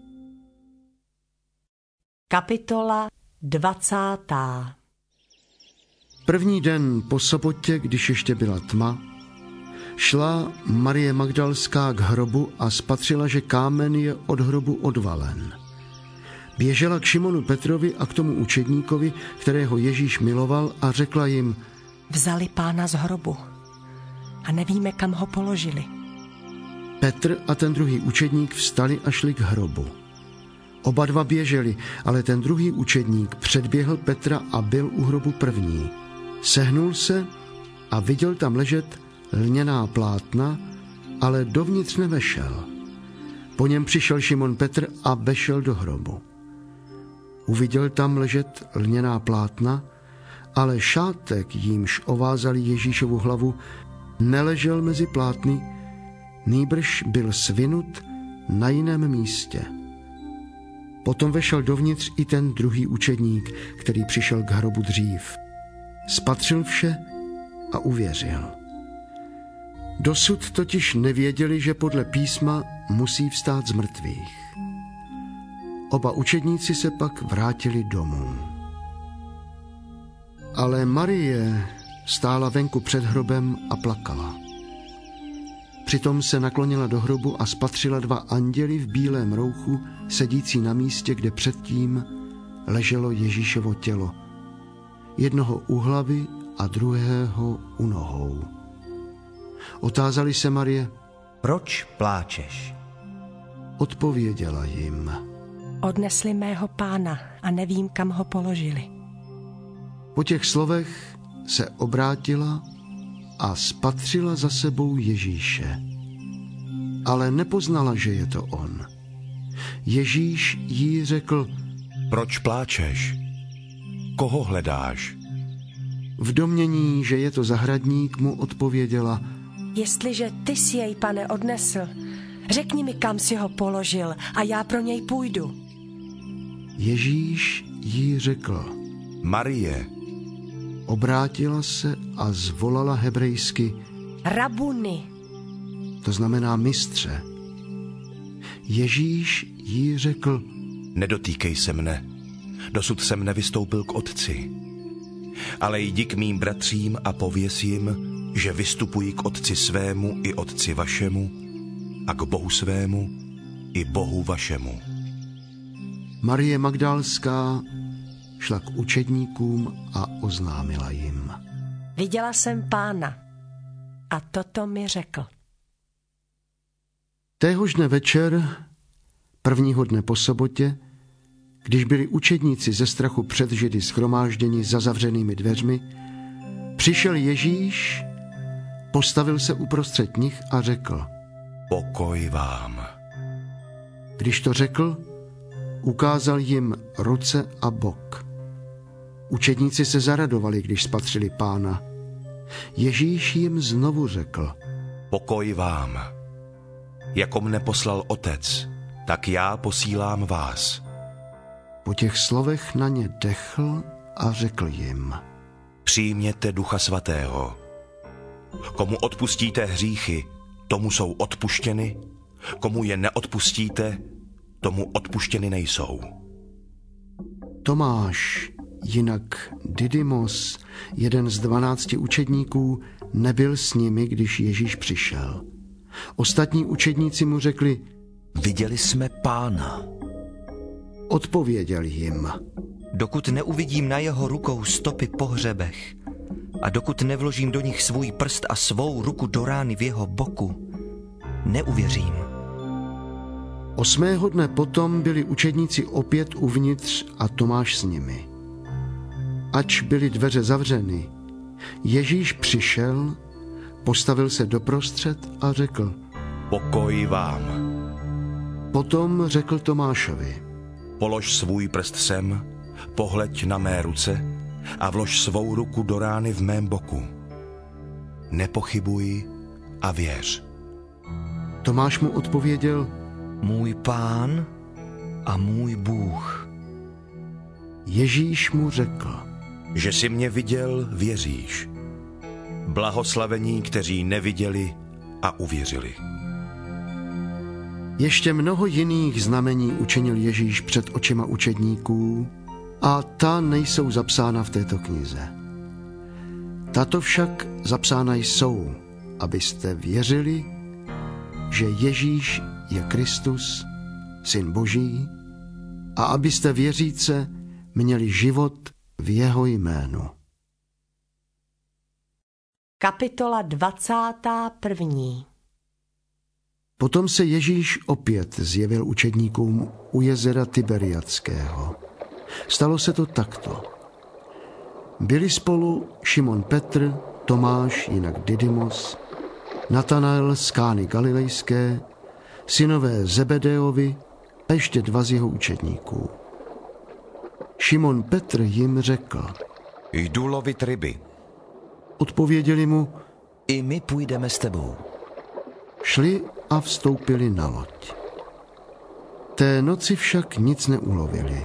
Kapitola dvacátá. První den po sobotě, když ještě byla tma, šla Marie Magdalská k hrobu a spatřila, že kámen je od hrobu odvalen. Běžela k Šimonu Petrovi a k tomu učedníkovi, kterého Ježíš miloval, a řekla jim: Vzali pána z hrobu a nevíme, kam ho položili. Petr a ten druhý učedník vstali a šli k hrobu. Oba dva běželi, ale ten druhý učedník předběhl Petra a byl u hrobu první. Sehnul se a viděl tam ležet lněná plátna, ale dovnitř nevešel. Po něm přišel Šimon Petr a vešel do hrobu. Uviděl tam ležet lněná plátna, ale šátek, jímž ovázali Ježíšovu hlavu, neležel mezi plátny, nýbrž byl svinut na jiném místě. Potom vešel dovnitř i ten druhý učedník, který přišel k hrobu dřív. Spatřil vše a uvěřil. Dosud totiž nevěděli, že podle písma musí vstát z mrtvých. Oba učedníci se pak vrátili domů. Ale Marie stála venku před hrobem a plakala. Přitom se naklonila do hrobu a spatřila dva anděly v bílém rouchu, sedící na místě, kde předtím leželo Ježíšovo tělo. Jednoho u hlavy a druhého u nohou. Otázali se Marie: Proč pláčeš? Odpověděla jim: Odnesli mého pána a nevím, kam ho položili. Po těch slovech se obrátila a spatřila za sebou Ježíše. Ale nepoznala, že je to on. Ježíš jí řekl: Proč pláčeš? Koho hledáš? V domnění, že je to zahradník, mu odpověděla: Jestliže ty jsi jej, pane, odnesl, řekni mi, kam si ho položil a já pro něj půjdu. Ježíš jí řekl: Marie. Obrátila se a zvolala hebrejsky: Rabuni. To znamená mistře. Ježíš jí řekl: Nedotýkej se mne, dosud jsem nevystoupil k otci. Ale jdi k mým bratřím a pověz jim, že vystupuji k otci svému i otci vašemu a k Bohu svému i Bohu vašemu. Marie Magdalská šla k učedníkům a oznámila jim: Viděla jsem pána a toto mi řekl. Téhož dne večer, prvního dne po sobotě, když byli učedníci ze strachu před Židy shromážděni za zavřenými dveřmi, přišel Ježíš, postavil se uprostřed nich a řekl: Pokoj vám. Když to řekl, ukázal jim ruce a bok. Učedníci se zaradovali, když spatřili pána. Ježíš jim znovu řekl: Pokoj vám. Jako mne poslal otec, tak já posílám vás. Po těch slovech na ně dechl a řekl jim: Přijměte Ducha Svatého. Komu odpustíte hříchy, tomu jsou odpuštěny, komu je neodpustíte, tomu odpuštěny nejsou. Tomáš, jinak Didymos, jeden z dvanácti učedníků, nebyl s nimi, když Ježíš přišel. Ostatní učedníci mu řekli: Viděli jsme Pána. Odpověděl jim: Dokud neuvidím na jeho rukou stopy po hřebech a dokud nevložím do nich svůj prst a svou ruku do rány v jeho boku, neuvěřím. Osmého dne potom byli učedníci opět uvnitř a Tomáš s nimi. Ač byly dveře zavřeny, Ježíš přišel, postavil se doprostřed a řekl: Pokoj vám. Potom řekl Tomášovi: Polož svůj prst sem, pohleď na mé ruce a vlož svou ruku do rány v mém boku. Nepochybuj a věř. Tomáš mu odpověděl: Můj Pán a můj Bůh. Ježíš mu řekl: Že jsi mě viděl, věříš. Blahoslavení, kteří neviděli a uvěřili. Ještě mnoho jiných znamení učinil Ježíš před očima učedníků a ta nejsou zapsána v této knize. Tato však zapsána jsou, abyste věřili, že Ježíš je Kristus, Syn Boží, a abyste věříce měli život v jeho jménu. Kapitola dvacátá první. Potom se Ježíš opět zjevil učedníkům u jezera Tiberiadského. Stalo se to takto. Byli spolu Šimon Petr, Tomáš, jinak Didymos, Natanael z Kány Galilejské, synové Zebedeovi a ještě dva z jeho učedníků. Šimon Petr jim řekl: Jdu lovit ryby. Odpověděli mu: I my půjdeme s tebou. Šli a vstoupili na loď. Té noci však nic neulovili.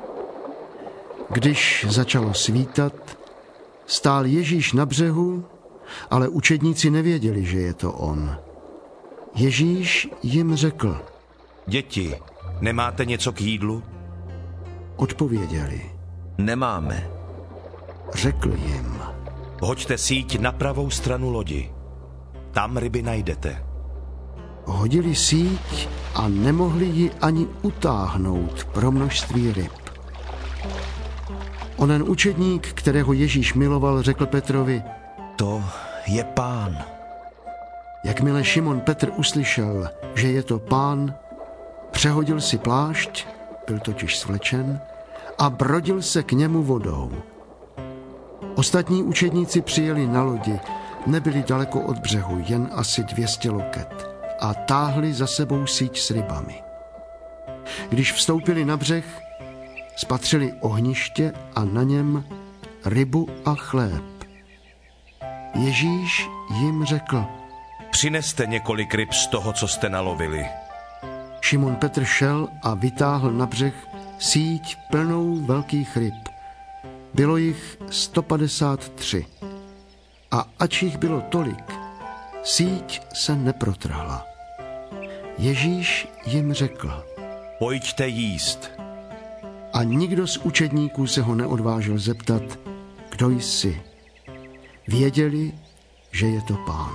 Když začalo svítat, stál Ježíš na břehu, ale učedníci nevěděli, že je to on. Ježíš jim řekl: Děti, nemáte něco k jídlu? Odpověděli: Nemáme. Řekl jim: Hoďte síť na pravou stranu lodi. Tam ryby najdete. Hodili síť a nemohli ji ani utáhnout pro množství ryb. Onen učedník, kterého Ježíš miloval, řekl Petrovi: To je Pán. Jakmile Šimon Petr uslyšel, že je to Pán, přehodil si plášť, byl totiž svlečen, a brodil se k němu vodou. Ostatní učedníci přijeli na lodi, nebyli daleko od břehu, jen asi dvě stě loket, a táhli za sebou síť s rybami. Když vstoupili na břeh, spatřili ohniště a na něm rybu a chléb. Ježíš jim řekl: Přineste několik ryb z toho, co jste nalovili. Šimon Petr šel a vytáhl na břeh síť plnou velkých ryb. Bylo jich sto padesát tři. A ač jich bylo tolik, síť se neprotrhla. Ježíš jim řekl: Pojďte jíst. A nikdo z učedníků se ho neodvážil zeptat: Kdo jsi? Věděli, že je to Pán.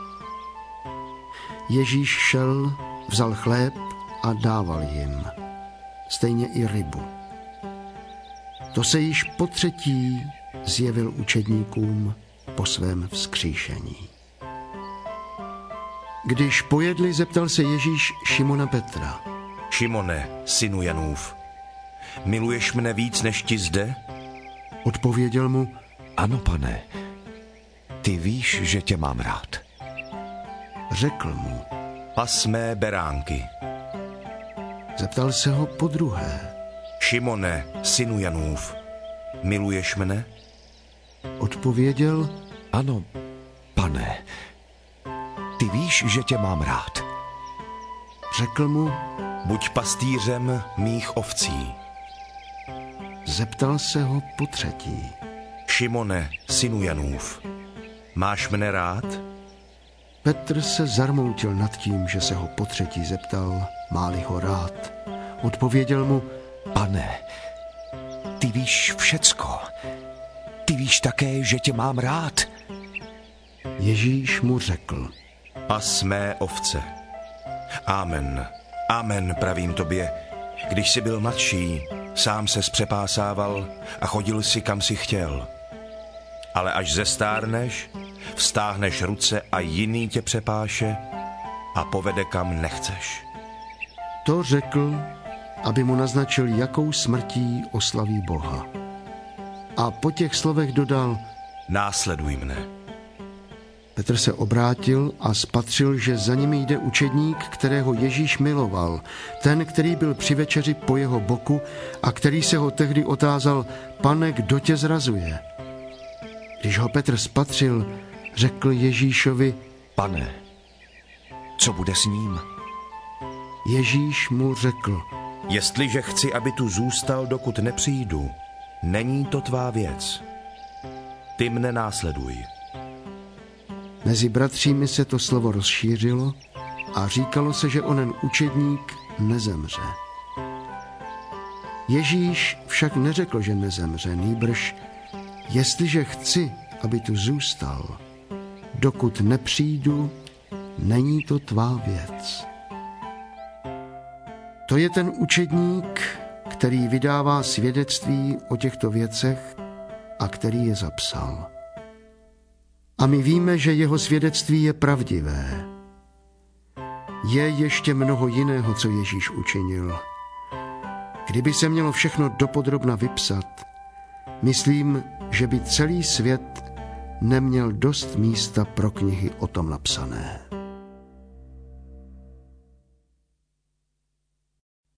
Ježíš šel, vzal chléb a dával jim, stejně i rybu. To se již po třetí zjevil učedníkům po svém vzkříšení. Když pojedli, zeptal se Ježíš Šimona Petra: Šimone, synu Janův, miluješ mne víc než ti zde? Odpověděl mu: Ano, Pane, ty víš, že tě mám rád. Řekl mu: Pas mé beránky. Zeptal se ho podruhé: Šimone, synu Janův, miluješ mne? Odpověděl: Ano, Pane, ty víš, že tě mám rád. Řekl mu: Buď pastýřem mých ovcí. Zeptal se ho po třetí: Šimone, synu Janův, máš mne rád? Petr se zarmoutil nad tím, že se ho po třetí zeptal, má-li ho rád. Odpověděl mu: Pane, ty Ty víš všecko. Ty víš také, že tě mám rád. Ježíš mu řekl: A jsme ovce. Amen, amen, pravím tobě. Když jsi byl mladší, sám se zpřepásával a chodil si, kam si chtěl. Ale až zestárneš, vztáhneš ruce a jiný tě přepáše a povede, kam nechceš. To řekl, aby mu naznačil, jakou smrtí oslaví Boha. A po těch slovech dodal: Následuj mne. Petr se obrátil a spatřil, že za nimi jde učedník, kterého Ježíš miloval, ten, který byl při večeři po jeho boku a který se ho tehdy otázal: Pane, kdo tě zrazuje? Když ho Petr spatřil, řekl Ježíšovi: Pane, co bude s ním? Ježíš mu řekl: Jestliže chci, aby tu zůstal, dokud nepřijdu, není to tvá věc. Ty mne následuj. Mezi bratřími se to slovo rozšířilo a říkalo se, že onen učedník nezemře. Ježíš však neřekl, že nezemře, nýbrž: Jestliže chci, aby tu zůstal, dokud nepřijdu, není to tvá věc. To je ten učedník, který vydává svědectví o těchto věcech a který je zapsal. A my víme, že jeho svědectví je pravdivé. Je ještě mnoho jiného, co Ježíš učinil. Kdyby se mělo všechno dopodrobna vypsat, myslím, že by celý svět neměl dost místa pro knihy o tom napsané.